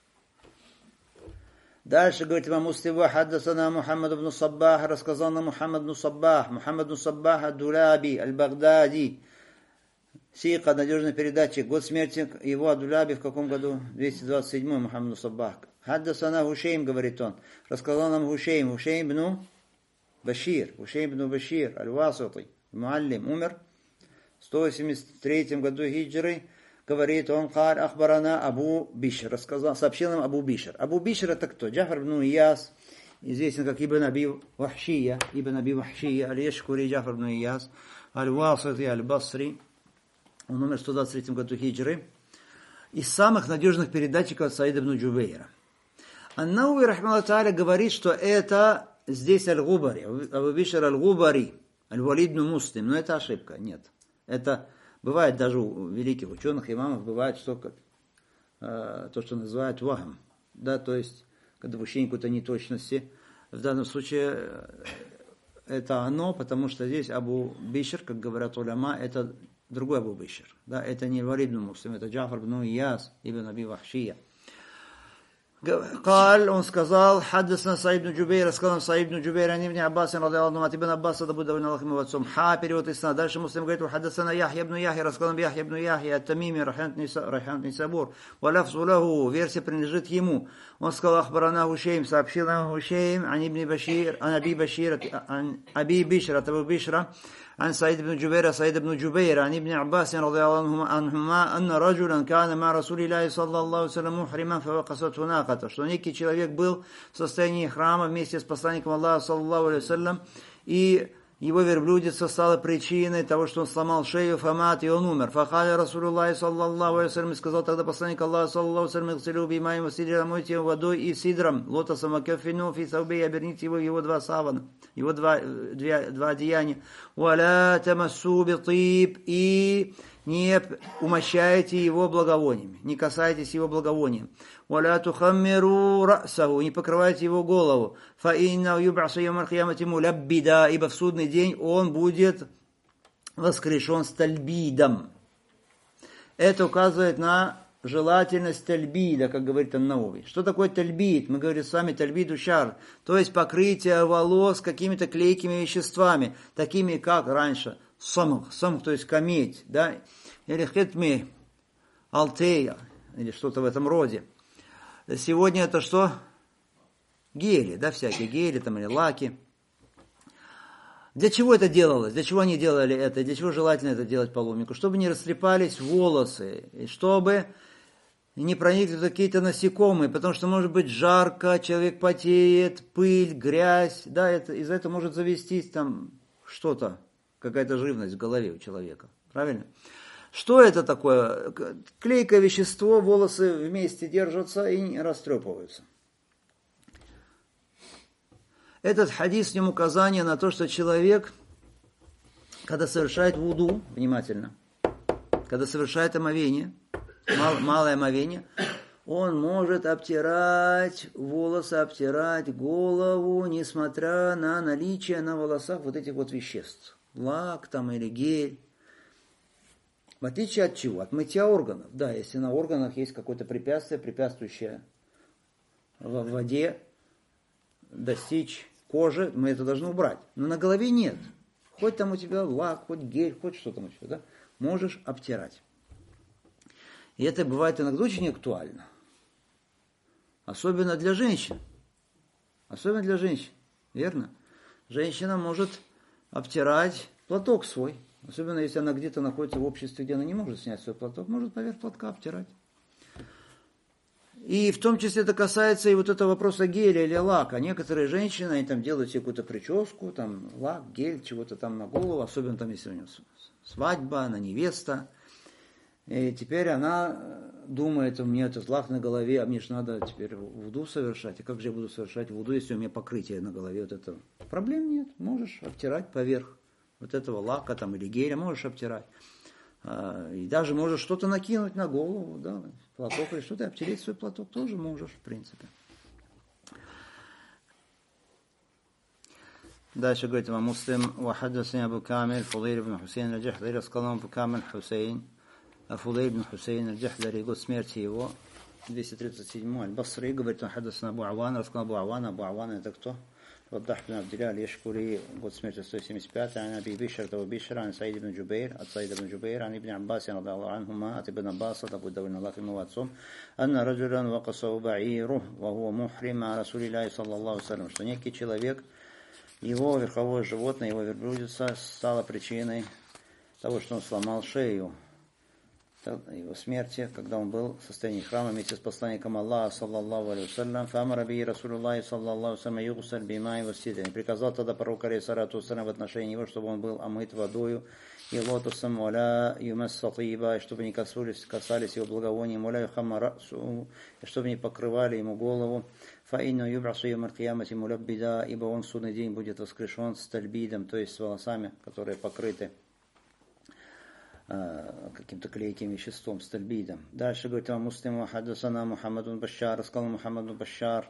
Дальше говорит имам Муслим, хаддасана Мухаммад ибн Саббах, рассказал нам Мухаммад ибн Саббах, Мухаммад ибн Саббах ад-Дуляби, аль-Багдади, Сика, надежный передатчик. Год смерти его Адуляби в каком году? двести двадцать седьмой, Мухаммад ибн Саббах. Хаддасана Гушейм, говорит он. Рассказал нам Гушейм. Гушейм ибн Башир. Гушейм ибн Башир, аль-Васити, муаллим, умер в сто восемьдесят третьем году хиджры. говорит он, «Каль ахбарана Абу Бишр», рассказал, сообщил нам Абу Бишр. Абу Бишр это кто? Джафар ибн Ияс, известен как Ибн Аби Вахшия, Ибн Аби Вахшия, аль-Яшкури, Джафар ибн Ияс, аль-Васити, аль-Басри. Он умер в сто двадцать третьем году хиджры. Из самых надежных передатчиков от Саида ибн Джубейра. Ан-Науи, рахмаллаху тааля, говорит, что это здесь аль-Губари, Абу Бишр аль-Губари, аль-Валид ибн Муслим. Но это ошибка, нет. Это бывает даже у великих ученых, имамов, бывает, что э, то, что называют вахм. Да, то есть, когда допущение какой-то неточности. В данном случае э, это оно, потому что здесь Абу Бишр, как говорят уляма, это другой Абу Бишр. Да, это не Валид ибн Муслим, это Джафар ибн Ияс, ибн Аби Вахшия. قال, он сказал, حدثنا Саид ибн Джубейр, рассказал Саид ибн Джубейр, они ибн Аббас, радиаллаху анху, от ибн Аббаса, да будет довольно Аллах ему отцом. Ха, перевод Исна. Дальше Муслим говорит, حدثنا Яхья ибн Яхья, рассказал Яхья ибн Яхья, ат-Тамими, рахмат Нисабур, ва лафзу лаху, версия принадлежит ему. Он сказал, ахбарана Хушейм, сообщил нам Хушейм, ан ибн Башир, ан Аби Башир, ан Аби Бишра, от Абу Бишра, عن سعيد بن جبير سعيد بن جبير عن ابن عباس رضي الله عنهما أن رجلا كان مع رسول الله صلى الله عليه وسلم محرما فوقصته ناقته, что некий человек был в состоянии храма вместе с посланником Аллаха саллаллаху алейхи вассалям, и его верблюдица стала причиной того, что он сломал шею, фамат, и он умер. Фахаля Расулуллахи саллаллаху алейхи вассалям, сказал тогда посланник Аллаха саллаллаху алейхи вассалям, «Гсилю бимаим сидра, мойте его водой и сидром, лотосом, акафину, фи саубе, оберните его, его два савана, его два, два, два одеяния. Валя тамассу битиб, и не умощайте его благовониями, не касайтесь его благовонием. وَلَا تُخَمِّرُوا رَأْسَهُ, не покрывайте его голову. فَإِنَّهُ يُبْعَثُ يَوْمَ الْقِيَامَةِ مُلَبِّدًا, ибо в судный день он будет воскрешен с тальбидом. Это указывает на желательность тальбида, как говорит Ан-Науви. Что такое тальбид? Мы говорим с вами тальбиду шар, то есть покрытие волос какими-то клейкими веществами, такими как раньше самх, самх, то есть кометь, да, или хитми, алтея, или что-то в этом роде. Сегодня это что? Гели, да, всякие гели там или лаки. Для чего это делалось? Для чего они делали это? Для чего желательно это делать паломнику? Чтобы не растрепались волосы, и чтобы не проникли какие-то насекомые, потому что может быть жарко, человек потеет, пыль, грязь, да, это, из-за этого может завестись там что-то, какая-то живность в голове у человека, правильно? Что это такое? Клейкое вещество, волосы вместе держатся и не растрепываются. Этот хадис, в нем указание на то, что человек, когда совершает вуду, внимательно, когда совершает омовение, мал, малое омовение, он может обтирать волосы, обтирать голову, несмотря на наличие на волосах вот этих вот веществ. Лак там или гель. В отличие от чего? От мытья органов. Да, если на органах есть какое-то препятствие, препятствующее в воде достичь кожи, мы это должны убрать. Но на голове нет. Хоть там у тебя лак, хоть гель, хоть что там еще, да? Можешь обтирать. И это бывает иногда очень актуально. Особенно для женщин. Особенно для женщин. Верно? Женщина может обтирать платок свой. Особенно, если она где-то находится в обществе, где она не может снять свой платок, может поверх платка обтирать. И в том числе это касается и вот этого вопроса геля или лака. Некоторые женщины, они там делают себе какую-то прическу, там лак, гель, чего-то там на голову, особенно там, если у нее свадьба, она невеста. И теперь она думает, у меня этот лак на голове, а мне же надо теперь вуду совершать. И как же я буду совершать вуду, если у меня покрытие на голове вот этого? Проблем нет, можешь обтирать поверх вот этого лака там, или геля, можешь обтирать. И даже можешь что-то накинуть на голову, да, платок или что-то, обтереть свой платок тоже можешь, в принципе. Дальше говорит имам Муслим, وحدثني أبو كامل فضيل بن حسين الجحدري, рассказал Абу Камиль Хусейн, Фудейл бн Хусейн аль-Джахдари, год смерти его, двести тридцать седьмой, аль-Басри, говорит, он хаддасана Абу Аван, рассказал Абу Аван, Абу Аван это кто? وضح بن عبد الله اليشكري قد سمعت сто семьдесят пять عن أبي بشر أبو بشر عن سعيد بن جبير عن سعيد بن جبير عن ابن عباس رضي الله عنهما عن ابن عباس أبو داود الله في مواتهم أن رجلا وقصه بعيره وهو محرم مع رسول الله صلى الله عليه وسلم, что некий человек, его верховое животное, его верблюдица стало причиной того, что он сломал шею его смерти, когда он был в состоянии храма вместе с посланником Аллаха, саллаллаху алейхи вассалям, фамара би Расулуллахи, саллаллаху алейхи вассалям, югсаль бимай вассидри. Приказал тогда пророк, алейхиссалату вассалям, в отношении его, чтобы он был омыт водою и лотосом, валя юмасса тиба, чтобы не касались, касались его благовонием, валя юхамма расу, и чтобы не покрывали ему голову. Фаинну юбрасу юмар киямати мулаббида, ибо он в судный день будет воскрешен с тальбидом, то есть с волосами, которые покрыты каким-то клейким веществом, с тальбидом. Дальше говорит имам Муслим, хаддасана Мухаммад бн Башшар, сказал Мухаммад бн Башшар,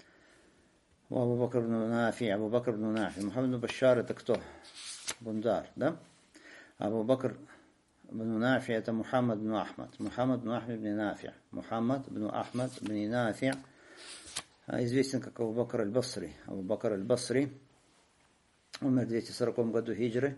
Абу Бакр бн Нафи, Абу Бакр бн Нафи. Мухаммад бн Башшар это кто? Бундар, да? Абу Бакр бн Нафи это Мухаммад бн Ахмад. Мухаммад бн Ахмад бн Нафи. Мухаммад бн Ахмад бн Нафи, известен как Абу Бакр аль-Басри. Абу Бакр аль-Басри умер в двести сороковом году хиджры.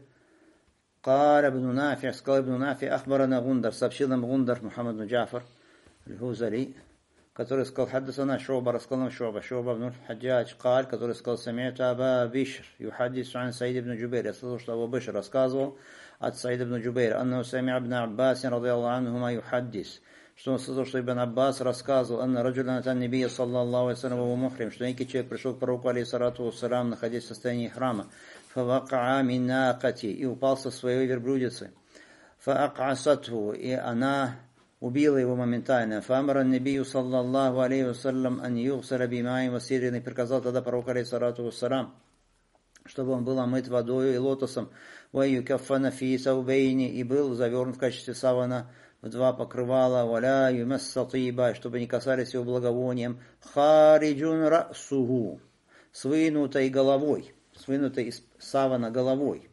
قال ابن نافع قال ابن نافع أخبرنا غندر сообщил нам Гундар Мухаммад бн Джафар аль-Хузали, который сказал حدثنا شعبة, рассказал нам Шу'ба, Шу'ба бн Хаджадж, قال, который сказал سمعت أبا بشر يحدث عن سعيد بن جبير, я слышал, что Абу Бишр рассказывал от Саида ибн Джубейра, أنه سمع ابن عباس رضي الله عنهما يحدث, что он слышал, что Ибн Аббас рассказывал, أن رجلا أتى النبي صلى الله عليه وسلم وهو محرم, что некий человек пришел к пророку алейхиссалату вассалям, находясь в состоянии храма, فوقع من ناقته, и упал со своей верблюдицы, فأقعصته, и она убила его моментально, فأمر النبي صلى الله عليه وسلم أن يغسل بماء وسدر, и приказал тогда пророку алейхиссалату вассалям, чтобы он был омыт водою и лотосом, ويكفن في ثوبين, и был завернут в качестве савана в два покрывала, ولا يمس طيبا, чтобы не касались его благовонием, خارج رأسه, с вынутой головой, с вынутой из савана головой.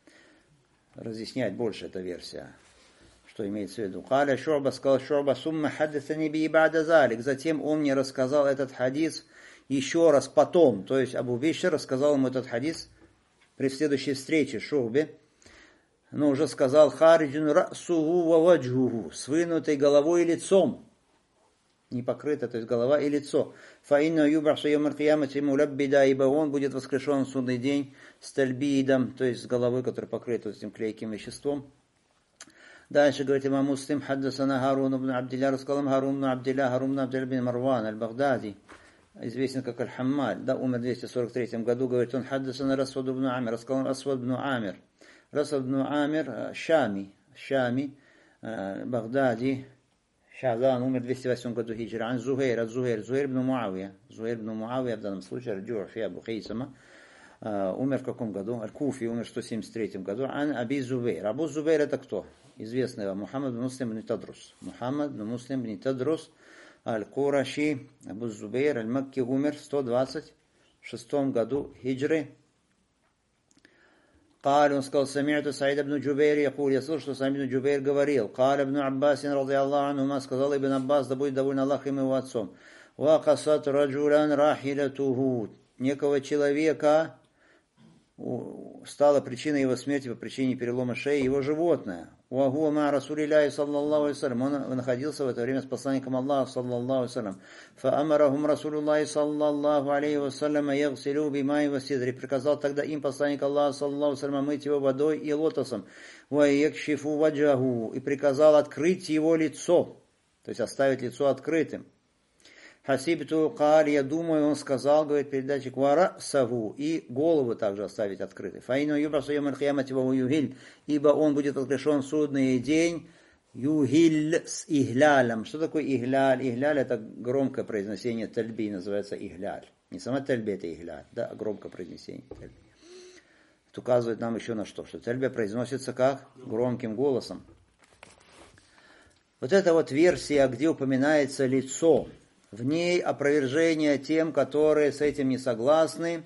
Разъяснять больше эта версия, что имеется в виду. Каля Шу'ба, сказал Шу'ба, сумма хаддасани би ба'да залик. Затем он мне рассказал этот хадис еще раз потом. То есть Абу Бишр рассказал ему этот хадис при следующей встрече Шу'бе. Но уже сказал хариджун расуху ва ваджхуху, с вынутой головой и лицом. Не покрыто, то есть голова и лицо. Фаинна юбахшу ямар киямати мулаббида, ибо он будет воскрешен в судный день с тальбидом, то есть с головой, которая покрыта этим клейким веществом. Дальше говорит имам Муслим, хаддасана Харун ибн Абдилля, рассказал Харун ибн Абдилля, Харун ибн Абдилля бин Марван аль-Багдади, известен как Аль-Хаммаль, да, умер в двести сорок третьем году, говорит он, хаддасана Расвад ибн Амир, рассказал Расвад ибн Амир, Расвад ибн Амир, Шами, Шами, Багдади, Ша'дан, умер в двести восьмом году хиджры. Ан Зухейр, от Зухейр, Зухейр ибн Муавия. Зухейр ибн Муавия, в данном случае, Раджу'фи Абу Хейсама, умер в каком году? Аль-Куфи, умер в сто семьдесят третьем году. Ан Аби Зубейр. Абу Зубейр это кто? Известный вам, Мухаммад бн Муслим бн Тадрус. Мухаммад бн Муслим бн Тадрус, Аль-Кураши, Абу Зубейр, Аль-Макки, умер в сто двадцать шестом году хиджры. قال, он сказал, سمعت سعيد بن جبير يقول, я слышал, что Саид ибн Джубейр говорил, قال ابن عباس رضي الله عنهما, сказал Ибн Аббас, да будет доволен Аллах им его отцом, وقصت رجلا راحلته, некого человека стала причиной его смерти по причине перелома шеи его животное. وهو مع رسول الله صلى الله عليه وسلم, он находился в это время с посланником Аллаха صلى الله عليه وسلم. فأمرهم رسول الله صلى الله عليه وسلم يغسلوا بماء وسدر, приказал тогда им посланник Аллаха صلى الله عليه وسلم мыть его водой и лотосом. ويكشفوا وجهه, и приказал открыть его лицо, то есть оставить лицо открытым. Хасибту каль, я думаю, он сказал, говорит передатчик, вара саву, и голову также оставить открытой. Фаину юбасу ямаль хиямати ва югиль, ибо он будет воскрешен в судный день, югиль с иглялем. Что такое игляль? Игляль это громкое произнесение тальби, называется игляль. Не сама тальби, это игляль, да, а громкое произнесение тальби. Это указывает нам еще на что, что тальби произносится как громким голосом. Вот эта вот версия, где упоминается лицо, в ней опровержение тем, которые с этим не согласны,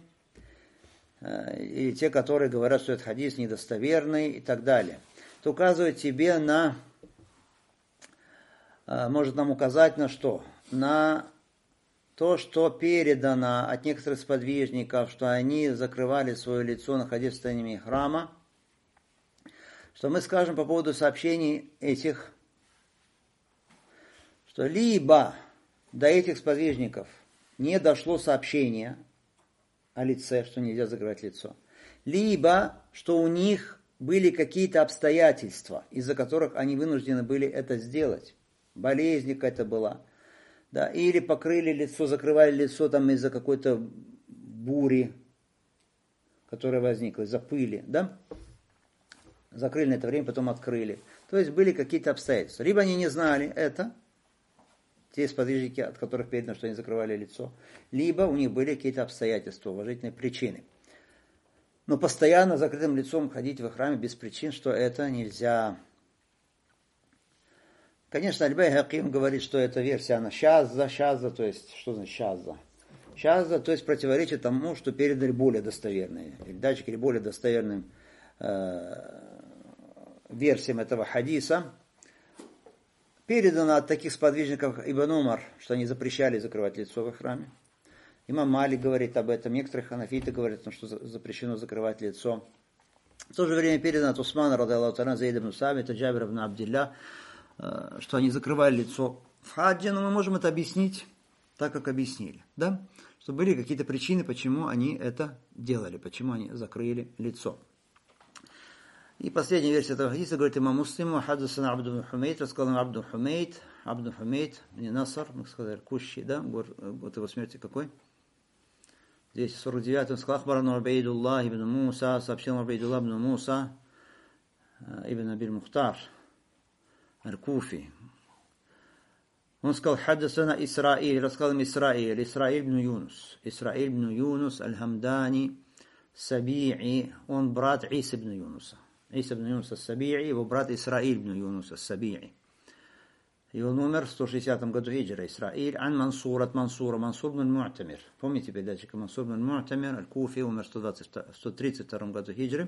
и те, которые говорят, что этот хадис недостоверный и так далее. Это указывает тебе на, может нам указать на что? На то, что передано от некоторых сподвижников, что они закрывали свое лицо, находясь в состоянии храма, что мы скажем по поводу сообщений этих, что либо до этих сподвижников не дошло сообщение о лице, что нельзя закрывать лицо. Либо, что у них были какие-то обстоятельства, из-за которых они вынуждены были это сделать. Болезнь какая-то была. Да, или покрыли лицо, закрывали лицо там из-за какой-то бури, которая возникла, из-за пыли. Да? Закрыли на это время, потом открыли. То есть были какие-то обстоятельства. Либо они не знали это, те сподвижники, от которых передано, что они закрывали лицо, либо у них были какие-то обстоятельства, уважительные причины. Но постоянно закрытым лицом ходить в храме без причин, что это нельзя. Конечно, Аль-Байхақи говорит, что эта версия, она шазза, шазза, то есть, что значит шазза? Шазза, то есть противоречит тому, что передали более достоверные, передатчики или более достоверным э, версиям этого хадиса. Передано от таких сподвижников Ибн Умар, что они запрещали закрывать лицо в храме. Имам Малик говорит об этом, некоторые ханафиты говорят, что запрещено закрывать лицо. В то же время передано от Усмана, радиаллаху та'аля, Заид ибн Сабита, Джабир ибн Абдилля, что они закрывали лицо в хаджи, но мы можем это объяснить так, как объяснили. Да? Что были какие-то причины, почему они это делали, почему они закрыли лицо. И последняя версия этого хадиса говорит имам Муслиму, хаддасана Абду Хумейд, рассказал нам Абду Хумейд, Абду Хумейд, не Насар, мы сказали, Кущи, да, год, год его смерти какой? Здесь сорок девятый, он сказал, Ахбарану Абейдуллах ибн Муса, сообщил Абейдуллах ибн Муса, ибн Абиль Мухтар, Аль-Куфи. Он сказал, хаддасана Исраиль, рассказал им Исраиль, Исраиль ибн Юнус, Исраиль ибн Юнус, Аль-Хамдани, Саби'i, он брат Иса ибн Юнуса. Иса ибн Юнус ас-Саби'i, его брат Исраиль ибн Юнус ас-Саби'i. И он умер в сто шестидесятом году хиджры. Исраиль, ан Мансур, от Мансура, Мансур бн Му'тамир. Помните передатчика Мансур бн Му'тамир, Аль-Куфи, умер в сто тридцать втором году хиджры.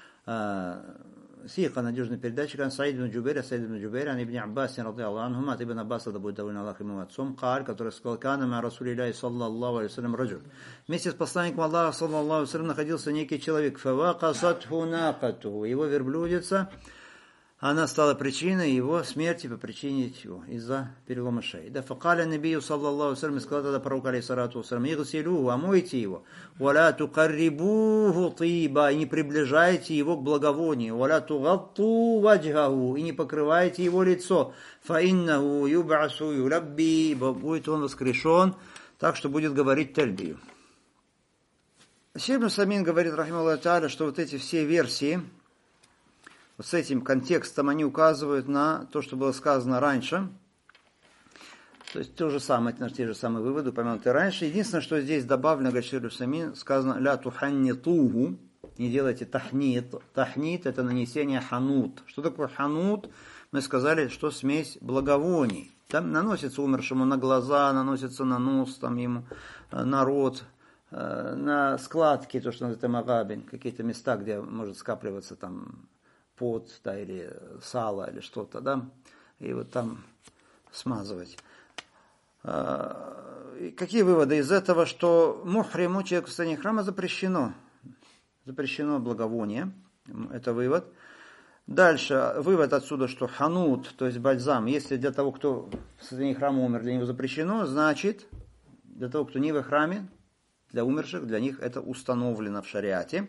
Сиха, надежный передатчик, ан Саид бн Джубейр, Саид бн Джубейр, ан Ибн Аббас, радиаллаху анхума, от Ибн Аббаса, да будет доволен Аллах ему отцом, Каль, который сказал, кана ма Расулилляхи саллаллаху алейхи вассалям раджуль. Вместе с посланником Аллаха, саллаллаху алейхи вассалям, находился некий человек, фавакасатху нақатуху, его верблюдица, она стала причиной его смерти по причине его, из-за перелома шеи. Да, факаля набию, саллаллаху алейхи вассалям, сказал тогда пророк, алейхиссалату вассалям, игсилюху, омойте его, валя тукаррибуху тиба, и не приближайте его к благовонию, валя тугатту ваджхаху, и не покрывайте его лицо, фаиннаху юбасу юлабби, будет он воскрешен, так что будет говорить тальбию. Шейх ибн Самин говорит, рахимахуллаху та'аля, что вот эти все версии, вот с этим контекстом они указывают на то, что было сказано раньше. То есть то же самое, те же самые выводы, упомянутые раньше. Единственное, что здесь добавлено, говорит Шейх ибн Самин, сказано ля туханнитугу, не делайте тахнит. Тахнит — это нанесение ханут. Что такое ханут? Мы сказали, что смесь благовоний. Там наносится умершему на глаза, наносится на нос, там ему, на рот, на складки, то, что называется магабин, какие-то места, где может скапливаться там пот, да, или сало, или что-то, да, и вот там смазывать. И какие выводы из этого? Что мухриму, человеку в состоянии храма, запрещено. Запрещено благовоние. Это вывод. Дальше, вывод отсюда, что ханут, то есть бальзам, если для того, кто в состоянии храма умер, для него запрещено, значит, для того, кто не в храме, для умерших, для них это установлено в шариате.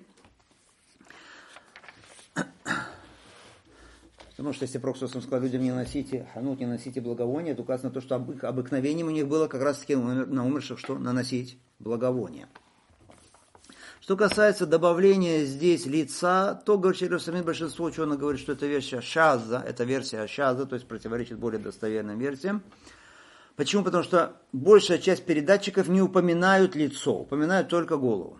Потому что если Пророк сказал, людям не носите ханут, не носите благовония, то указано то, что обыкновением у них было как раз таки на умерших, что наносить благовония. Что касается добавления здесь лица, то, говорит Шейх ибн Самин, большинство ученых говорит, что это версия шазза, это версия шазза, то есть противоречит более достоверным версиям. Почему? Потому что большая часть передатчиков не упоминают лицо, упоминают только голову.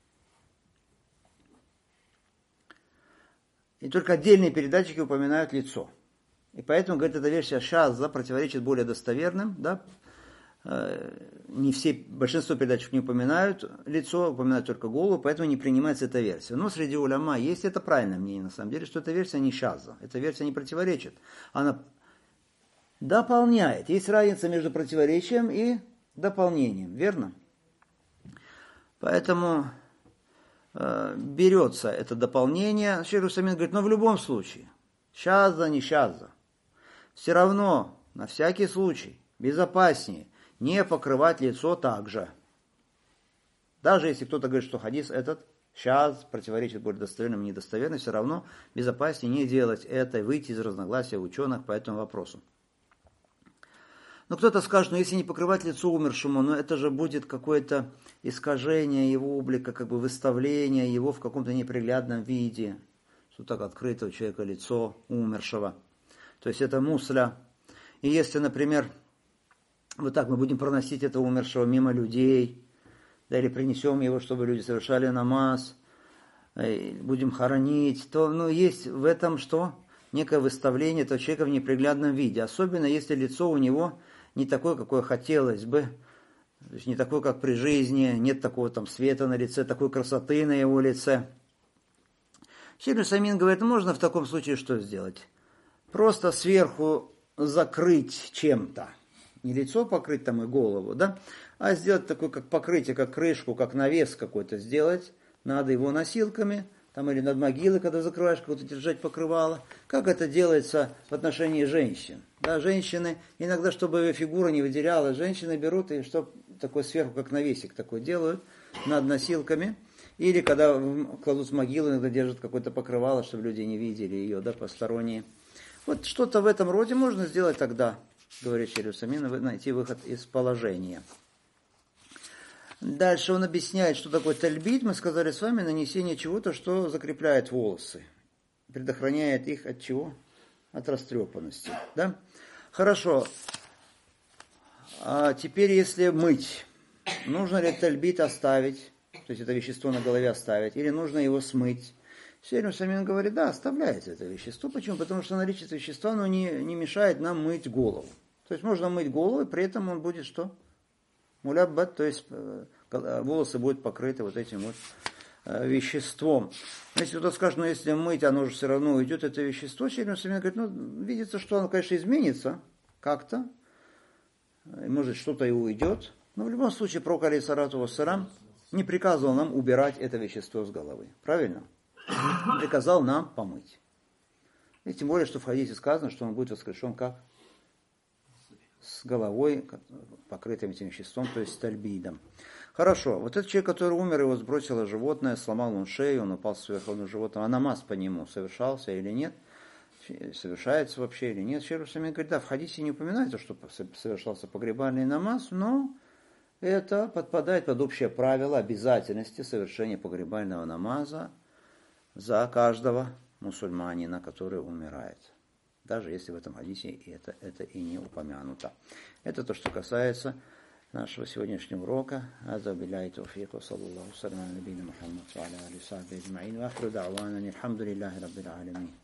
И только отдельные передатчики упоминают лицо. И поэтому, говорит, эта версия шазза противоречит более достоверным. Да? Не все, большинство передатчиков не упоминают лицо, упоминают только голову, поэтому не принимается эта версия. Но среди уляма есть это правильное мнение, на самом деле, что эта версия не шазза. Эта версия не противоречит. Она дополняет. Есть разница между противоречием и дополнением. Верно? Поэтому берется это дополнение. Шейх ибн Самин говорит, но в любом случае, шазза, не шазза, все равно, на всякий случай, безопаснее не покрывать лицо так же. Даже если кто-то говорит, что хадис этот Сейчас противоречит более достоверным и недостоверным, все равно безопаснее не делать это и выйти из разногласия ученых по этому вопросу. Но кто-то скажет, ну если не покрывать лицо умершему, ну это же будет какое-то искажение его облика, как бы выставление его в каком-то неприглядном виде. Что так открыто у человека лицо умершего. То есть это мусля. И если, например, вот так мы будем проносить этого умершего мимо людей, да, или принесем его, чтобы люди совершали намаз, будем хоронить, то ну, есть в этом что? Некое выставление этого человека в неприглядном виде. Особенно если лицо у него не такое, какое хотелось бы, то есть не такое, как при жизни, нет такого там света на лице, такой красоты на его лице. Шейх Усаймин говорит, можно в таком случае что сделать? Просто сверху закрыть чем-то. Не лицо покрыть там и голову, да? А сделать такое, как покрытие, как крышку, как навес какой-то сделать. Надо его носилками, там или над могилой, когда закрываешь, какое-то держать покрывало. Как это делается в отношении женщин? Да, женщины, иногда, чтобы ее фигура не выделялась, женщины берут и что такое сверху, как навесик такой делают над носилками. Или когда кладут в могилу, иногда держат какое-то покрывало, чтобы люди не видели ее, да, посторонние. Вот что-то в этом роде можно сделать тогда, говорит Шейх Усаймин, найти выход из положения. Дальше он объясняет, что такое тальбид. Мы сказали с вами нанесение чего-то, что закрепляет волосы, предохраняет их от чего? От растрепанности. Да? Хорошо. А теперь, если мыть, нужно ли тальбид оставить, то есть это вещество на голове оставить, или нужно его смыть? Шейх Усаймин говорит, да, оставляйте это вещество. Почему? Потому что наличие этого вещества, оно не, не мешает нам мыть голову. То есть можно мыть голову, и при этом он будет что? Муляббат, то есть волосы будут покрыты вот этим вот веществом. Если кто-то скажет, ну если мыть, оно же все равно уйдет, это вещество, Шейх Усаймин говорит, ну видится, что оно, конечно, изменится как-то, может что-то и уйдет, но в любом случае пророк алейхиссалату вассалям не приказывал нам убирать это вещество с головы. Правильно? Он приказал нам помыть. И тем более, что в хадисе сказано, что он будет воскрешен как? С головой, покрытым этим веществом, то есть тальбидом. Хорошо, вот этот человек, который умер, его сбросило животное, сломал он шею, он упал с верховного животного, а намаз по нему совершался или нет? Совершается вообще или нет? Шейх Усаймин говорит, да, в хадисе не упоминается, что совершался погребальный намаз, но это подпадает под общее правило обязательности совершения погребального намаза за каждого мусульманина, который умирает. Даже если в этом хадисе это, это и не упомянуто. Это то, что касается нашего сегодняшнего урока. Аза билляхи тауфик, ва саллаллаху салям аля набийина Мухаммад ва аля алихи ва сахбихи аджмаин. Ва ахиру да'вана алхамдулиллахи раббил алямин.